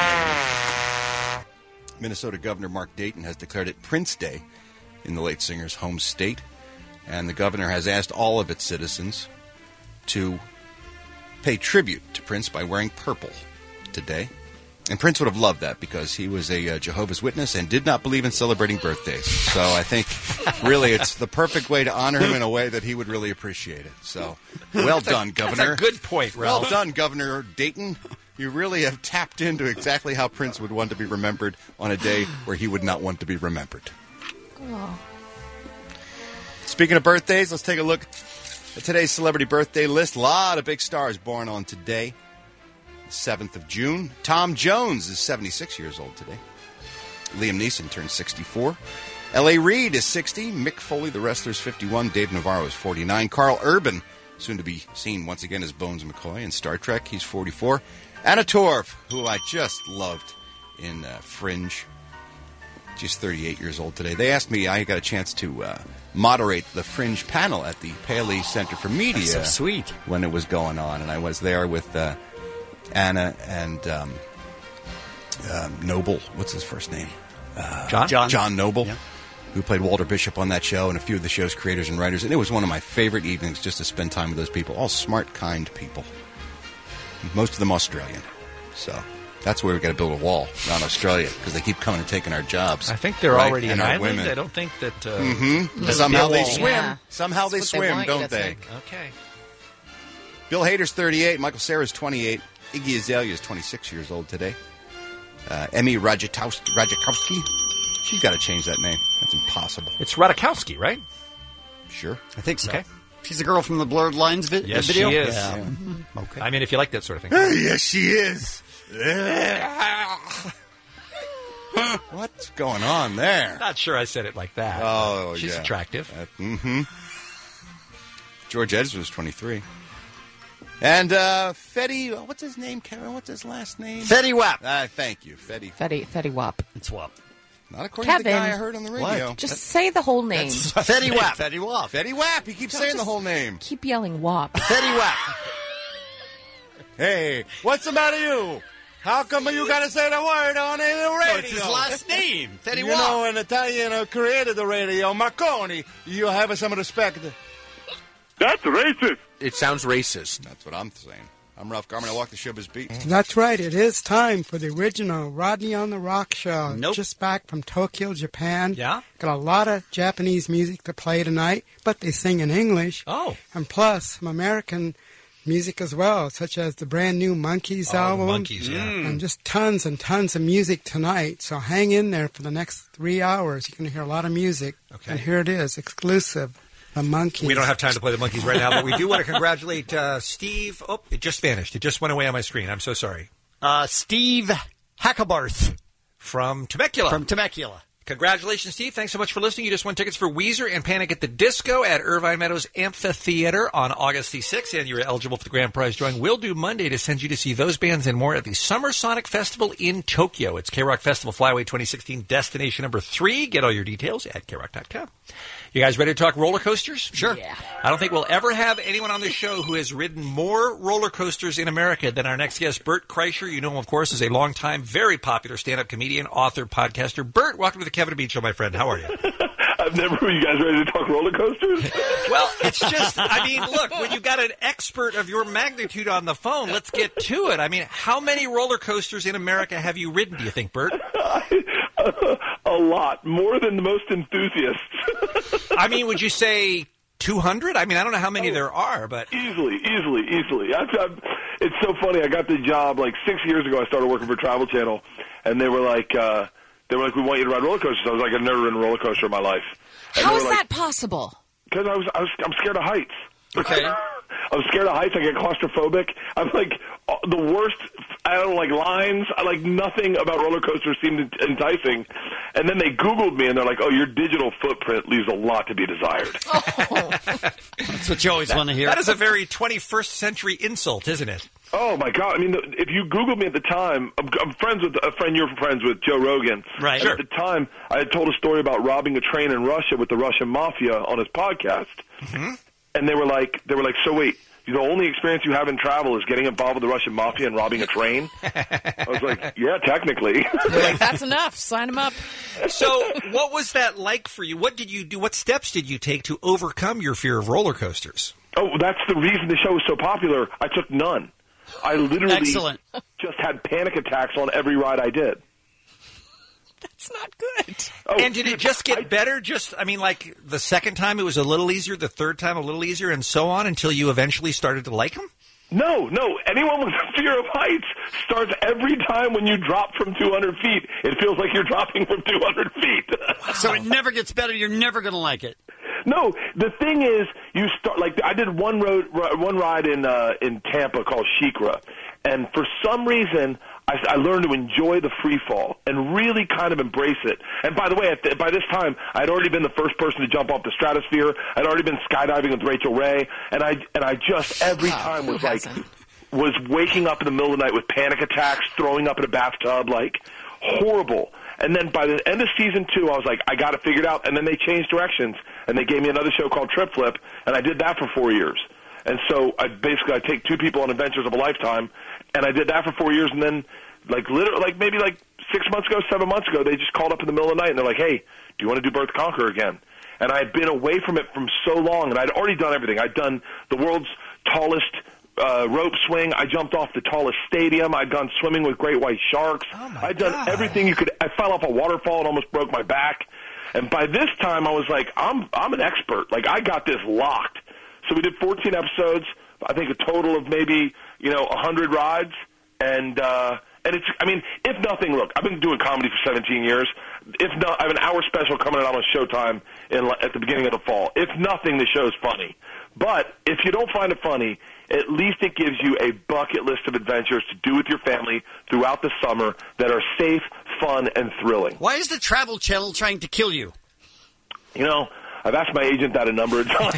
Minnesota Governor Mark Dayton has declared it Prince Day in the late singer's home state. And the governor has asked all of its citizens to pay tribute to Prince by wearing purple today. And Prince would have loved that because he was a Jehovah's Witness and did not believe in celebrating birthdays. So I think really it's the perfect way to honor him in a way that he would really appreciate it. So well done, Governor. That's a good point, Ralph. Well done, Governor Dayton. You really have tapped into exactly how Prince would want to be remembered on a day where he would not want to be remembered. Oh. Speaking of birthdays, let's take a look at today's celebrity birthday list. A lot of big stars born on today. 7th of June. Tom Jones is 76 years old today. Liam Neeson turns 64. L.A. Reid is 60. Mick Foley, the wrestler, is 51. Dave Navarro is 49. Carl Urban, soon to be seen once again as Bones McCoy in Star Trek. He's 44. Anna Torv, who I just loved in Fringe. She's 38 years old today. They asked me, I got a chance to moderate the Fringe panel at the Paley Center for Media. That's so sweet. When it was going on. And I was there with Anna and Noble. What's his first name? John Noble. Yeah. Who played Walter Bishop on that show, and a few of the show's creators and writers. And it was one of my favorite evenings just to spend time with those people. All smart, kind people. Most of them Australian. So that's where we got to build a wall around Australia, because they keep coming and taking our jobs. I think they're already an island. Women. I don't think that... Somehow they swim. Yeah. Somehow they swim, don't they? Okay. Bill Hader's 38. Michael Cera's 28. Iggy Azalea is 26 years old today. Emmy Ratajkowski. She's got to change that name. That's impossible. It's Ratajkowski, right? Sure. I think so. Okay. She's the girl from the Blurred Lines video? Yes, she is. Yeah. Okay. I mean, if you like that sort of thing. Yes, she is. What's going on there? Not sure I said it like that. Oh, she's yeah. attractive. George Edwards was 23. And Fetty, what's his name, Karen? What's his last name? Fetty Wap. Thank you, Fetty. Fetty Wap. It's Wap. Not according to the Kevin. guy I heard on the radio. What? Just say the whole name. Fetty Wap. Fetty Wap. Fetty Wap. He keeps saying the whole name. Keep yelling Wap. Fetty Wap. Hey, what's the matter with you? How come you got to say the word on the radio? No, it's his last name. Fetty You Wap. know, an Italian created the radio, Marconi. You have some respect. That's racist. It sounds racist. That's what I'm saying. I'm Ralph Garman. I walk the showbiz beat. That's right. It is time for the original Rodney on the Rock show. Nope. Just back from Tokyo, Japan. Yeah? Got a lot of Japanese music to play tonight, but they sing in English. Oh. And plus some American music as well, such as the brand new Monkees album. Monkees, yeah. And just tons and tons of music tonight. So hang in there for the next 3 hours. You're going to hear a lot of music. Okay. And here it is, exclusive. The Monkees. We don't have time to play the Monkees right now, but we do want to congratulate Steve. Oh, it just vanished. It just went away on my screen. I'm so sorry. Steve Hackabarth. From Temecula. From Temecula. Congratulations, Steve. Thanks so much for listening. You just won tickets for Weezer and Panic at the Disco at Irvine Meadows Amphitheater on August the 6th, and you're eligible for the grand prize drawing. We'll do Monday to send you to see those bands and more at the Summer Sonic Festival in Tokyo. It's K-Rock Festival Flyway 2016, destination number 3. Get all your details at krock.com. You guys ready to talk roller coasters? Sure. Yeah. I don't think we'll ever have anyone on this show who has ridden more roller coasters in America than our next guest, Bert Kreischer. You know him, of course, as a longtime, very popular stand-up comedian, author, podcaster. Bert, welcome to the Kevin and Bean Show, my friend. How are you? I've never. Are you guys ready to talk roller coasters? Well, it's just, I mean, look, when you've got an expert of your magnitude on the phone, let's get to it. I mean, how many roller coasters in America have you ridden, do you think, Bert? A lot. More than most enthusiasts. I mean, would you say 200? I mean, I don't know how many there are, but... Easily. It's so funny. I got the job like 6 years ago. I started working for Travel Channel, and they were like, we want you to ride roller coasters. I was like, I've never ridden a roller coaster in my life. And How is that possible? Because I'm scared of heights. Okay. I'm scared of heights. I get claustrophobic. I'm like the worst. I don't like lines. I like nothing about roller coasters seemed enticing. And then they Googled me and they're like, "Oh, your digital footprint leaves a lot to be desired." That's what you always want to hear. That is a very 21st century insult, isn't it? Oh my God! I mean, if you Googled me at the time, I'm friends with a friend. You're friends with Joe Rogan, right? And at the time, I had told a story about robbing a train in Russia with the Russian mafia on his podcast. Mm-hmm. And they were like, so wait, the only experience you have in travel is getting involved with the Russian mafia and robbing a train? I was like, yeah, technically. Like, that's enough. Sign him up. So what was that like for you? What did you do? What steps did you take to overcome your fear of roller coasters? Oh, that's the reason the show was so popular. I took none. I literally just had panic attacks on every ride I did. That's not good. Oh, and did it just get better? I mean, like the second time it was a little easier, the third time a little easier, and so on until you eventually started to like them? No. Anyone with a fear of heights starts every time when you drop from 200 feet. It feels like you're dropping from 200 feet. Wow. So it never gets better. You're never going to like it. No, the thing is, you start like I did one ride in Tampa called SheiKra, And for some reason, I learned to enjoy the free fall and really kind of embrace it. And by the way, by this time, I'd already been the first person to jump off the stratosphere. I'd already been skydiving with Rachel Ray, and I just every time was waking up in the middle of the night with panic attacks, throwing up in a bathtub, like horrible. And then by the end of season 2, I was like, I got it figured out. And then they changed directions, and they gave me another show called Trip Flip, and I did that for 4 years. And so I take two people on adventures of a lifetime, and I did that for 4 years. And then, maybe 6 months ago, 7 months ago, they just called up in the middle of the night, and they're like, hey, do you want to do Birth Conqueror again? And I had been away from it from so long, and I'd already done everything. I'd done the world's tallest rope swing. I jumped off the tallest stadium. I'd gone swimming with great white sharks. I'd done everything you could. I fell off a waterfall and almost broke my back. And by this time, I was like, I'm an expert. Like, I got this locked. So we did 14 episodes. I think a total of maybe 100 rides. And it's, I mean, if nothing, look, I've been doing comedy for 17 years. If not, I have an hour special coming out on Showtime at the beginning of the fall. If nothing, the show's funny. But if you don't find it funny, at least it gives you a bucket list of adventures to do with your family throughout the summer that are safe, fun, and thrilling. Why is the Travel Channel trying to kill you? I've asked my agent that a number of times.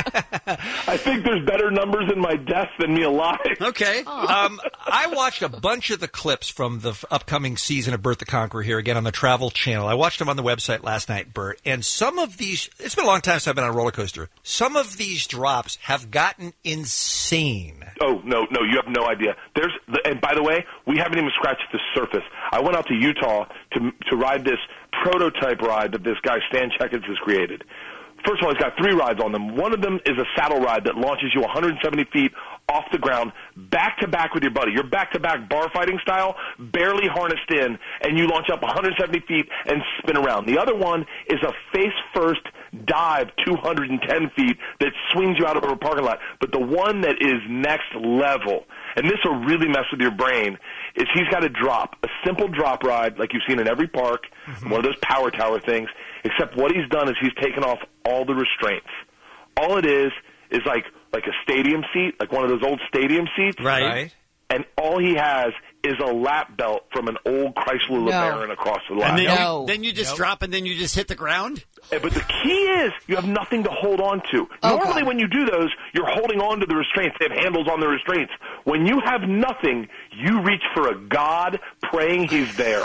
I think there's better numbers in my death than me alive. Okay. I watched a bunch of the clips from the upcoming season of Bert the Conqueror here again on the Travel Channel. I watched them on the website last night, Bert, and some of these, it's been a long time since I've been on a roller coaster. Some of these drops have gotten insane. Oh, no, you have no idea. And by the way, we haven't even scratched the surface. I went out to Utah to ride this prototype ride that this guy Stan Checkins has created. First of all, he's got 3 rides on them. One of them is a saddle ride that launches you 170 feet off the ground, back-to-back with your buddy. You're back-to-back bar fighting style, barely harnessed in, and you launch up 170 feet and spin around. The other one is a face-first dive 210 feet that swings you out of a parking lot. But the one that is next level, and this will really mess with your brain, is he's got a simple drop ride like you've seen in every park, one of those power tower things, except what he's done is he's taken off all the restraints. All it is like a stadium seat, like one of those old stadium seats. Right. And all he has is a lap belt from an old Chrysler LeBaron across the lap. And then you just drop and then you just hit the ground? But the key is you have nothing to hold on to. Normally when you do those, you're holding on to the restraints. They have handles on the restraints. When you have nothing, you reach for a god praying he's there.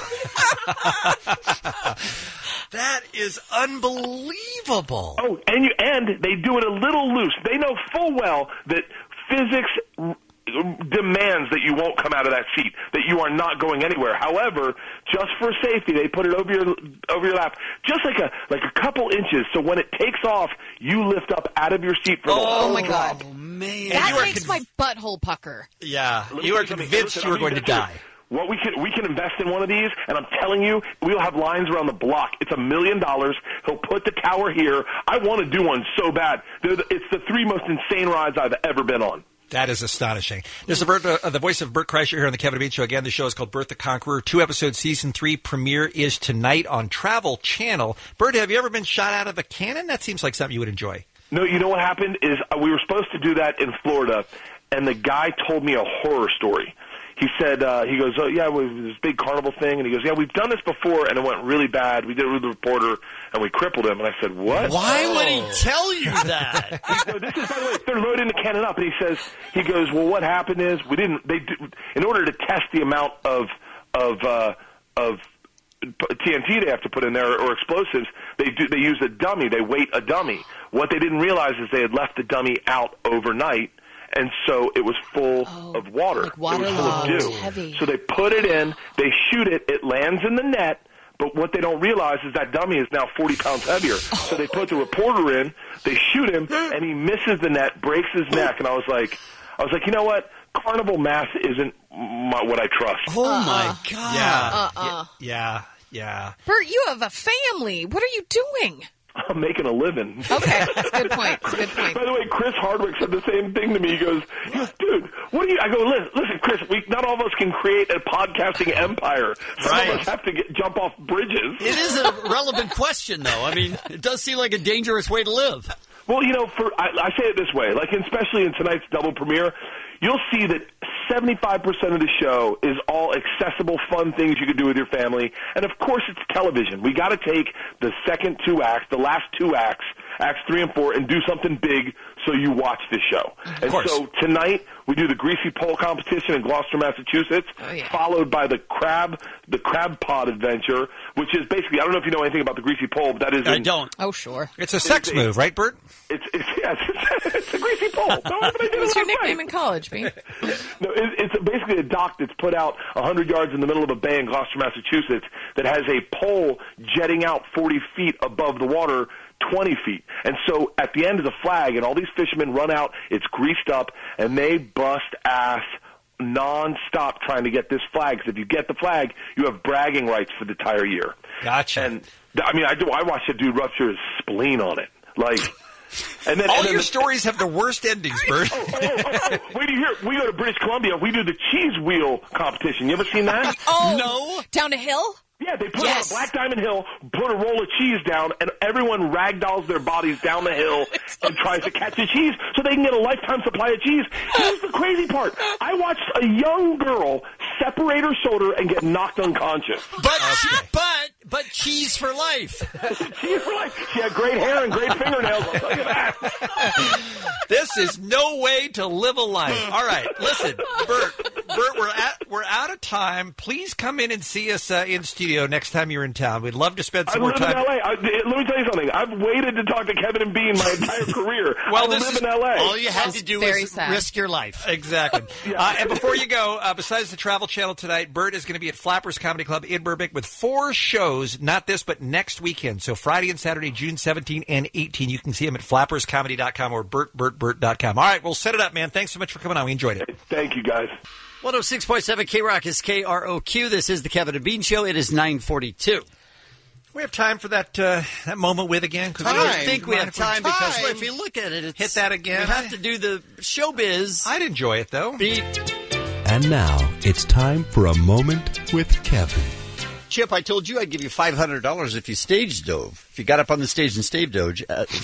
That is unbelievable. Oh, and they do it a little loose. They know full well that physics demands that you won't come out of that seat, that you are not going anywhere. However, just for safety, they put it over your lap, just like a couple inches. So when it takes off, you lift up out of your seat for the whole my God. Oh, man. That makes my butthole pucker. Yeah, you are convinced you are going to die. What we can invest in one of these, and I'm telling you, we'll have lines around the block. It's $1 million. He'll put the tower here. I want to do one so bad. It's the 3 most insane rides I've ever been on. That is astonishing. This is the voice of Bert Kreischer here on the Kevin and Bean Show. Again, the show is called Bert the Conqueror. 2-episode season 3 premiere is tonight on Travel Channel. Bert, have you ever been shot out of a cannon? That seems like something you would enjoy. No, you know what happened is we were supposed to do that in Florida, and the guy told me a horror story. He said, he goes, oh, yeah, it was this big carnival thing. And he goes, yeah, we've done this before, and it went really bad. We did it with the reporter, and we crippled him. And I said, what? Why would he tell you that? This is, by the way, they're loading the cannon up. And he goes, well, what happened is in order to test the amount of TNT they have to put in there or explosives, they use a dummy. They weight a dummy. What they didn't realize is they had left the dummy out overnight. And so it was full of water. Like water, it was full of dew. Heavy. So they put it in, they shoot it, it lands in the net, but what they don't realize is that dummy is now 40 pounds heavier. So they put the reporter in, they shoot him, and he misses the net, breaks his neck, and I was like, you know what? Carnival math isn't what I trust. Oh, my God. Yeah. Bert, you have a family. What are you doing? I'm making a living. Okay, that's a good point. By the way, Chris Hardwick said the same thing to me. He goes, dude, what are you? I go, listen, Chris, not all of us can create a podcasting empire. Some of us have to jump off bridges. It is a relevant question, though. I mean, it does seem like a dangerous way to live. Well, I say it this way, like especially in tonight's double premiere, you'll see that 75% of the show is all accessible, fun things you could do with your family. And, of course, it's television. We got to take the second two acts, the last two acts, Acts 3 and 4, and do something big so you watch the show. And so tonight we do the Greasy Pole competition in Gloucester, Massachusetts, followed by the crab pod adventure, which is basically, I don't know if you know anything about the Greasy Pole, but that is I don't. Oh, sure. It's a sex move, right, Bert? It's a Greasy Pole. What's your nickname in college, B? No, it's basically a dock that's put out 100 yards in the middle of a bay in Gloucester, Massachusetts, that has a pole jetting out 40 feet above the water, 20 feet. And so at the end of the flag, and all these fishermen run out, it's greased up, and they bust ass non-stop trying to get this flag. Because if you get the flag, you have bragging rights for the entire year. Gotcha. And I watched a dude rupture his spleen on it. Like, and then all your stories have the worst endings, Bert. Wait, we go to British Columbia. We do the cheese wheel competition. You ever seen that? No. Down a hill? Yeah, they put on a Black Diamond Hill, put a roll of cheese down, and everyone ragdolls their bodies down the hill and tries to catch the cheese so they can get a lifetime supply of cheese. Here's the crazy part. I watched a young girl separate her shoulder and get knocked unconscious. But cheese for life. Cheese for life. She had great hair and great fingernails. I'll tell you that. This is no way to live a life. All right, listen, Bert, we're out of time. Please come in and see us in studio next time you're in town. We'd love to spend some more time. I live in L.A. Let me tell you something. I've waited to talk to Kevin and Bean my entire career. Well, I live in L.A. All you had to do was risk your life. Exactly. And before you go, besides the Travel Channel tonight, Bert is going to be at Flappers Comedy Club in Burbank with 4 shows, not this, but next weekend. So Friday and Saturday, June 17 and 18. You can see him at flapperscomedy.com or bertbertbert.com. All right, we'll set it up, man. Thanks so much for coming on. We enjoyed it. Thank you, guys. 106.7 K-Rock is KROQ. This is the Kevin and Bean Show. It is 9:42. We have time for that moment with again? I don't think we have time because if you look at it, it's, hit that again. We have to do the showbiz. I'd enjoy it, though. And now it's time for a moment with Kevin. Chip, I told you I'd give you $500 if you stage dove. If you got up on the stage and stage doge.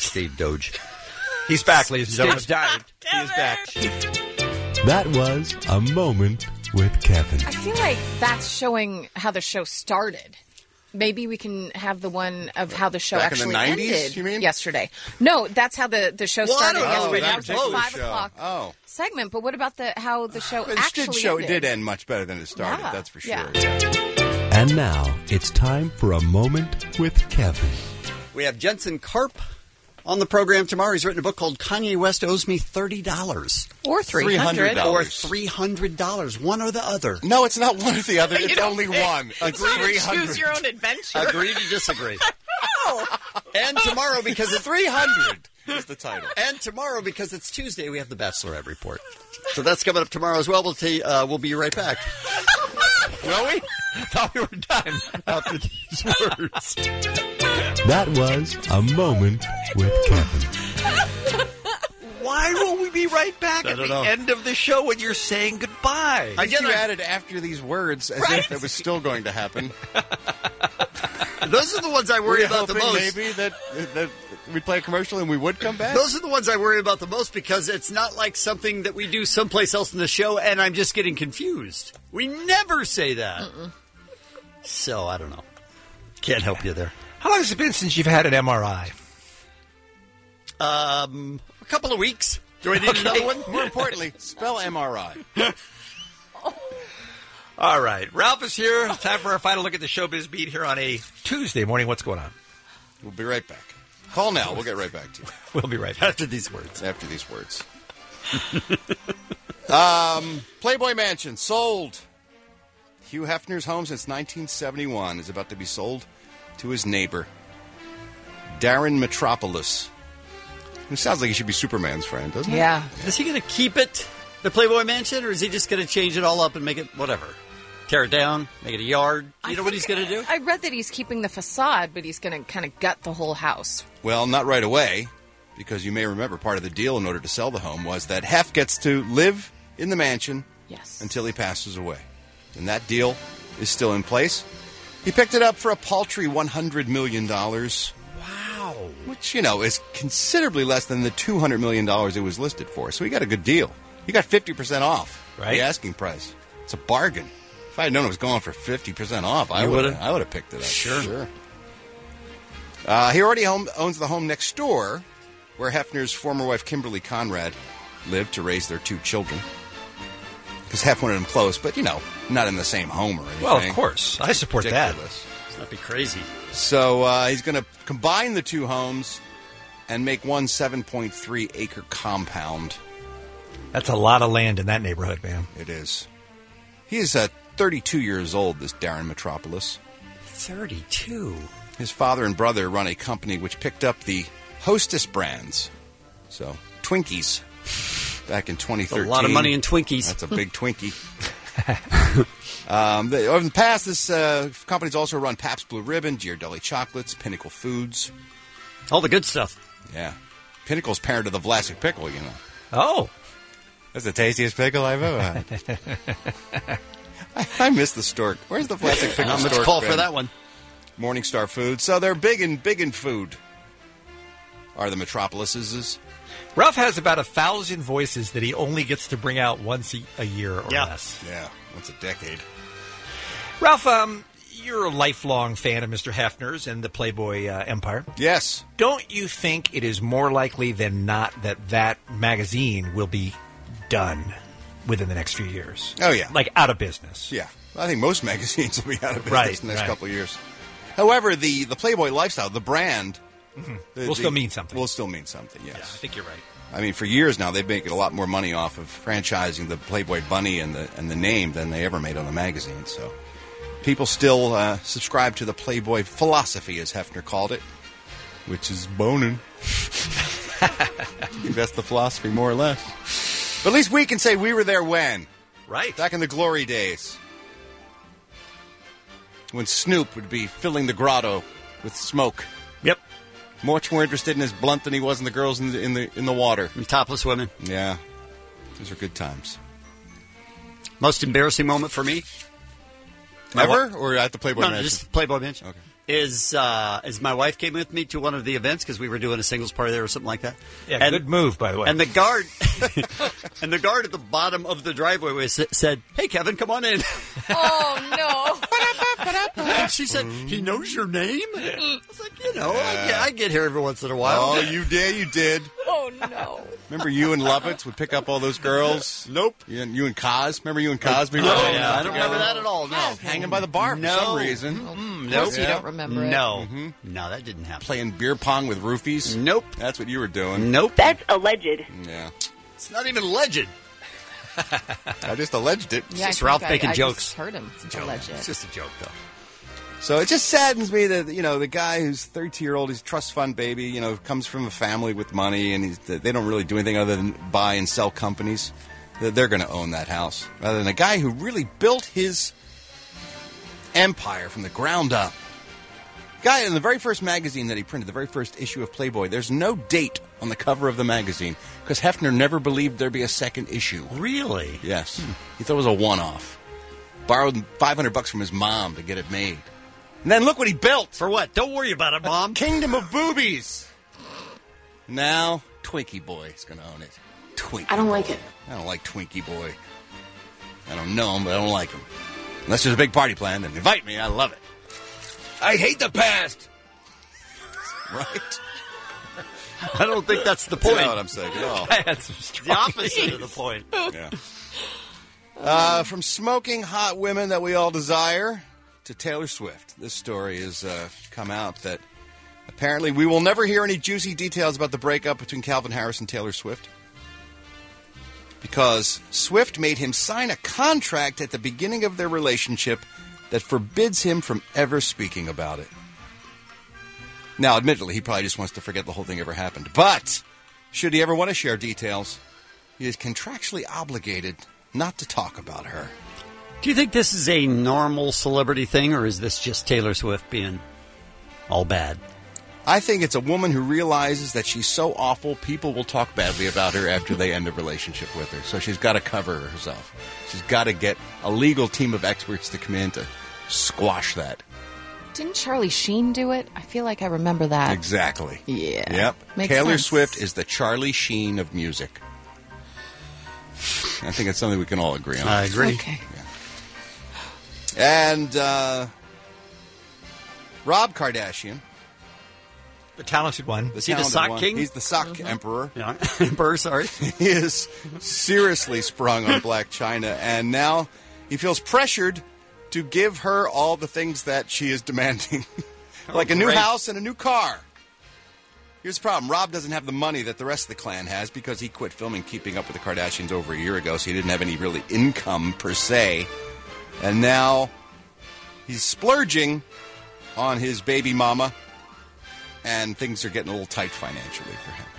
He's back, ladies and gentlemen. Dived. He is back. That was a moment with Kevin. I feel like that's showing how the show started. Maybe we can have the one of how the show Back in the actually 90s, ended you mean? yesterday. No, that's how the show started yesterday. that That was was our the 5 show. o'clock Oh. segment. But what about how the show It actually ended? did end much better than it started, Yeah. that's for sure. Yeah. And now it's time for a moment with Kevin. We have Jensen Karp on the program tomorrow. He's written a book called Kanye West Owes Me $30. Or $300. Or $300. One or the other. No, it's not one or the other. You It's don't only pick. one. It's It's not a 300. choose your own adventure. Agree to disagree. No. And tomorrow, because it's 300 is the title. And tomorrow, because it's Tuesday, we have the Bachelorette Report. So that's coming up tomorrow as well. We'll be right back. Will we? Thought we were done after these words. That was a moment with Kevin. Why will we be right back at the end of the show when you're saying goodbye? I guess you added after these words as if it was still going to happen. Those are the ones I worry about the most. Maybe that we'd play a commercial and we would come back? Those are the ones I worry about the most because it's not like something that we do someplace else in the show and I'm just getting confused. We never say that. So, I don't know. Can't help you there. How long has it been since you've had an MRI? A couple of weeks. Do I need another one? More importantly, spell MRI. All right. Ralph is here. It's time for our final look at the Showbiz Beat here on a Tuesday morning. What's going on? We'll be right back. Call now. We'll get right back to you. We'll be right back. After these words. After these words. Playboy Mansion sold. Hugh Hefner's home since 1971 is about to be sold to his neighbor, Darren Metropolis. Who sounds like he should be Superman's friend, doesn't he? Yeah. Is he going to keep it, the Playboy Mansion, or is he just going to change it all up and make it whatever? Tear it down, make it a yard? You know what he's going to do? I read that he's keeping the facade, but he's going to kind of gut the whole house. Well, not right away, because you may remember part of the deal in order to sell the home was that Hef gets to live in the mansion until he passes away. And that deal is still in place. He picked it up for a paltry $100 million. Wow. Which, is considerably less than the $200 million it was listed for. So he got a good deal. You got 50% off Right. the asking price. It's a bargain. If I had known it was going for 50% off, I would have picked it up. Sure. He already owns the home next door where Hefner's former wife, Kimberly Conrad, lived to raise their 2 children. Because Hef wanted them close, but, not in the same home or anything. Well, of course. I support that. Let's not be crazy. So he's going to combine the 2 homes and make one 7.3-acre compound. That's a lot of land in that neighborhood, man. It is. He is 32 years old, this Darren Metropolis. 32? His father and brother run a company which picked up the Hostess brands. So, Twinkies. Back in 2013. A lot of money in Twinkies. That's a big Twinkie. Over the past, this company's also run Pabst Blue Ribbon, Ghirardelli Chocolates, Pinnacle Foods. All the good stuff. Yeah. Pinnacle's parent of the Vlasic Pickle, Oh. That's the tastiest pickle I've ever had. I miss the stork. Where's the Vlasic Pickle Not much stork call been? for that one. Morningstar Foods. So they're big in food. Are the Metropolises? Ralph has about 1,000 voices that he only gets to bring out once a year or less. Yeah, once a decade. Ralph, you're a lifelong fan of Mr. Hefner's and the Playboy empire. Yes. Don't you think it is more likely than not that magazine will be done within the next few years? Oh, yeah. Like out of business. Yeah. I think most magazines will be out of business Right, in the next right. couple of years. However, the Playboy lifestyle, the brand... Will still mean something. Will still mean something, yes. Yeah, I think you're right. I mean, for years now, they've made a lot more money off of franchising the Playboy Bunny and the name than they ever made on the magazine. So people still subscribe to the Playboy philosophy, as Hefner called it, which is boning. I think that's the philosophy, more or less. But at least we can say we were there when. Right. Back in the glory days. When Snoop would be filling the grotto with smoke. Yep. Much more interested in his blunt than he was in the girls in the water. And topless women. Yeah. Those are good times. Most embarrassing moment for me? Ever? Or at the Playboy Mansion? No, just Playboy Mansion. Okay. Is my wife came with me to one of the events because we were doing a singles party there or something like that. Yeah, good move, by the way. And the guard, and the guard at the bottom of the driveway said, "Hey, Kevin, come on in." Oh And she said, "He knows your name." I was like, I get here every once in a while. Oh, you did. Oh no! Remember you and Lovitz would pick up all those girls? Nope. You and Kaz? Remember you and Cosby? Oh, yeah, I don't remember that at all. No, hanging by the bar for some reason. Of course you don't remember it. No, no, that didn't happen. Playing beer pong with roofies? Nope. That's what you were doing. Nope. That's alleged. Yeah. It's not even alleged. I just alleged it. Yeah, It's Ralph making I jokes. just heard him. It's alleged. It's just a joke, though. So it just saddens me that, the guy who's 32-year-old, he's a trust fund baby, comes from a family with money, and they don't really do anything other than buy and sell companies. They're going to own that house. Rather than a guy who really built his empire from the ground up. Guy, in the very first magazine that he printed, the very first issue of Playboy, there's no date on the cover of the magazine because Hefner never believed there'd be a second issue. Really? Yes. He thought it was a one-off. Borrowed $500 from his mom to get it made. And then look what he built. For what? Don't worry about it, Mom. Kingdom of boobies. Now, Twinkie Boy is going to own it. Twinkie. I don't like it. I don't like Twinkie Boy. I don't know him, but I don't like him. Unless there's a big party plan, then invite me. I love it. I hate the past. Right? I don't think that's the point. You know what I'm saying at all. That's the opposite of the point. Yeah. From smoking hot women that we all desire to Taylor Swift. This story has come out that apparently we will never hear any juicy details about the breakup between Calvin Harris and Taylor Swift. Because Swift made him sign a contract at the beginning of their relationship that forbids him from ever speaking about it. Now, admittedly, he probably just wants to forget the whole thing ever happened. But should he ever want to share details, he is contractually obligated not to talk about her. Do you think this is a normal celebrity thing, or is this just Taylor Swift being all bad? I think it's a woman who realizes that she's so awful, people will talk badly about her after they end a relationship with her. So she's got to cover herself. She's got to get a legal team of experts to come in to squash that. Didn't Charlie Sheen do it? I feel like I remember that. Exactly. Yeah. Yep. Makes Taylor sense. Swift is the Charlie Sheen of music. I think it's something we can all agree on. I agree. Okay. And Rob Kardashian. The talented one. Is he the sock king? He's the sock emperor. Yeah. Emperor, sorry. He is seriously sprung on Blac Chyna, and now he feels pressured to give her all the things that she is demanding. Like a new great. house and a new car. Here's the problem. Rob doesn't have the money that the rest of the clan has because he quit filming Keeping Up with the Kardashians over a year ago, so he didn't have any really income per se. And now he's splurging on his baby mama, and things are getting a little tight financially for him.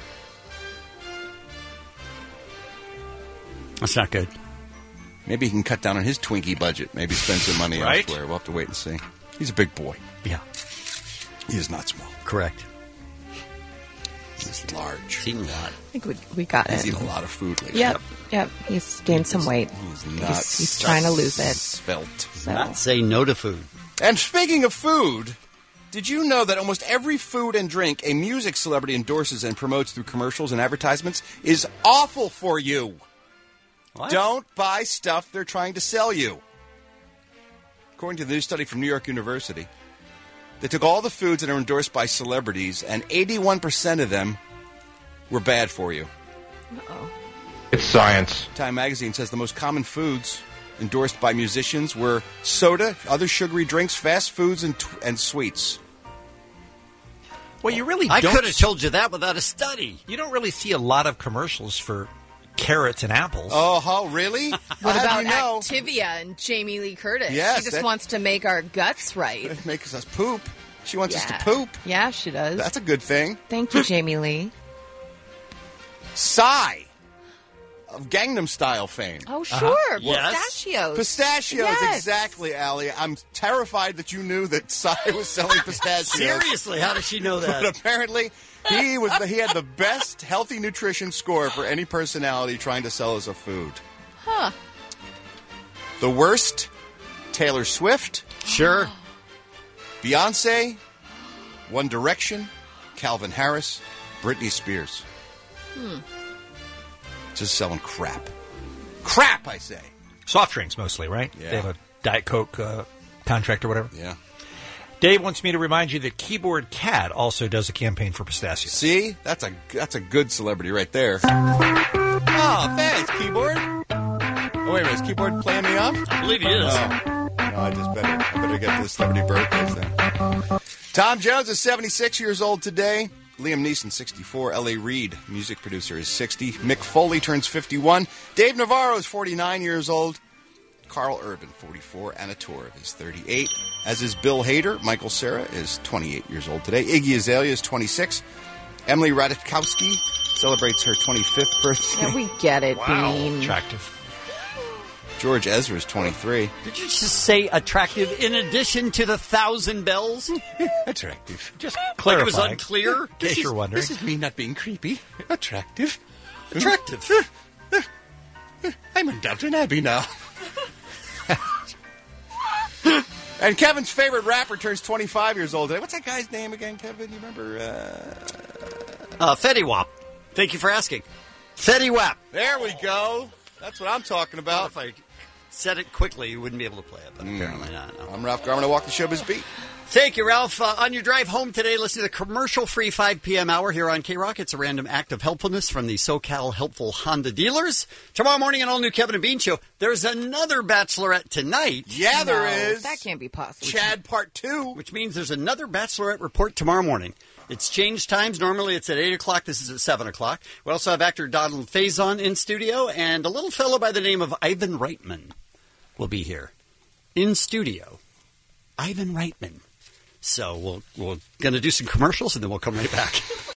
That's not good. Maybe he can cut down on his Twinkie budget. Maybe spend some money Right. elsewhere. We'll have to wait and see. He's a big boy. Yeah. He is not small. Correct. He's large. He's eaten a lot. I think we got He's it. eaten a lot of food lately. Yep. He's gained some weight. He's trying to lose it. Svelte. Not say no to food. And speaking of food, did you know that almost every food and drink a music celebrity endorses and promotes through commercials and advertisements is awful for you? What? Don't buy stuff they're trying to sell you. According to the new study from New York University, they took all the foods that are endorsed by celebrities, and 81% of them were bad for you. Uh-oh. It's science. Time magazine says the most common foods endorsed by musicians were soda, other sugary drinks, fast foods, and sweets. Well, you really I don't. could have told you that without a study. You don't really see a lot of commercials for carrots and apples. Oh, really? What How about do you know? Activia and Jamie Lee Curtis? Yes, she just that- wants to make our guts right. It makes us poop. She wants us to Yeah. poop. Yeah, she does. That's a good thing. Thank you, Jamie Lee. Psy of Gangnam Style fame. Oh, sure. Yes. Pistachios. Pistachios, Yes. exactly, Allie. I'm terrified that you knew that Psy was selling pistachios. Seriously, how does she know But that? apparently, he had the best healthy nutrition score for any personality trying to sell as a food. Huh. The worst, Taylor Swift, Sure. Beyonce, One Direction, Calvin Harris, Britney Spears. Just selling crap. Crap, I say. Soft drinks mostly, right? Yeah. They have a Diet Coke contract or whatever. Yeah. Dave wants me to remind you that Keyboard Cat also does a campaign for pistachios. See? That's a good celebrity right there. Oh, thanks, Keyboard. Oh, wait a minute. Is Keyboard playing me off? I believe he is. Oh. No, I better get to the celebrity birthdays then. Tom Jones is 76 years old today. Liam Neeson, 64. L.A. Reid, music producer, is 60. Mick Foley turns 51. Dave Navarro is 49 years old. Carl Urban, 44. Anna Torv is 38. As is Bill Hader. Michael Cera is 28 years old today. Iggy Azalea is 26. Emily Ratajkowski celebrates her 25th birthday. Yeah, we get it, Bean. Attractive. George Ezra is 23. Did you just say attractive in addition to the 1,000 bells? Attractive. Just Like it clarifying. was unclear? In case you're wondering. This is me not being creepy. Attractive. Attractive. I'm in Downton Abbey now. And Kevin's favorite rapper turns 25 years old today. What's that guy's name again, Kevin? You remember? Fetty Wap. Thank you for asking. Fetty Wap. There we go. That's what I'm talking about. If I said it quickly, you wouldn't be able to play it, but apparently not. No. I'm Ralph Garman. I walk the showbiz beat. Thank you, Ralph. On your drive home today, listen to the commercial-free 5 p.m. hour here on K-Rock. It's a random act of helpfulness from the SoCal Helpful Honda dealers. Tomorrow morning, an all-new Kevin and Bean show. There's another Bachelorette tonight. Yeah, there is. That can't be possible. Chad Part 2. Which means there's another Bachelorette report tomorrow morning. It's changed times. Normally it's at 8 o'clock. This is at 7 o'clock. We also have actor Donald Faison in studio, and a little fellow by the name of Ivan Reitman will be here in studio. Ivan Reitman. So we're going to do some commercials, and then we'll come right back.